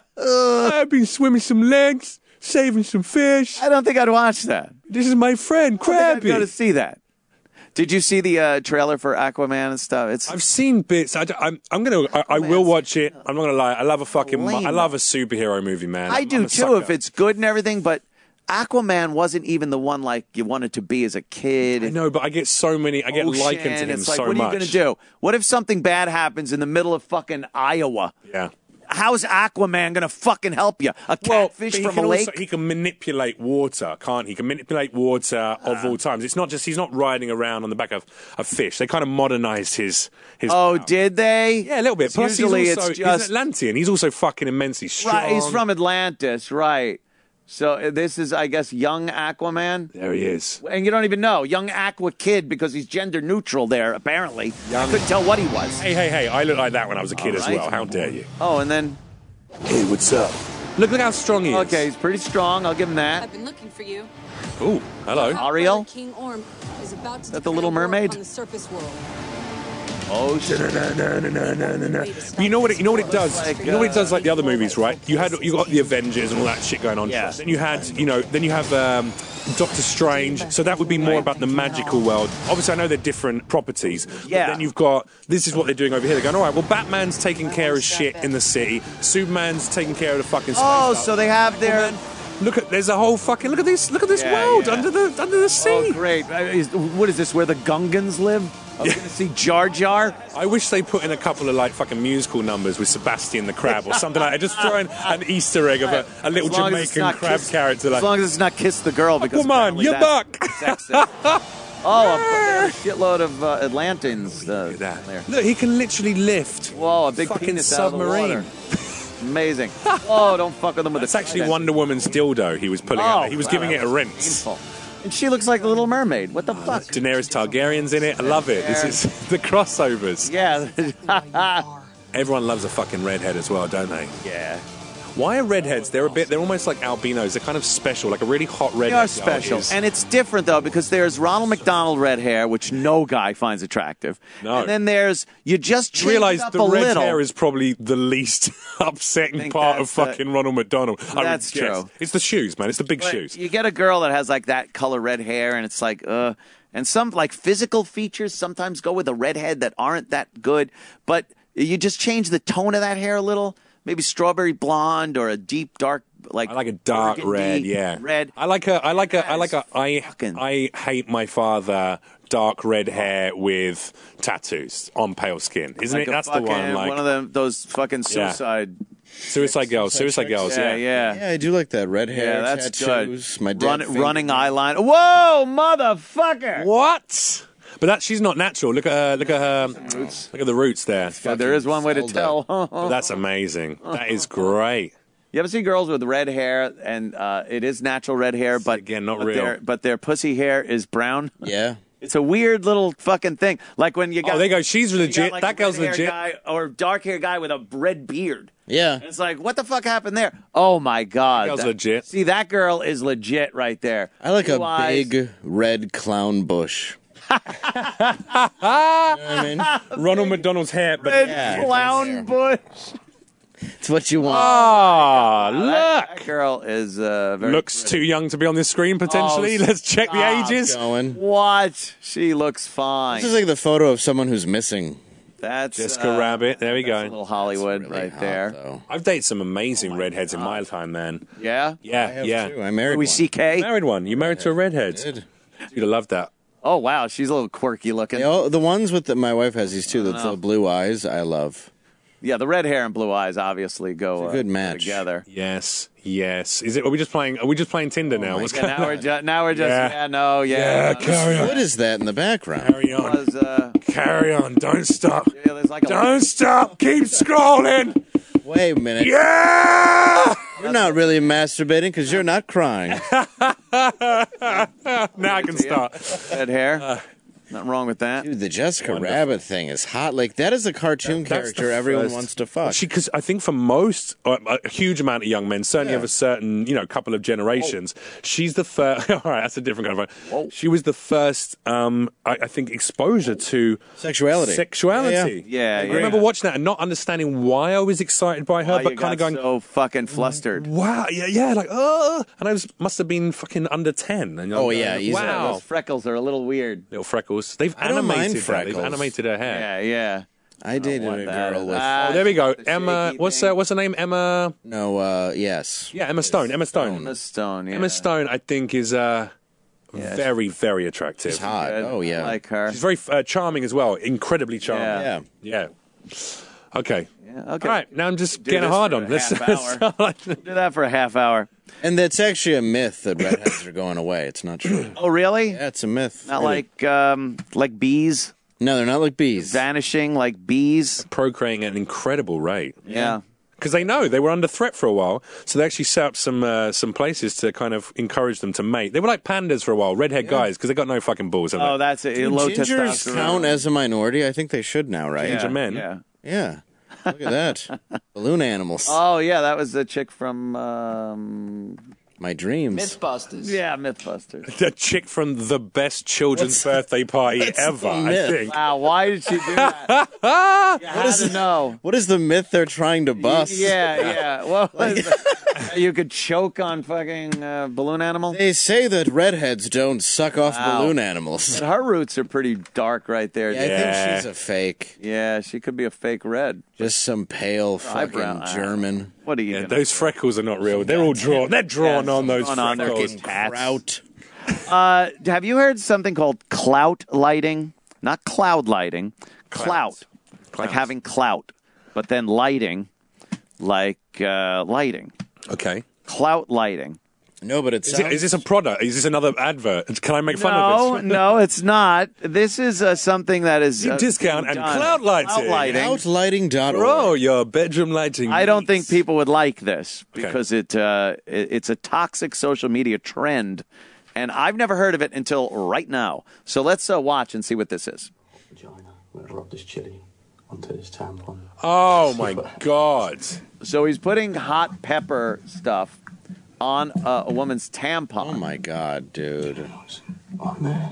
I've been swimming some lakes, saving some fish. I don't think I'd watch that. This is my friend, I think I'd Krabby. go to see that. Did you see the uh, trailer for Aquaman and stuff? It's I've seen bits. I, am I'm gonna. I, I will watch it. I'm not gonna lie. I love a fucking. Lame, I love a superhero movie, man. I I'm- do I'm a too sucker. if it's good and everything, but Aquaman wasn't even the one like you wanted to be as a kid. I know, but I get so many. I get Ocean, likened to him it's like, so what much. are you going to do? What if something bad happens in the middle of fucking Iowa? Yeah. How's Aquaman going to fucking help you? A Well, catfish but he from can a lake? also, he can manipulate water, can't he? He can manipulate water of Uh. all times. It's not just he's not riding around on the back of a fish. They kind of modernized his his. Oh, did they? Yeah, a little bit. Plus, Usually he's also it's just he's Atlantean. He's also fucking immensely strong. right. He's from Atlantis, right? So uh, this is, I guess, young Aquaman. There he is. And you don't even know. Young Aqua Kid, because he's gender neutral there, apparently. I couldn't tell what he was. Hey, hey, hey! I looked like that when I was a kid All as right. well. How dare you? Oh, and then... Hey, what's up? Look, look how strong he is. Okay, he's pretty strong. I'll give him that. I've been looking for you. Ooh, hello. Ariel? King Orm is about to That the Little declare war Mermaid? upon the surface world. Oh shit! But you know what? It, you know what it does. Like, you know what it does, uh, like the other movies, right? You had you got the Avengers and all that shit going on. Yeah. Then you had, you know, then you have um, Doctor Strange. So that would be more about the magical world. Obviously, I know they're different properties. Yeah. But then you've got this is what they're doing over here. They're going, all right. Well, Batman's taking care of shit in the city. Superman's taking care of the fucking. Space Oh, stuff. so they have their. Look at there's a whole fucking look at this look at this Yeah, world yeah. under the under the sea. Oh, great! Uh, is- What is this? Where the Gungans live? I was going to see Jar Jar. I wish they put in a couple of like fucking musical numbers with Sebastian the Crab or something like that. Just throw in an Easter egg of a, a little As long as it's Jamaican not crab Kiss- character. Like, As long as it's not Kiss the Girl, because come on, apparently you're that's back. sexist. Oh, a, there's a shitload of uh, Atlantans uh, that. there. Look, he can literally lift. Whoa, a big fucking penis submarine. out of the water. Amazing. Oh, don't fuck with them with It's the actually trident. Wonder Woman's dildo he was pulling Oh, out there. He was wow, giving that it a was rinse. painful. And she looks like the Little Mermaid. What the fuck? Daenerys Targaryen's in it. I love it. This is the crossovers. Yeah. Everyone loves a fucking redhead as well, don't they? Yeah. Why are redheads? They're a bit. They're almost like albinos. They're kind of special, like a really hot redhead. They are special. is. And it's different, though, because there's Ronald McDonald red hair, which no guy finds attractive. No. And then there's, you just change Realize it up the a red little. hair is probably the least upsetting think part of that's, uh, fucking Ronald McDonald. I would that's guess. true. It's the shoes, man. It's the big But shoes. You get a girl that has like that color red hair, and it's like, uh, and some like physical features sometimes go with a redhead that aren't that good, but you just change the tone of that hair a little. Maybe strawberry blonde or a deep dark, like I like a dark burgundy red, yeah. red. I like a, I like a, I like a, I, Fucking- I hate my father. Dark red hair with tattoos on pale skin, isn't Like it? a That's the fucking- one. Like one of them, those fucking Yeah. suicide. Suicide Girls, Suicide Girls. Yeah, Yeah, yeah. Yeah, I do like that red hair. Yeah, that's tattoos, good. My dad Run, fingered running me. eyeliner. Whoa, motherfucker! What? But that she's not natural. Look at her. Look at her. Look at the roots there. Yeah, there is one way to Zelda. tell. But that's amazing. That is great. You ever see girls with red hair, and uh, it is natural red hair, but Again, not but real. Their, but their pussy hair is brown. Yeah. It's a weird little fucking thing. Like when you got. Oh, there you go. She's you got, legit. like, That a girl's red hair legit. Guy or dark hair guy with a red beard. Yeah. And it's like, what the fuck happened there? Oh my god, girl's That- legit. See, that girl is legit right there. I like a Blue eyes. big red clown bush. You know what I mean? Ronald McDonald's hair, but Red Yeah. clown bush. It's what you want. ah, That, look. that girl is uh, very Looks too young to be on this screen potentially. Oh, Let's check the stop ages. Going. What? She looks fine. This is like the photo of someone who's missing. That's Jessica uh, Rabbit. There we that's a go. little Hollywood Really right hot, there. though. I've dated some amazing redheads in my time, man. Yeah. Yeah, I have yeah. too. I married Louis one. C K. Married one. You married to a redhead. Did. You'd have loved that. Oh wow, she's a little quirky looking. They all, the ones with the, my wife has these two, the, the blue eyes. I love. Yeah, the red hair and blue eyes obviously go It's a good uh, match. together. Yes, yes. Is it? Are we just playing? Are we just playing Tinder now? What's Yeah, going now we're on? just now we're just Yeah. yeah, no yeah. Yeah, no, carry on. What is that in the background? Carry on. was, uh, Carry on. Don't stop. yeah, there's like a Don't stop. Keep scrolling. Wait a minute. Yeah. You're not really masturbating because you're not crying. Now I can start. red hair. Nothing wrong with that. Dude, the Jessica Rabbit thing is hot. Like, that is a cartoon That's character the everyone first- wants to fuck. She, because I think for most, uh, a huge amount of young men, certainly Yeah. of a certain, you know, couple of generations, she's the first. All right, that's a different kind of. Whoa. She was the first, um, I, I think, exposure to Sexuality. Sexuality. Yeah, I yeah. remember watching that and not understanding why I was excited by her, Why but you kind of got going, so fucking flustered. wow, yeah, yeah, like, oh, and I was must have been fucking under ten. And I'm Oh, going, yeah, easily. wow, Those freckles are a little weird. little freckles. They've I don't mind animated her. They've freckles. animated her hair. Yeah, yeah. I dated want a that. girl with. Ah, Oh, there we go. the Emma, shaky what's thing. uh, what's her name? Emma. no, uh, yes. Yeah, Emma Stone. Emma Stone. Emma Stone. Yeah. Emma Stone, I think, is uh, Yeah, very, very attractive. She's hot. Good. Oh, yeah. I like her. She's very uh, charming as well. Incredibly charming. Yeah. Yeah. Okay. Yeah, okay. All right. Now I'm just Do getting this hard for on a this. half hour. Do that for a half hour. And that's actually a myth that redheads are going away. It's not true. Oh, really? Yeah, it's a myth. Not Really. like um, like bees No, they're not like bees. vanishing, like bees. Procreating at an incredible rate. Yeah. Because they know they were under threat for a while, so they actually set up some uh, some places to kind of encourage them to mate. They were like pandas for a while, redhead guys, because they got no fucking balls. Have Oh, they? that's it. Do Low gingers testosterone. count as a minority? I think they should now, right? Ginger men. Yeah. Yeah. Look at that. Balloon animals. Oh yeah, that was the chick from um, My dreams. Mythbusters. Yeah, Mythbusters. The chick from the best children's What's- birthday party What's ever, the I myth? think. Wow, why did she do that? You had to know. What is the myth they're trying to bust? Yeah, yeah. Well, you could choke on fucking uh, balloon animal. They say that redheads don't suck off Wow. balloon animals. But her roots are pretty dark right there. Yeah, I think she's a fake. Yeah, she could be a fake red. Just some pale fucking Eyebrow. German. What are you? Yeah, gonna those freckles are not real. They're all drawn. They're drawn Yeah, on those drawn on their freckles. fucking tats. Kraut. Uh, have you heard something called clout lighting? Not cloud lighting. Clout. Like having clout, but then lighting, like uh, lighting. Okay. Clout lighting. No, but it's Is, it, is this a product? Is this another advert? Can I make fun No, of this? no, it's not. This is uh, something that is You uh, discount and done. cloud lighting. Clout lighting. Outlighting dot org. Oh, your bedroom lighting. I don't think people would like this Okay. because it, uh, it it's a toxic social media trend, and I've never heard of it until right now. So let's uh, watch and see what this is. Vagina. I'm gonna rub this chili onto this tampon. Oh my god! So he's putting hot pepper stuff on uh, a woman's tampon. Oh my god, dude. On there.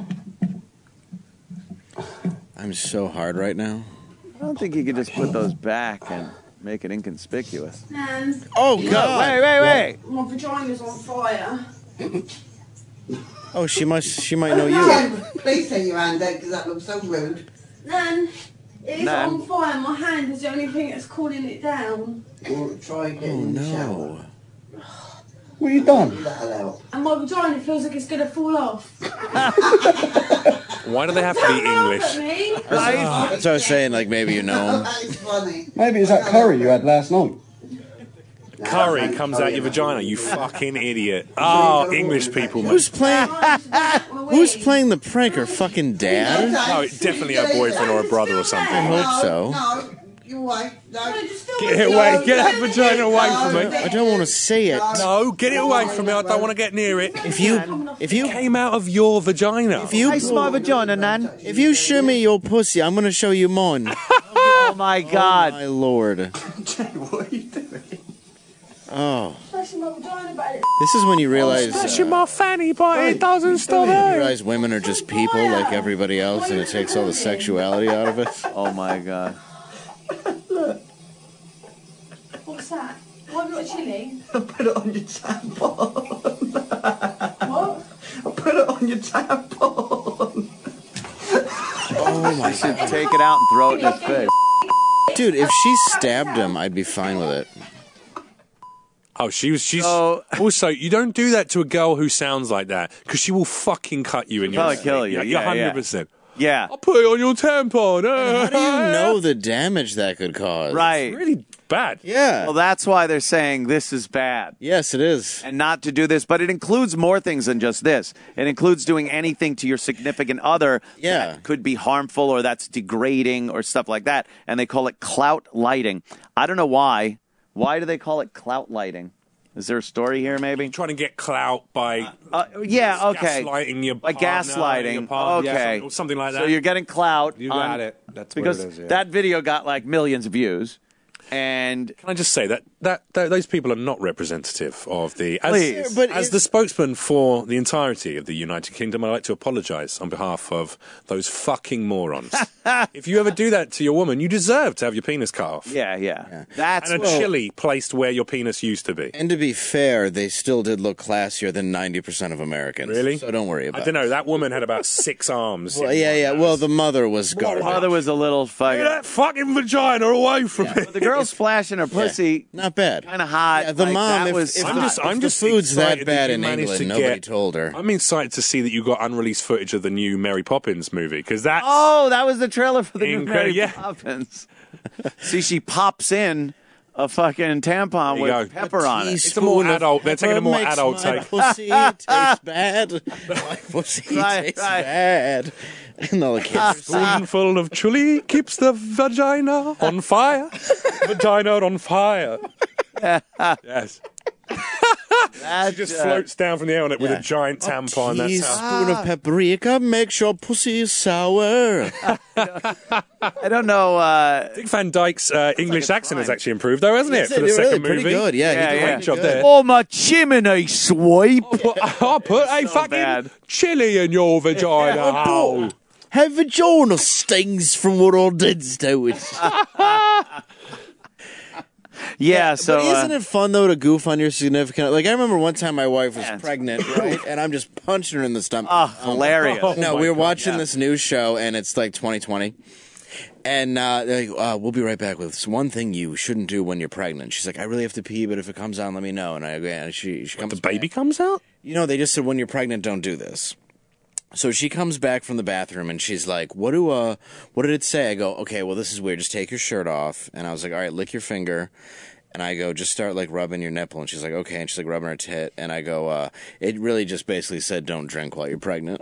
I'm so hard right now. I don't think you could just put those back and make it inconspicuous. Nan, Oh No, god. wait, wait, wait. my vagina's on fire. Oh, she must. She might know you. No, please say your hand out because that looks so rude. Nan, it is Nan. on fire. My hand is the only thing that's cooling it down. Or try getting Oh in the shower. no. What have you done? That'll help. And my vagina feels like it's going to fall off. Why do they have to be Laugh at English? me. That's what I was saying. Like maybe you know him. That is funny. Maybe it's that curry you had last night. Curry comes out your vagina, you fucking idiot. Oh, English people, mate. Who's playing? Who's playing the prank? Her fucking dad? No, it's definitely her boyfriend or a brother or I something. hope so. No, your wife. No. No, just feel Get it away, get that vagina away from me. I don't want to say it. No, get it away from me. I don't want to get near it. If you, if you, Came out of your vagina. if you, Taste my vagina, Nan. if you show me your pussy, I'm gonna show you mine. Oh my God. My lord. What are you doing? Oh, Smashing my vagina about it. this is when you realize. Smashing Uh, my fanny, but it doesn't stop you there. realize women are just people like everybody else, and it takes all the sexuality out of it. Oh my God. What's that? Why have you got chili? I put it on your tampon. What? I put it on your tampon. Oh my I should take it out and throw it in his face. dude! If she stabbed him, I'd be fine with it. Oh, she was. She's So- also. You don't do that to a girl who sounds like that because she will fucking cut you in your. Probably kill you, Yeah, yeah, hundred yeah. percent. Yeah. I'll put it on your tampon. How do you know the damage that could cause? Right. Really bad. Yeah. Well, that's why they're saying this is bad. Yes, it is. And not to do this, but it includes more things than just this. It includes doing anything to your significant other Yeah. that could be harmful or that's degrading or stuff like that. And they call it clout lighting. I don't know why. Why do they call it clout lighting? Is there a story here, maybe? Trying to get clout by Uh, yeah, okay. gaslighting your By partner, gaslighting. your partner, yeah, okay. something- something like that. So you're getting clout. You on- got it. That's what because it is, yeah. that video got like millions of views. And Can I just say that, that, that those people are not representative of the as, Please. But as it- the spokesman for the entirety of the United Kingdom. I'd like to apologise on behalf of those fucking morons. If you ever do that to your woman, you deserve to have your penis cut off. yeah, yeah. That's And a well, chili placed where your penis used to be. And to be fair, they still did look classier than ninety percent of Americans. Really? So don't worry about I it. don't know. That woman had about six arms. Well, yeah, yeah. Well, the mother was garbage. mother was a little Get fucking. that fucking vagina away from me. The girl's flashing her pussy, Not bad. kind of hot. Yeah, the like, mom, that if- was if hot. I'm just, I'm the just food's that excited bad you in managed England, to nobody get- told her. I'm excited to see that you got unreleased footage of the new Mary Poppins movie because that. Oh, that was the trailer for the new Incredi- Mary yeah. Poppins. See, she pops in a fucking tampon There you with go. pepper on it. It's a more Teaspoon of adult- they're taking a more pepper adult makes my take. Pussy taste bad. My pussy Right, tastes right. bad. And all the kids. Spoonful of chili keeps the vagina on fire. Vagina on fire. Yes. That, She just uh, floats down from the air on it with yeah. a giant tampon. That's how. Teaspoon of paprika makes your pussy sour. I don't know. Uh, Dick Van Dyke's uh, English accent has actually improved, though, hasn't it, Yes, for the it really second pretty movie? good. Yeah, Yeah, he did yeah. a Great job good. there. oh, my chimney swipe. I'll put a fucking bad. chili in your vagina hole. Her vagina stings from what I did to it. Yeah, so. but isn't uh, it fun though to goof on your significant? Like I remember one time my wife was Yeah, it's pregnant, right, and I'm just punching her in the stomach. Oh, hilarious. Oh, no, my we were God, watching yeah. this news show, and it's like twenty twenty. And uh, they're like, uh, we'll be right back with this one thing you shouldn't do when you're pregnant. She's like, I really have to pee, but if it comes out, let me know. And I go, yeah, she, she comes The baby back. comes out? You know, they just said when you're pregnant, don't do this. So she comes back from the bathroom and she's like, "What do uh, what did it say?" I go, "Okay, well this is weird. Just take your shirt off." And I was like, "All right, lick your finger." And I go, "Just start like rubbing your nipple." And she's like, "Okay." And she's like rubbing her tit. And I go, uh, "It really just basically said don't drink while you're pregnant."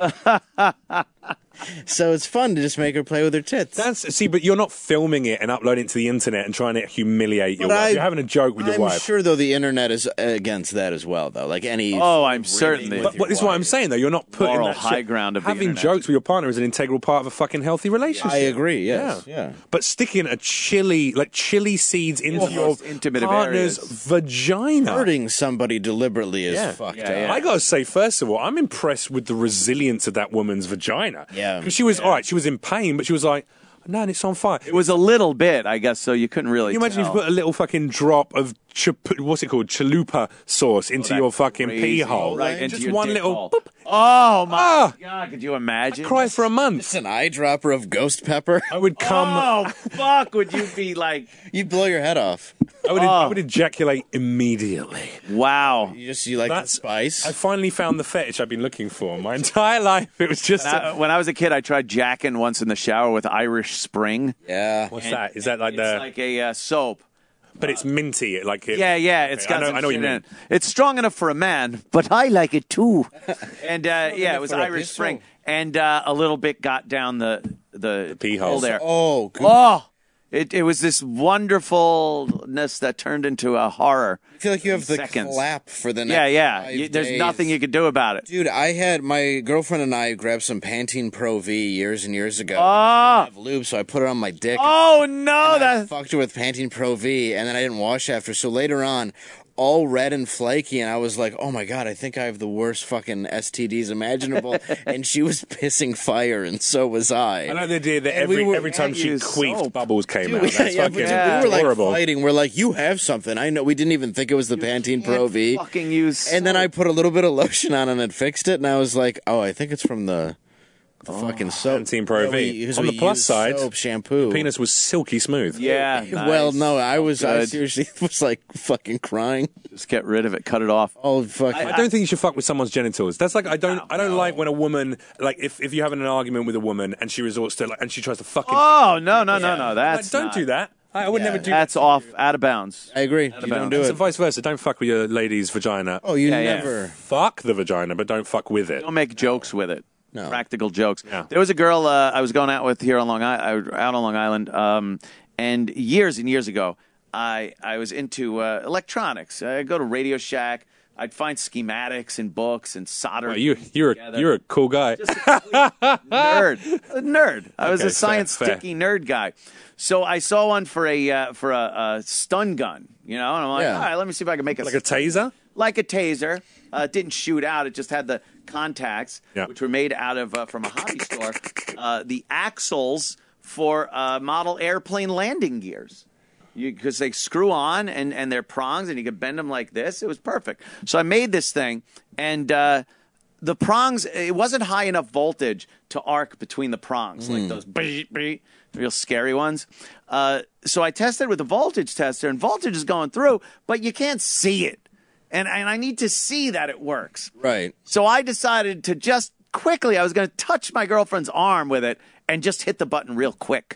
So it's fun to just make her play with her tits. That's see, but you're not filming it and uploading it to the internet and trying to humiliate your But wife. I- You're having a joke with your I'm wife. sure though the internet is against that as well though. Like any. Oh, I'm really certainly- with But your what, this is what wife. I'm saying, though. You're not putting Moral that high shit- ground of the having internet. jokes with your partner is an integral part of a fucking healthy relationship. I agree. Yes. Yeah. But sticking a chili, like chili seeds into the your most intimate of partner's areas. vagina. Hurting somebody deliberately is Yeah. fucked Yeah, up. yeah. I gotta say, first of all, I'm impressed with the resilience of that woman's vagina. Yeah. Because she was, all right, she was in pain, but she was like, no, it's on fire. It was a little bit, I guess, so you couldn't really Can you imagine if tell. you put a little fucking drop of chup- what's it called, chalupa sauce into that your fucking crazy, pee hole? right into Just your one dick little. hole. Boop. Oh, my Ah. God. Could you imagine? Cry for a month. It's an eyedropper of ghost pepper. I would come. Oh, fuck. Would you be like, You'd blow your head off. I would. Oh. I would ejaculate immediately. wow. You just you like the That's spice. I finally found the fetish I've been looking for my entire life. It was just. When I, when I was a kid, I tried jacking once in the shower with Irish Spring. yeah. what's And that? Is that like it's the? like a uh, soap. but it's minty. Like it, Yeah, yeah, it's Okay, got I know, some I know what shit you in mean. it. It's strong enough for a man, but I like it too. And uh, yeah, it was for a Irish pistol. Spring, and uh, a little bit got down the the, The pee hole. there. Oh, good. Oh, it it was this wonderfulness that turned into a horror. I feel like you have the seconds. clap for the next Yeah, yeah. five You, there's days. nothing you could do about it. Dude, I had my girlfriend and I grabbed some Pantene Pro V years and years ago. Oh. I didn't have lube, so I put it on my dick. Oh no, and I that fucked her with Pantene Pro V, and then I didn't wash after. So later on, all red and flaky, and I was like, "Oh my god, I think I have the worst fucking S T Ds imaginable." And she was pissing fire, and so was I. I know the idea that And we every were- every time she use queefed, soap. bubbles came Dude, out. we, That's yeah, fucking but dude, Yeah. we were like horrible. fighting. We're like, "You have something." I know. We didn't even think it was the Pantene Pro V. fucking use. And then I soap. put a little bit of lotion on and it fixed it, and I was like, "Oh, I think it's from the, the fucking soap." Pantene Pro Yeah, V. we- 'cause On we the plus use side, soap, shampoo. penis was silky smooth. Yeah. Well, nice. no, I was. I Good. seriously was like fucking crying. Just get rid of it. Cut it off. Oh fuck! I don't think you should fuck with someone's genitals. That's like I don't I don't like when a woman like if, if you're having an argument with a woman and she resorts to like and she tries to fucking Oh no no no no. Like, That's don't not- do that. I, I would Yeah. never do That's that. off, out of bounds. I agree. You bounds. don't do So it. vice versa. Don't fuck with your lady's vagina. Oh, you Yeah, yeah. never. Fuck the vagina, but don't fuck with it. Don't make jokes with it. No. Practical jokes. Yeah. There was a girl uh, I was going out with here on Long Island, out on Long Island, um, and years and years ago, I I was into uh, electronics. I'd go to Radio Shack. I'd find schematics and books and solder. Oh, you you're together. a, you're a cool guy. Just a complete nerd. A nerd. I was Okay, a science fair, fair. sticky nerd guy. So I saw one for a uh, for a, a stun gun, you know, and I'm like, Yeah. all right, let me see if I can make a Like a taser? like a taser. Uh, it didn't shoot out. It just had the contacts, Yeah. which were made out of uh, from a hobby store. Uh, the axles for uh, model airplane landing gears. Because they screw on and, and they're prongs and you can bend them like this. It was perfect. So I made this thing and uh, the prongs, it wasn't high enough voltage to arc between the prongs, like those beep, beep, real scary ones. Uh, so I tested with a voltage tester and voltage is going through, but you can't see it. And, and I need to see that it works. Right. So I decided to just quickly, I was going to touch my girlfriend's arm with it and just hit the button real quick.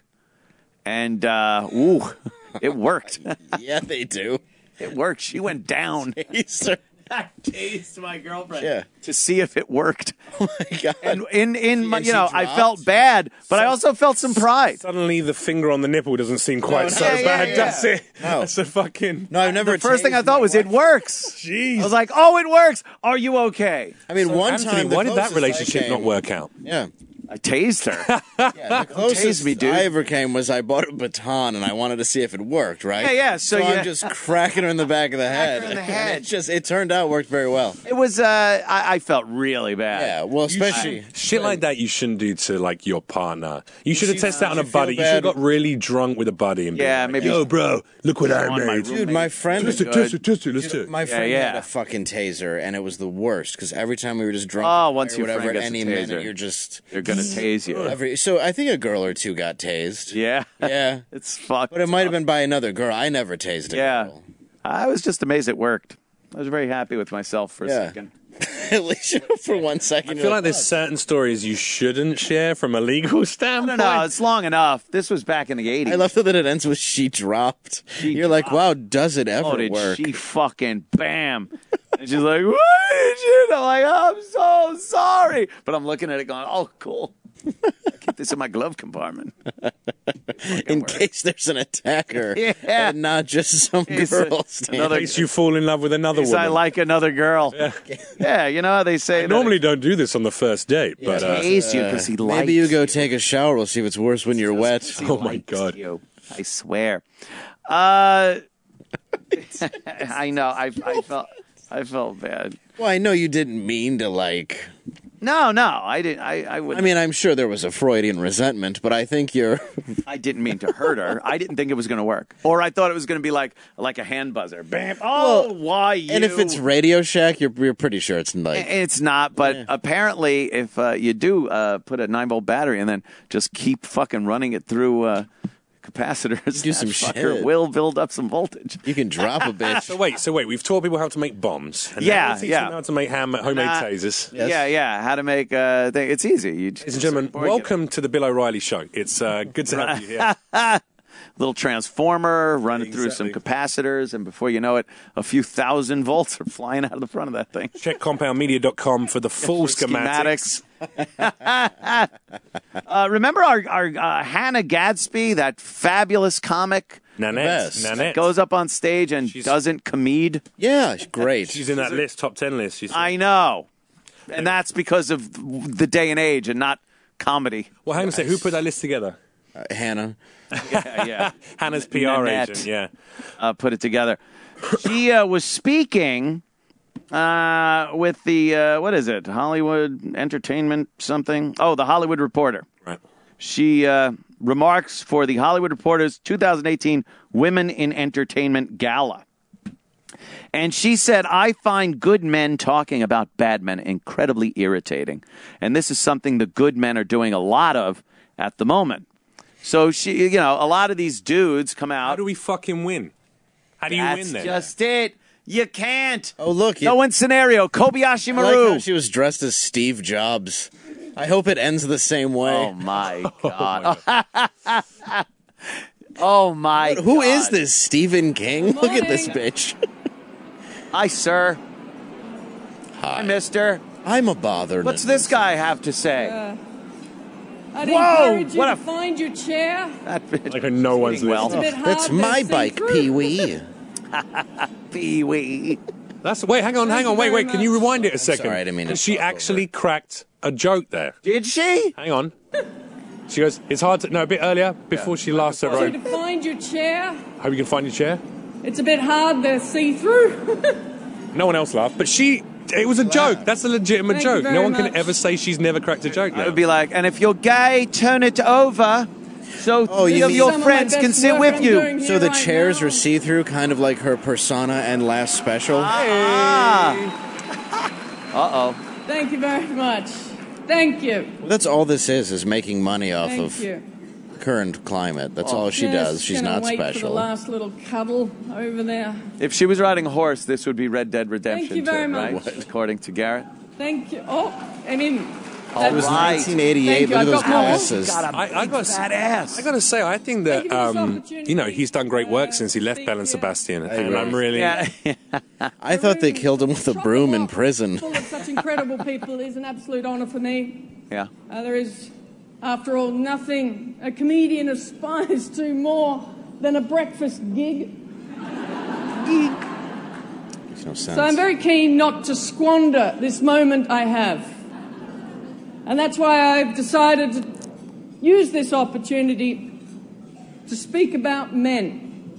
And, uh, ooh, it worked. Yeah, they do. It worked. She went down. Taser. I tased my girlfriend Yeah. to see if it worked. Oh my god! And in in my, And you she know, I dropped? felt bad, but I also felt some pride. Suddenly, the finger on the nipple doesn't seem quite no. so Yeah, yeah, bad, yeah. does it? No. That's a fucking. No, I've never. The first thing I tased thought my was it wife. works. Jeez. I was like, oh, it works. Are you okay? I mean, one Anthony, time. the why did that closest I relationship came- not work out? Yeah. I tased her. Yeah, the closest tase me, dude. I ever came was I bought a baton and I wanted to see if it worked, right? Yeah, yeah, so I'm you- just cracking her in the back of the head. her in the And head. It just it turned out worked very well. It was. Uh, I, I felt really bad. Yeah, well, especially Shit like that you shouldn't do to like your partner. You should have see, tested that on a you feel buddy. You should have bad. got really drunk with a buddy and Yeah, been like, maybe- Yo, bro, look what I On my made. dude, my friend, Test it, test it, test it. Let's do it. my friend yeah. had a fucking taser, and it was the worst because every time we were just drunk, Oh, once or your whatever, friend at gets a any taser. minute, you're just They're gonna tase you. every. So I think a girl or two got tased. Yeah. Yeah, It's fucked. but it might have been by another girl. I never tased a Yeah. girl. I was just amazed it worked. I was very happy with myself for a Yeah. second. At least you know, for one second. I feel like there's certain stories you shouldn't share from a legal I standpoint. don't know. It's long enough. This was back in the eighties. I love that it ends with she dropped. She You're like, dropped. wow, does it ever Oh, did work? she fucking bam? And she's like, what did you? I'm like, I'm so sorry. But I'm looking at it going, oh, cool. Keep this in my glove compartment. In case there's an attacker, Yeah. and not just some It's a- girl. standing- another- In case you fall in love with another Because I woman. like another girl. Yeah, you know how they say I that normally don't do this on the first date, but uh, tased you because he likes Maybe you go take a shower. We'll see if it's worse when you're wet. oh my god. you. I swear. Uh, I know. I, I felt. I felt bad. Well, I know you didn't mean to like. No, no, I didn't. I, I would. I mean, I'm sure there was a Freudian resentment, but I think you're. I didn't mean to hurt her. I didn't think it was going to work, or I thought it was going to be like like a hand buzzer. Bam! Oh, why you? And if it's Radio Shack, you're you're pretty sure it's like. It's not, but apparently, if uh, you do uh, put a nine volt battery and then just keep fucking running it through uh, capacitors, Do that some fucker shit. will build up some voltage. You can drop a bitch. So wait, so wait, we've taught people how to make bombs. And Yeah, now we're teaching yeah. them how to make ham- homemade Uh, tasers. Yes. Yeah, yeah. How to make uh, thing. It's easy. You just, Ladies and gentlemen, before you get welcome to the Bill O'Reilly Show. It's uh, good to have you here. little transformer, run it through some Exactly. capacitors, and before you know it, a few thousand volts are flying out of the front of that thing. Check compound media dot com for the full schematics. Schematics. uh, remember our, our uh, Hannah Gadsby, that fabulous comic? Nanette. Yes. Nanette. Goes up on stage and doesn't comede. Yeah, great. She's in that list, top ten list. She's I know. And that's because of the day and age and not comedy. well, hang on a sec. Who put that list together? Uh, Hannah. Yeah, yeah. Hannah's P R Nanette. agent, yeah. Uh, put it together. She uh, was speaking uh, with the, uh, what is it, Hollywood Entertainment something? Oh, the Hollywood Reporter. Right. She uh, remarks for the Hollywood Reporter's two thousand eighteen Women in Entertainment Gala. And she said, I find good men talking about bad men incredibly irritating. And this is something the good men are doing a lot of at the moment. So she, you know, a lot of these dudes come out. How do we fucking win? How do you That's win then? just it. You can't. Oh, look. No one scenario. Kobayashi I like Maru. how she was dressed as Steve Jobs. I hope it ends the same way. Oh, my God. Oh, my God. Who is this Stephen King? Look at this bitch. Hi, sir. Hi, mister. I'm a bother. What's this guy have to say? Uh, I'd Whoa, encourage you what to a- find your chair. That bitch. Like no one's well. listening. It's a bit hard That's to my see bike, through. Pee Wee. Pee-wee. That's wait, hang on, hang on, you wait, very wait. Can you much. rewind it a second? sorry, I didn't mean to And she talk actually cracked a joke there. Did she? Hang on. She goes, it's hard to no, a bit earlier before she lost her I want own. you to find your chair. Hope you can find your chair. It's a bit hard to see through. No one else laughed, but she. It was a joke. That's a legitimate Thank you joke. No very one can much. ever say she's never cracked a joke I now. would be like, and if you're gay, turn it over so Oh, you three of mean- your Some of my friends best can sit work with I'm you. doing So here the right chairs now. are see-through, kind of like her persona and last special. Ah. Uh-oh. Thank you very much. Thank you. Well, that's all this is, is making money off Thank of you. current climate. That's all she Yes, does. She's gonna not wait For the special. last little cuddle over there. If she was riding a horse, this would be Red Dead Redemption Thank you very too, right? much. According to Garrett. Thank you. Oh, I mean, It was nineteen eighty-eight. Thank you. Look at I've those got more. glasses. Got a I, I big got fat ass. I got to say, I think that Thank you for this um, opportunity. you know he's done great work since he left Belle and Sebastian, and I'm really. Yeah. I thought they killed him with a broom in prison. Full of such incredible people is an absolute honour for me. Yeah. Uh, there is, after all, nothing a comedian aspires to more than a breakfast gig. Makes no sense. So I'm very keen not to squander this moment I have. And that's why I've decided to use this opportunity to speak about men.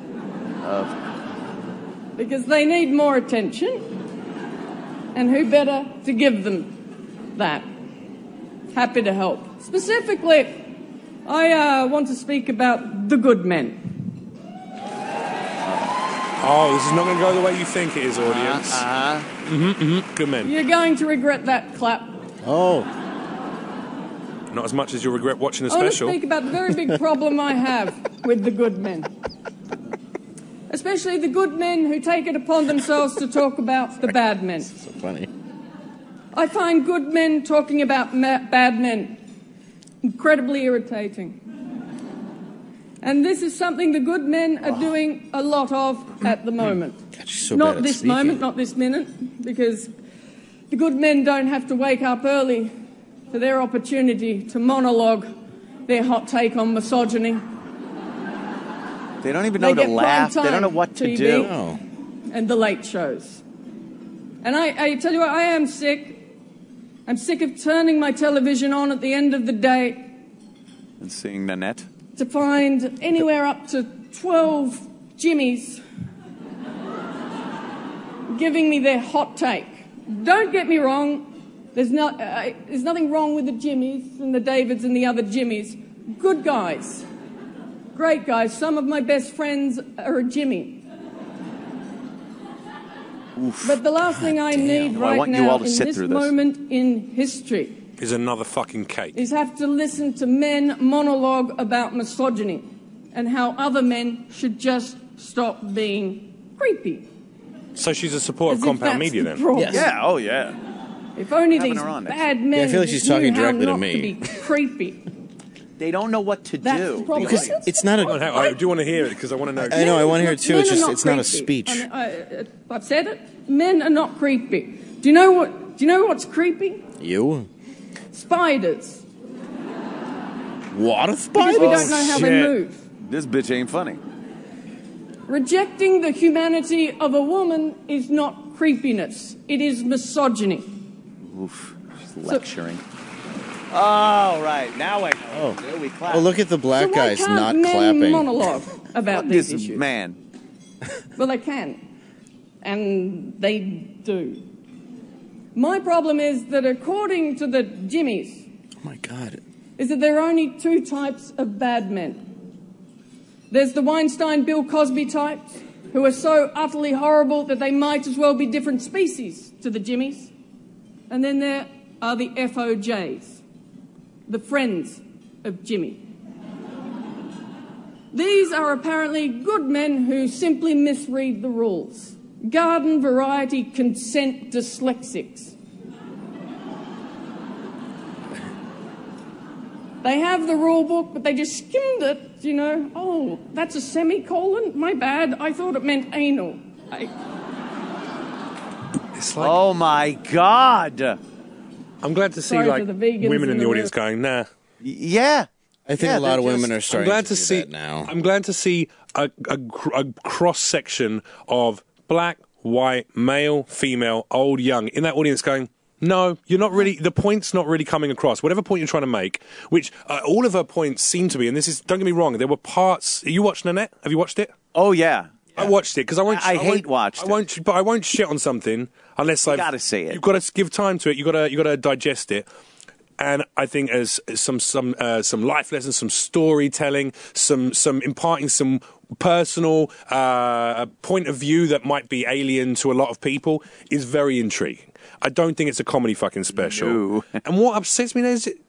Uh, Because they need more attention. And who better to give them that? Happy to help. Specifically, I uh, want to speak about the good men. Oh, this is not going to go the way you think it is, audience. Uh-huh. Mm-hmm, mm-hmm. Good men. You're going to regret that clap. Oh. Not as much as you'll regret watching the I want to special. speak about the very big problem I have with the good men. Especially the good men who take it upon themselves to talk about the bad men. So funny. I find good men talking about ma- bad men incredibly irritating. And this is something the good men are doing a lot of at the moment. God, she's so Not bad at this speaking. moment, not this minute, because the good men don't have to wake up early for their opportunity to monologue their hot take on misogyny. They don't even They know to get laugh. prime They don't know time what to T V. do. Oh. And the late shows. And I, I tell you what, I am sick. I'm sick of turning my television on at the end of the day And seeing Nanette. to find anywhere up to twelve Jimmies giving me their hot take. Don't get me wrong, there's, not, uh, there's nothing wrong with the Jimmies and the Davids and the other Jimmies. Good guys. Great guys. Some of my best friends are a Jimmy. Oof. But the last thing I need Well, I right want you now all to in sit this through this. moment in history Is another fucking cake. is have to listen to men monologue about misogyny and how other men should just stop being creepy. So she's a supporter As of if Compound that's Media the then? problem. Yeah, oh yeah. If only Having these her on next bad men Yeah, I feel like she's talking knew how directly to not me. to be creepy. They don't know what to That's do. the problem. Because it's not Hang on, a. hang on, I do want to hear it because I want to know. I know, I want to hear it too. Men It's are just, not it's not a creepy. speech. I mean, I, uh, I've said it. Men are not creepy. Do you know what? Do you know what's creepy? You? Spiders. Water Because spiders? we don't know how they shit. move. This bitch ain't funny. Rejecting the humanity of a woman is not creepiness. It is misogyny. Oof. She's lecturing. Oh, right. Now I know. Oh. There we clap. Oh, look at the black so why guys can't not men clapping. monologue about Fuck these this issues? man. Well, they can. And they do. My problem is that according to the Jimmies, Oh my God. is that there are only two types of bad men. There's the Weinstein, Bill Cosby types, who are so utterly horrible that they might as well be different species to the Jimmies. And then there are the F O Js, the friends of Jimmy. These are apparently good men who simply misread the rules. Garden variety consent dyslexics. They have the rule book, but they just skimmed it, you know. Oh, that's a semicolon? My bad. I thought it meant anal. I... It's like, Oh my God. I'm glad to see Sorry like to the vegans women in in the the audience room. going, nah. Yeah. I think Yeah, a lot of they're women just- are I'm starting glad to, to, do see. that now. I'm glad to see a, a, cr- a cross section of black, white, male, female, old, young in that audience going, no, you're not really. The point's not really coming across. Whatever point you're trying to make, which uh, all of her points seem to be, and this is. Don't get me wrong. There were parts. You watched Nanette? Have you watched it? Oh, yeah. I watched it because I won't. I- I won't- hate watched I won't. But I won't shit on something unless I've. gotta see it. You've got to give time to it. You got to. You got to digest it. And I think as some some uh, some life lessons, some storytelling, some some imparting some personal uh, point of view that might be alien to a lot of people is very intriguing. I don't think it's a comedy fucking special. No. And what upsets me is it,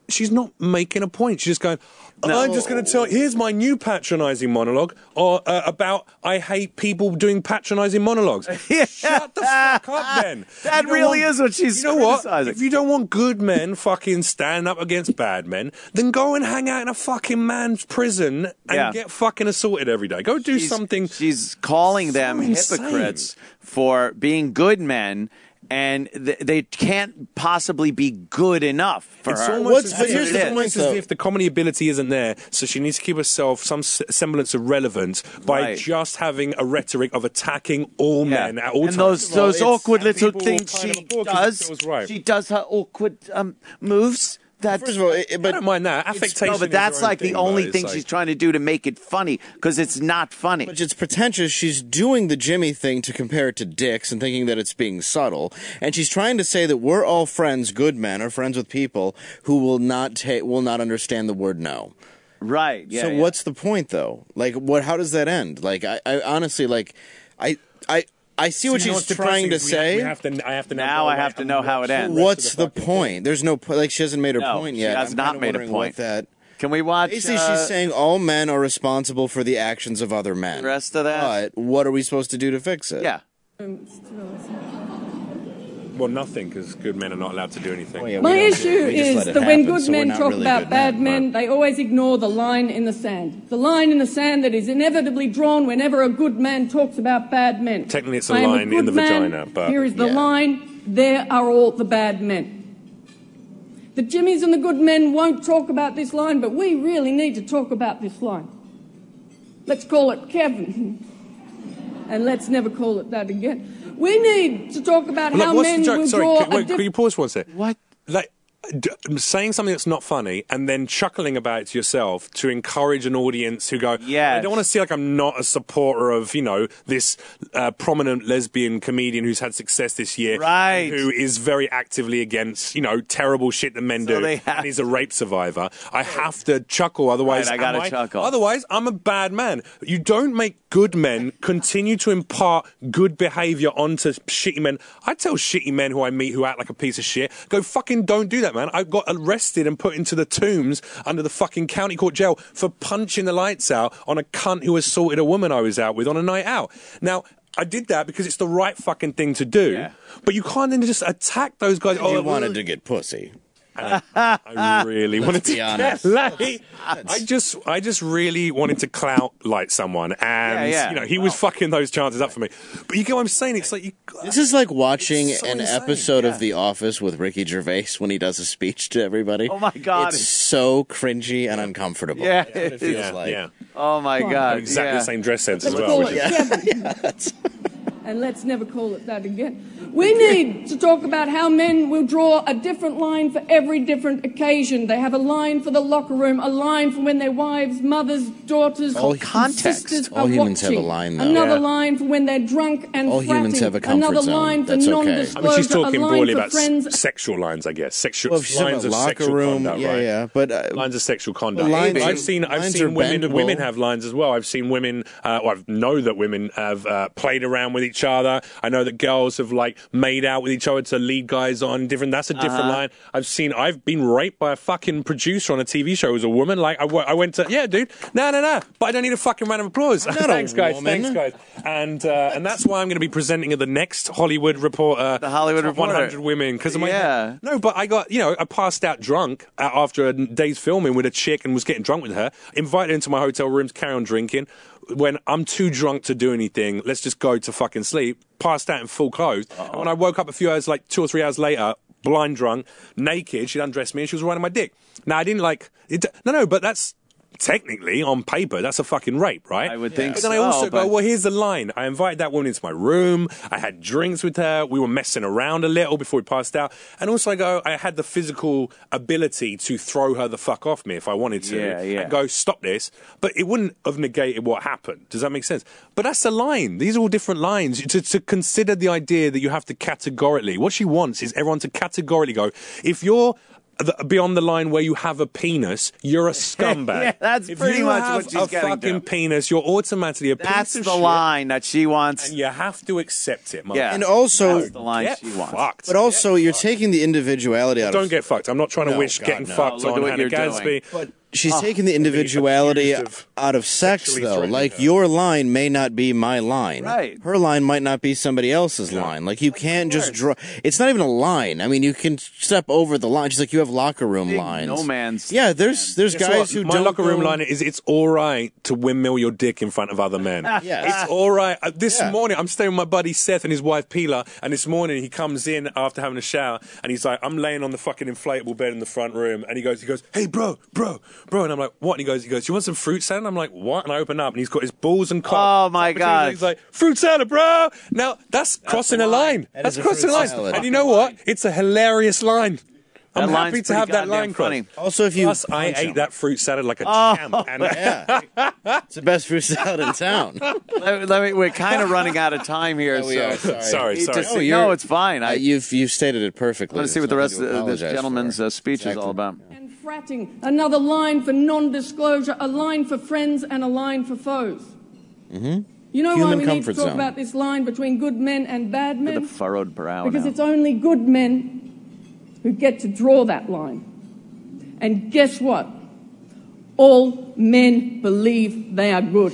she's not making a point. She's just going, No. I'm just going to tell, here's my new patronising monologue or uh, about I hate people doing patronising monologues. Yeah. Shut the fuck up then. That You don't really want- is what she's You know what? criticizing. If you don't want good men fucking stand up against bad men, then go and hang out in a fucking man's prison and Yeah. get fucking assaulted every day. Go do She's- something. She's calling them insane. hypocrites for being good men, and th- they can't possibly be good enough for It's her. almost, What's- as, but if, here's it's the almost point, as though. if the comedy ability isn't there, so she needs to give herself some s- semblance of relevance by Right. just having a rhetoric of attacking all Yeah. men at all and times. those Well, those it's- awkward and little people things kind she of applaud 'cause it does. feels right. She does her awkward um, moves. That First of all, it, I but don't mind that. Affectation. no, but is that's her own like the thing, only though. thing It's she's like- trying to do to make it funny because it's not funny. But it's pretentious. She's doing the Jimmy thing to compare it to dicks and thinking that it's being subtle. And she's trying to say that we're all friends, good men, or friends with people who will not ta- will not understand the word no. Right. Yeah. so yeah. what's the point, though? Like, what? How does that end? Like, I, I honestly, like, I, I, I see what You know she's what's trying to depressing? We say. have, we have to. I have to know. Now I have to know how it ends. What's the point? There's no po- like she hasn't made her No, point she yet. has I'm not kinda made a wondering point. what That Can we watch basically, uh, she's saying all men are responsible for the actions of other men. the rest of that? But what are we supposed to do to fix it? Yeah. Well, nothing, because good men are not allowed to do anything. Oh, yeah, we My don't- issue we just is let it that when happen, good so we're men not talk really about good bad men, men. they always ignore the line in the sand. The line in the sand that is inevitably drawn whenever a good man talks about bad men. Technically, it's a I am line in good the man. vagina, but- Here is the Yeah. line. There are all the bad men. The Jimmies and the good men won't talk about this line, but we really need to talk about this line. Let's call it Kevin. And let's never call it that again. We need to talk about Look, how what's men the joke? will Sorry, draw can, a wait, diff- could you pause for one sec? What? Like, d- saying something that's not funny and then chuckling about it to yourself to encourage an audience who go, Yes. I don't want to see like I'm not a supporter of, you know, this uh, prominent lesbian comedian who's had success this year. Right. Who is very actively against, you know, terrible shit that men So do. they have and he's a rape survivor. I have to chuckle, otherwise Right, I gotta am chuckle. Otherwise, I'm a bad man. You don't make good men continue to impart good behavior onto shitty men. I tell shitty men who I meet who act like a piece of shit, go fucking don't do that, man. I got arrested and put into the tombs under the fucking county court jail for punching the lights out on a cunt who assaulted a woman I was out with on a night out. Now, I did that because it's the right fucking thing to do, Yeah. but you can't then just attack those guys. You wanted to get pussy. I really wanted be to honest. Like, I just, I just really wanted to clout like someone, and Yeah, yeah. you know, he was fucking those chances up for me. But you get what I'm saying? It's like you. This is like watching It's so an insane, episode yeah. of The Office with Ricky Gervais when he does a speech to everybody. Oh my God. It's so cringy and uncomfortable. Yeah, That's what it it feels Yeah, like. yeah. Oh my God. Exactly yeah. the same dress sense as Let's well. call Which it is, Kevin. And let's never call it that again. We need to talk about how men will draw a different line for every different occasion. They have a line for the locker room, a line for when their wives, mothers, daughters, All and context. sisters All are humans have a watching. line, though. Another Yeah. line for when they're drunk and All fratting. humans have a comfort Another zone. line for That's okay. non-disclosure. I mean, she's a talking line broadly for about friends. s- sexual lines, I guess. Sexual Well, if she's lines talking of about locker sexual room, conduct, yeah, right? yeah. But uh, Lines of sexual conduct. Well, lines- I've seen, I've lines seen are women. bendable. Women have lines as well. I've seen women. Uh, well, I know that women have uh, played around with each other. I know that girls have like made out with each other to lead guys on. Different. That's a different Uh-huh. line. I've seen. I've been raped by a fucking producer on a T V show as a woman. Like I, w- I went to. Yeah, dude. No, no, no. But I don't need a fucking round of applause. not a Thanks, guys. woman. Thanks, guys. And uh, and that's why I'm going to be presenting at the next Hollywood Reporter. The Hollywood Top Reporter. one hundred women because of my. Yeah. No, but I got, you know, I passed out drunk uh, after a day's filming with a chick and was getting drunk with her, invited into my hotel room to carry on drinking. When I'm too drunk to do anything, let's just go to fucking sleep, passed out in full clothes. And when I woke up a few hours, like two or three hours later, blind drunk, naked, she'd undressed me and she was riding my dick. Now, I didn't like, it, no, no, but that's, technically, on paper, that's a fucking rape, right? I would think But then I so, also go, but- well, here's the line. I invited that woman into my room. I had drinks with her. We were messing around a little before we passed out. And also I go, I had the physical ability to throw her the fuck off me if I wanted to. Yeah, yeah. And go, stop this. But it wouldn't have negated what happened. Does that make sense? But that's the line. These are all different lines. To, to consider the idea that you have to categorically, what she wants is everyone to categorically go, if you're the, beyond the line where you have a penis, you're a scumbag. Yeah, that's if pretty you much have what she's a getting fucking to. penis, you're automatically a That's piece of the shit, line that she wants. and you have to accept it. Yeah. And also, That's the line Get she wants. fucked. but also, you're taking the individuality out Don't of. get fucked. I'm not trying to No, wish God, getting no. fucked No, look at on what Hannah you're Gadsby. doing. But she's Oh. taking the individuality accused of out of sex, sexually though. threatening Like, her. your line may not be my line. Right. Her line might not be somebody else's line. Like, you can't just draw. It's not even a line. I mean, you can step over the line. Just like you have locker room Big lines. no man's Yeah, there's there's Guess guys what? who My don't locker room go- line is it's all right to windmill your dick in front of other men. Yes. It's all right. Uh, This Yeah. morning, I'm staying with my buddy Seth and his wife Pila, and this morning he comes in after having a shower, and he's like, I'm laying on the fucking inflatable bed in the front room, and he goes, he goes, hey, bro, bro, bro, and I'm like, what? And he goes, he goes, you want some fruit salad? And I'm like, what? And I open up, and he's got his balls and cock. Oh, my between God. them. He's like, fruit salad, bro. Now that's, crossing a line. That That's is a crossing a fruit line. salad. And you know what? It's a hilarious line. I'm That happy line's to have pretty that line goddamn crossed. funny. Also, if you Plus, I punch ate 'em. that fruit salad like a Oh. champ. And Yeah, it's the best fruit salad in town. Let, let me, we're kind of running out of time here. we so are, sorry. Sorry, Need to sorry. see- No, you're- no, it's fine. I Uh, you've you've stated it perfectly. want to see what the There's rest of nothing to this apologize gentleman's for. uh, speech is Exactly. all about. And fratting, another line for non-disclosure, a line for friends, and a line for foes. Mm-hmm. You know Human why we need to comfort talk zone. about this line between good men and bad With men? a furrowed brow Because now. it's only good men who get to draw that line. And guess what? All men believe they are good.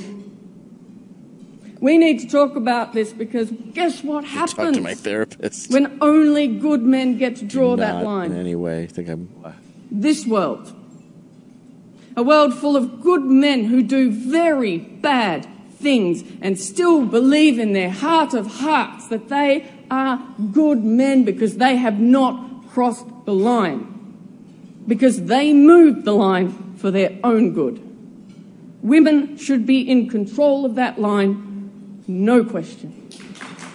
We need to talk about this because guess what Talk happens to my therapist. when only good men get to draw that Not line? in any way. I think I'm. This world. A world full of good men who do very bad things and still believe in their heart of hearts that they are good men because they have not crossed the line. Because they moved the line for their own good. Women should be in control of that line, no question. The,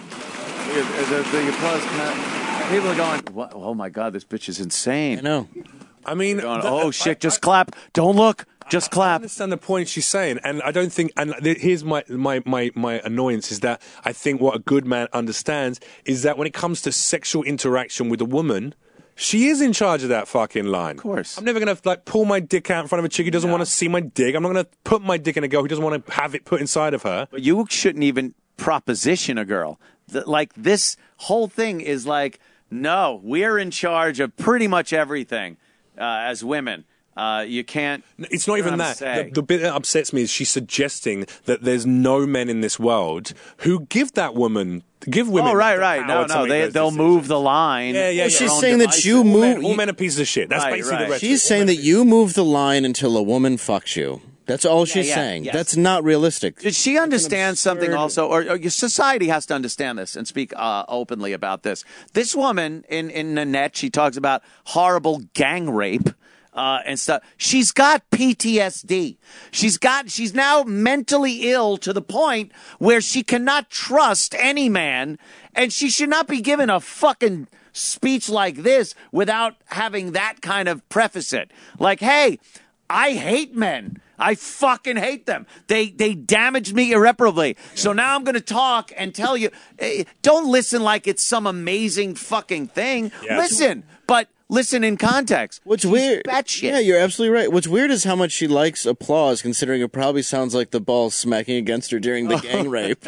the, the applause come out. People are going, what? Oh my God, this bitch is insane. I know. I mean, Going, the- oh shit, I- just clap. Don't look. Just I clap. understand the point she's saying, and I don't think. And th- here's my, my my my annoyance is that I think what a good man understands is that when it comes to sexual interaction with a woman, she is in charge of that fucking line. Of course. I'm never gonna like pull my dick out in front of a chick who doesn't want to see my dick. I'm not gonna put my dick in a girl who doesn't want to have it put inside of her. But you shouldn't even proposition a girl. The, like, this whole thing is like, no, we're in charge of pretty much everything uh, as women. Uh, you can't. It's not you even don't have that. to The, say. the bit that upsets me is she's suggesting that there's no men in this world who give that woman, give women. Oh, right, the right. power No, to no. make They, those they'll decisions. move the line. Yeah, yeah, Well, yeah. she's Their own saying that devices. you All move. men, all men are pieces of shit. That's Right, basically right. the rhetoric. She's saying that you move the line until a woman fucks you. That's all she's yeah, saying. yes. That's not realistic. Did she understand something absurd- also, or, or your society has to understand this and speak uh, openly about this? This woman in, in Nanette, she talks about horrible gang rape. Uh, and stuff. She's got P T S D. She's got. She's now mentally ill to the point where she cannot trust any man, and she should not be given a fucking speech like this without having that kind of preface it. Like, hey, I hate men. I fucking hate them. They they damaged me irreparably. So now I'm going to talk and tell you. eh, Don't listen like it's some amazing fucking thing. Yeah. Listen, but. Listen in context. What's She's weird? batshit. Yeah, you're absolutely right. What's weird is how much she likes applause, considering it probably sounds like the ball smacking against her during the gang rape.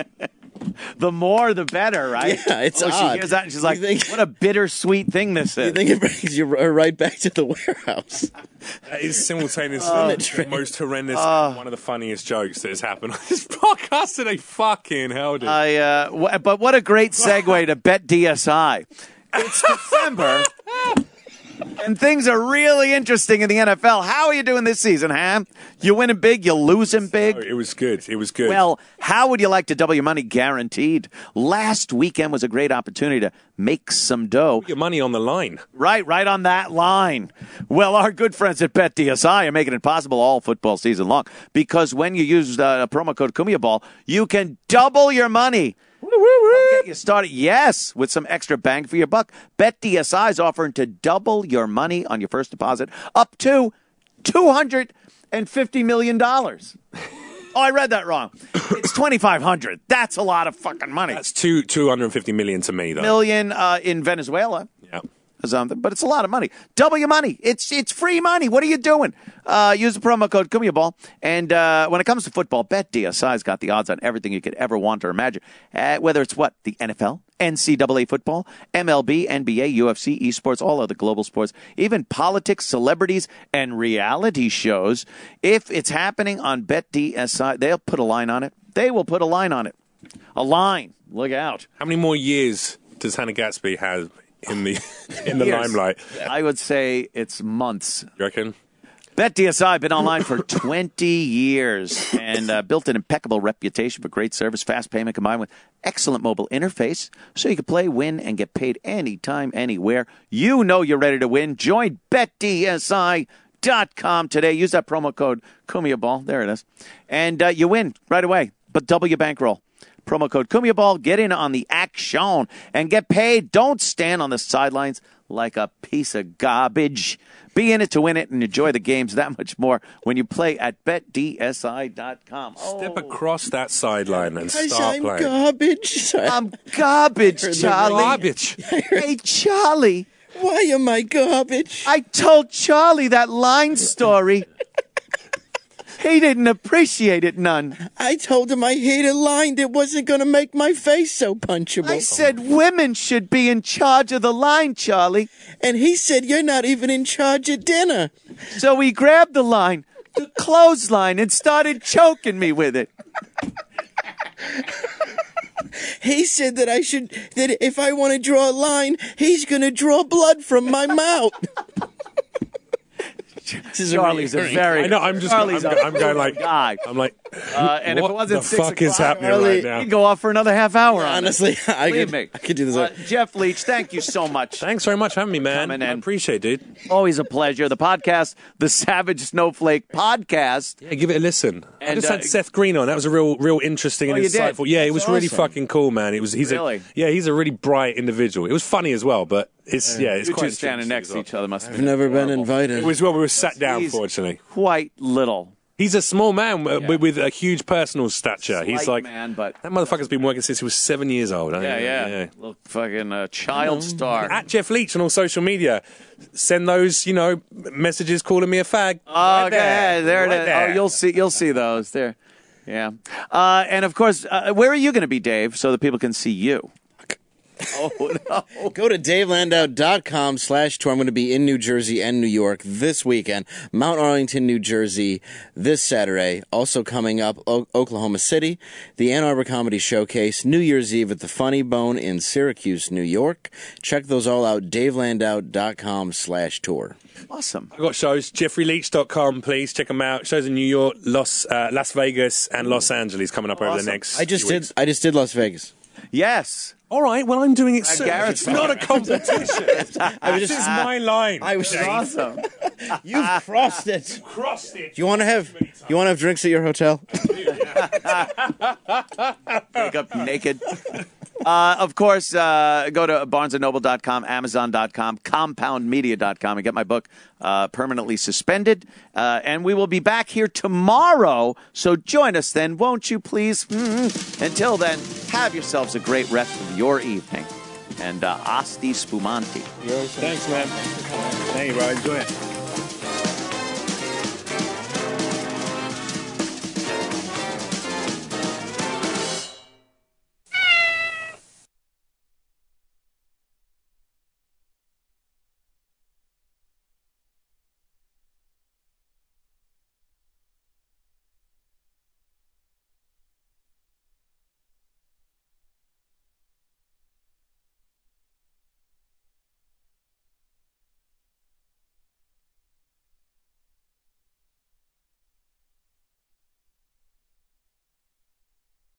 The more, the better, right? Yeah, it's oh, odd. She hears that and she's You like, think- "What a bittersweet thing this is." You think it brings you r- right back to the warehouse? That is simultaneously Oh. the most horrendous, and one of the funniest jokes that has happened on this podcast today. Fucking hell, dude. I, uh, w- but what a great segue to Bet D S I. It's December, and things are really interesting in the N F L. How are you doing this season, Ham? You winning big? You losing big? Oh, it was good. It was good. Well, how would you like to double your money guaranteed? Last weekend was a great opportunity to make some dough. Put your money on the line. Right, right on that line. Well, our good friends at Bet D S I are making it possible all football season long because when you use uh, promo code Kumia Ball, you can double your money. Get you started, yes, with some extra bang for your buck. Bet D S I is offering to double your money on your first deposit up to two hundred fifty million dollars. Oh, I read that wrong. It's twenty-five hundred. That's a lot of fucking money. That's two two hundred fifty million to me, though. Million uh, in Venezuela. Yeah. or something, but it's a lot of money. Double your money. It's it's free money. What are you doing? Uh, use the promo code CUMIABALL. And uh, when it comes to football, BetDSI's got the odds on everything you could ever want or imagine. Uh, whether it's what? The N F L, N C double A football, M L B, N B A, U F C, esports, all other global sports, even politics, celebrities, and reality shows. If it's happening on BetDSI, they'll put a line on it. They will put a line on it. A line. Look out. How many more years does Hannah Gatsby have in the in the Years. limelight? I would say it's months. You reckon? BetDSI, been online for twenty years and uh, built an impeccable reputation for great service, fast payment combined with excellent mobile interface so you can play, win, and get paid anytime, anywhere. You know you're ready to win. Join Bet D S I dot com today. Use that promo code CUMIABALL. There it is. And uh, you win right away, but double your bankroll. Promo code CUMIABALL. Get in on the action and get paid. Don't stand on the sidelines like a piece of garbage. Be in it to win it and enjoy the games that much more when you play at Bet D S I dot com. Step across that sideline and Guys, start I'm playing. garbage. Sorry. I'm garbage, Heard the Charlie. Garbage. Hey, Charlie. Why am I garbage? I told Charlie that line story. He didn't appreciate it none. I told him I hated line that wasn't going to make my face so punchable. I said women should be in charge of the line, Charlie. And he said, you're not even in charge of dinner. So he grabbed the line, the clothesline, and started choking me with it. He said that I should, that if I want to draw a line, he's going to draw blood from my mouth. Charlie's a very. I know. I'm just. Charlie's I'm, a I'm going like. guy. I'm like. Uh, and what if it wasn't the six fuck is o'clock happening early, right now? he'd go off for another half hour. on Honestly, it. I Believe could, me. I could do this. Uh, Jeff Leach, thank you so much. Thanks very much for having me, man. Coming I in. appreciate it, dude. Always a pleasure. The podcast, the Savage Snowflake Podcast. Yeah, give it a listen. I And, just uh, had Seth Green on. That was a real, real interesting Oh, and you did? insightful. Yeah, it was That's really awesome. fucking cool, man. It was. He's Really? a. Yeah, he's a really bright individual. It was funny as well, but it's yeah, it's You quite two standing interesting next as to well. each other must have I've been never been horrible. invited. It was well, we were sat down. He's Fortunately, quite little. he's a small man uh, Yeah. with, with a huge personal stature. he's Slight like man, but that motherfucker's been working since he was seven years old. I yeah, think. yeah, little fucking uh, child star. At Jeff Leach on all social media, send those you know messages calling me a fag. Oh, Right okay, there Right it is. there. Oh, you'll see, you'll see those there. Yeah, uh, and of course, uh, where are you going to be, Dave, so that people can see you? Oh no! Go to davelandau.com slash tour. I'm going to be in New Jersey and New York this weekend. Mount Arlington, New Jersey this Saturday. Also coming up, o- Oklahoma City, the Ann Arbor Comedy Showcase, New Year's Eve at the Funny Bone in Syracuse, New York. Check those all out, davelandau.com slash tour. Awesome. I've got shows, jeffrey leach dot com, please check them out. Shows in New York, Los uh, Las Vegas, and Los Angeles coming up over Awesome. the next I just few did weeks. I just did Las Vegas. Yes. All right, well, I'm doing it soon. Garrett's It's not a competition. I was This just is my line. I was Awesome. You've crossed it. Crossed it. You want to have you want to have drinks at your hotel? Wake up naked. Uh, of course, uh, go to barnes and noble dot com, amazon dot com, compound media dot com and get my book, uh, Permanently Suspended. Uh, and we will be back here tomorrow, so join us then, won't you, please? Mm-hmm. Until then, have yourselves a great rest of your evening. And uh, Asti Spumanti. Thanks, man. Thank you, bro. Enjoy it.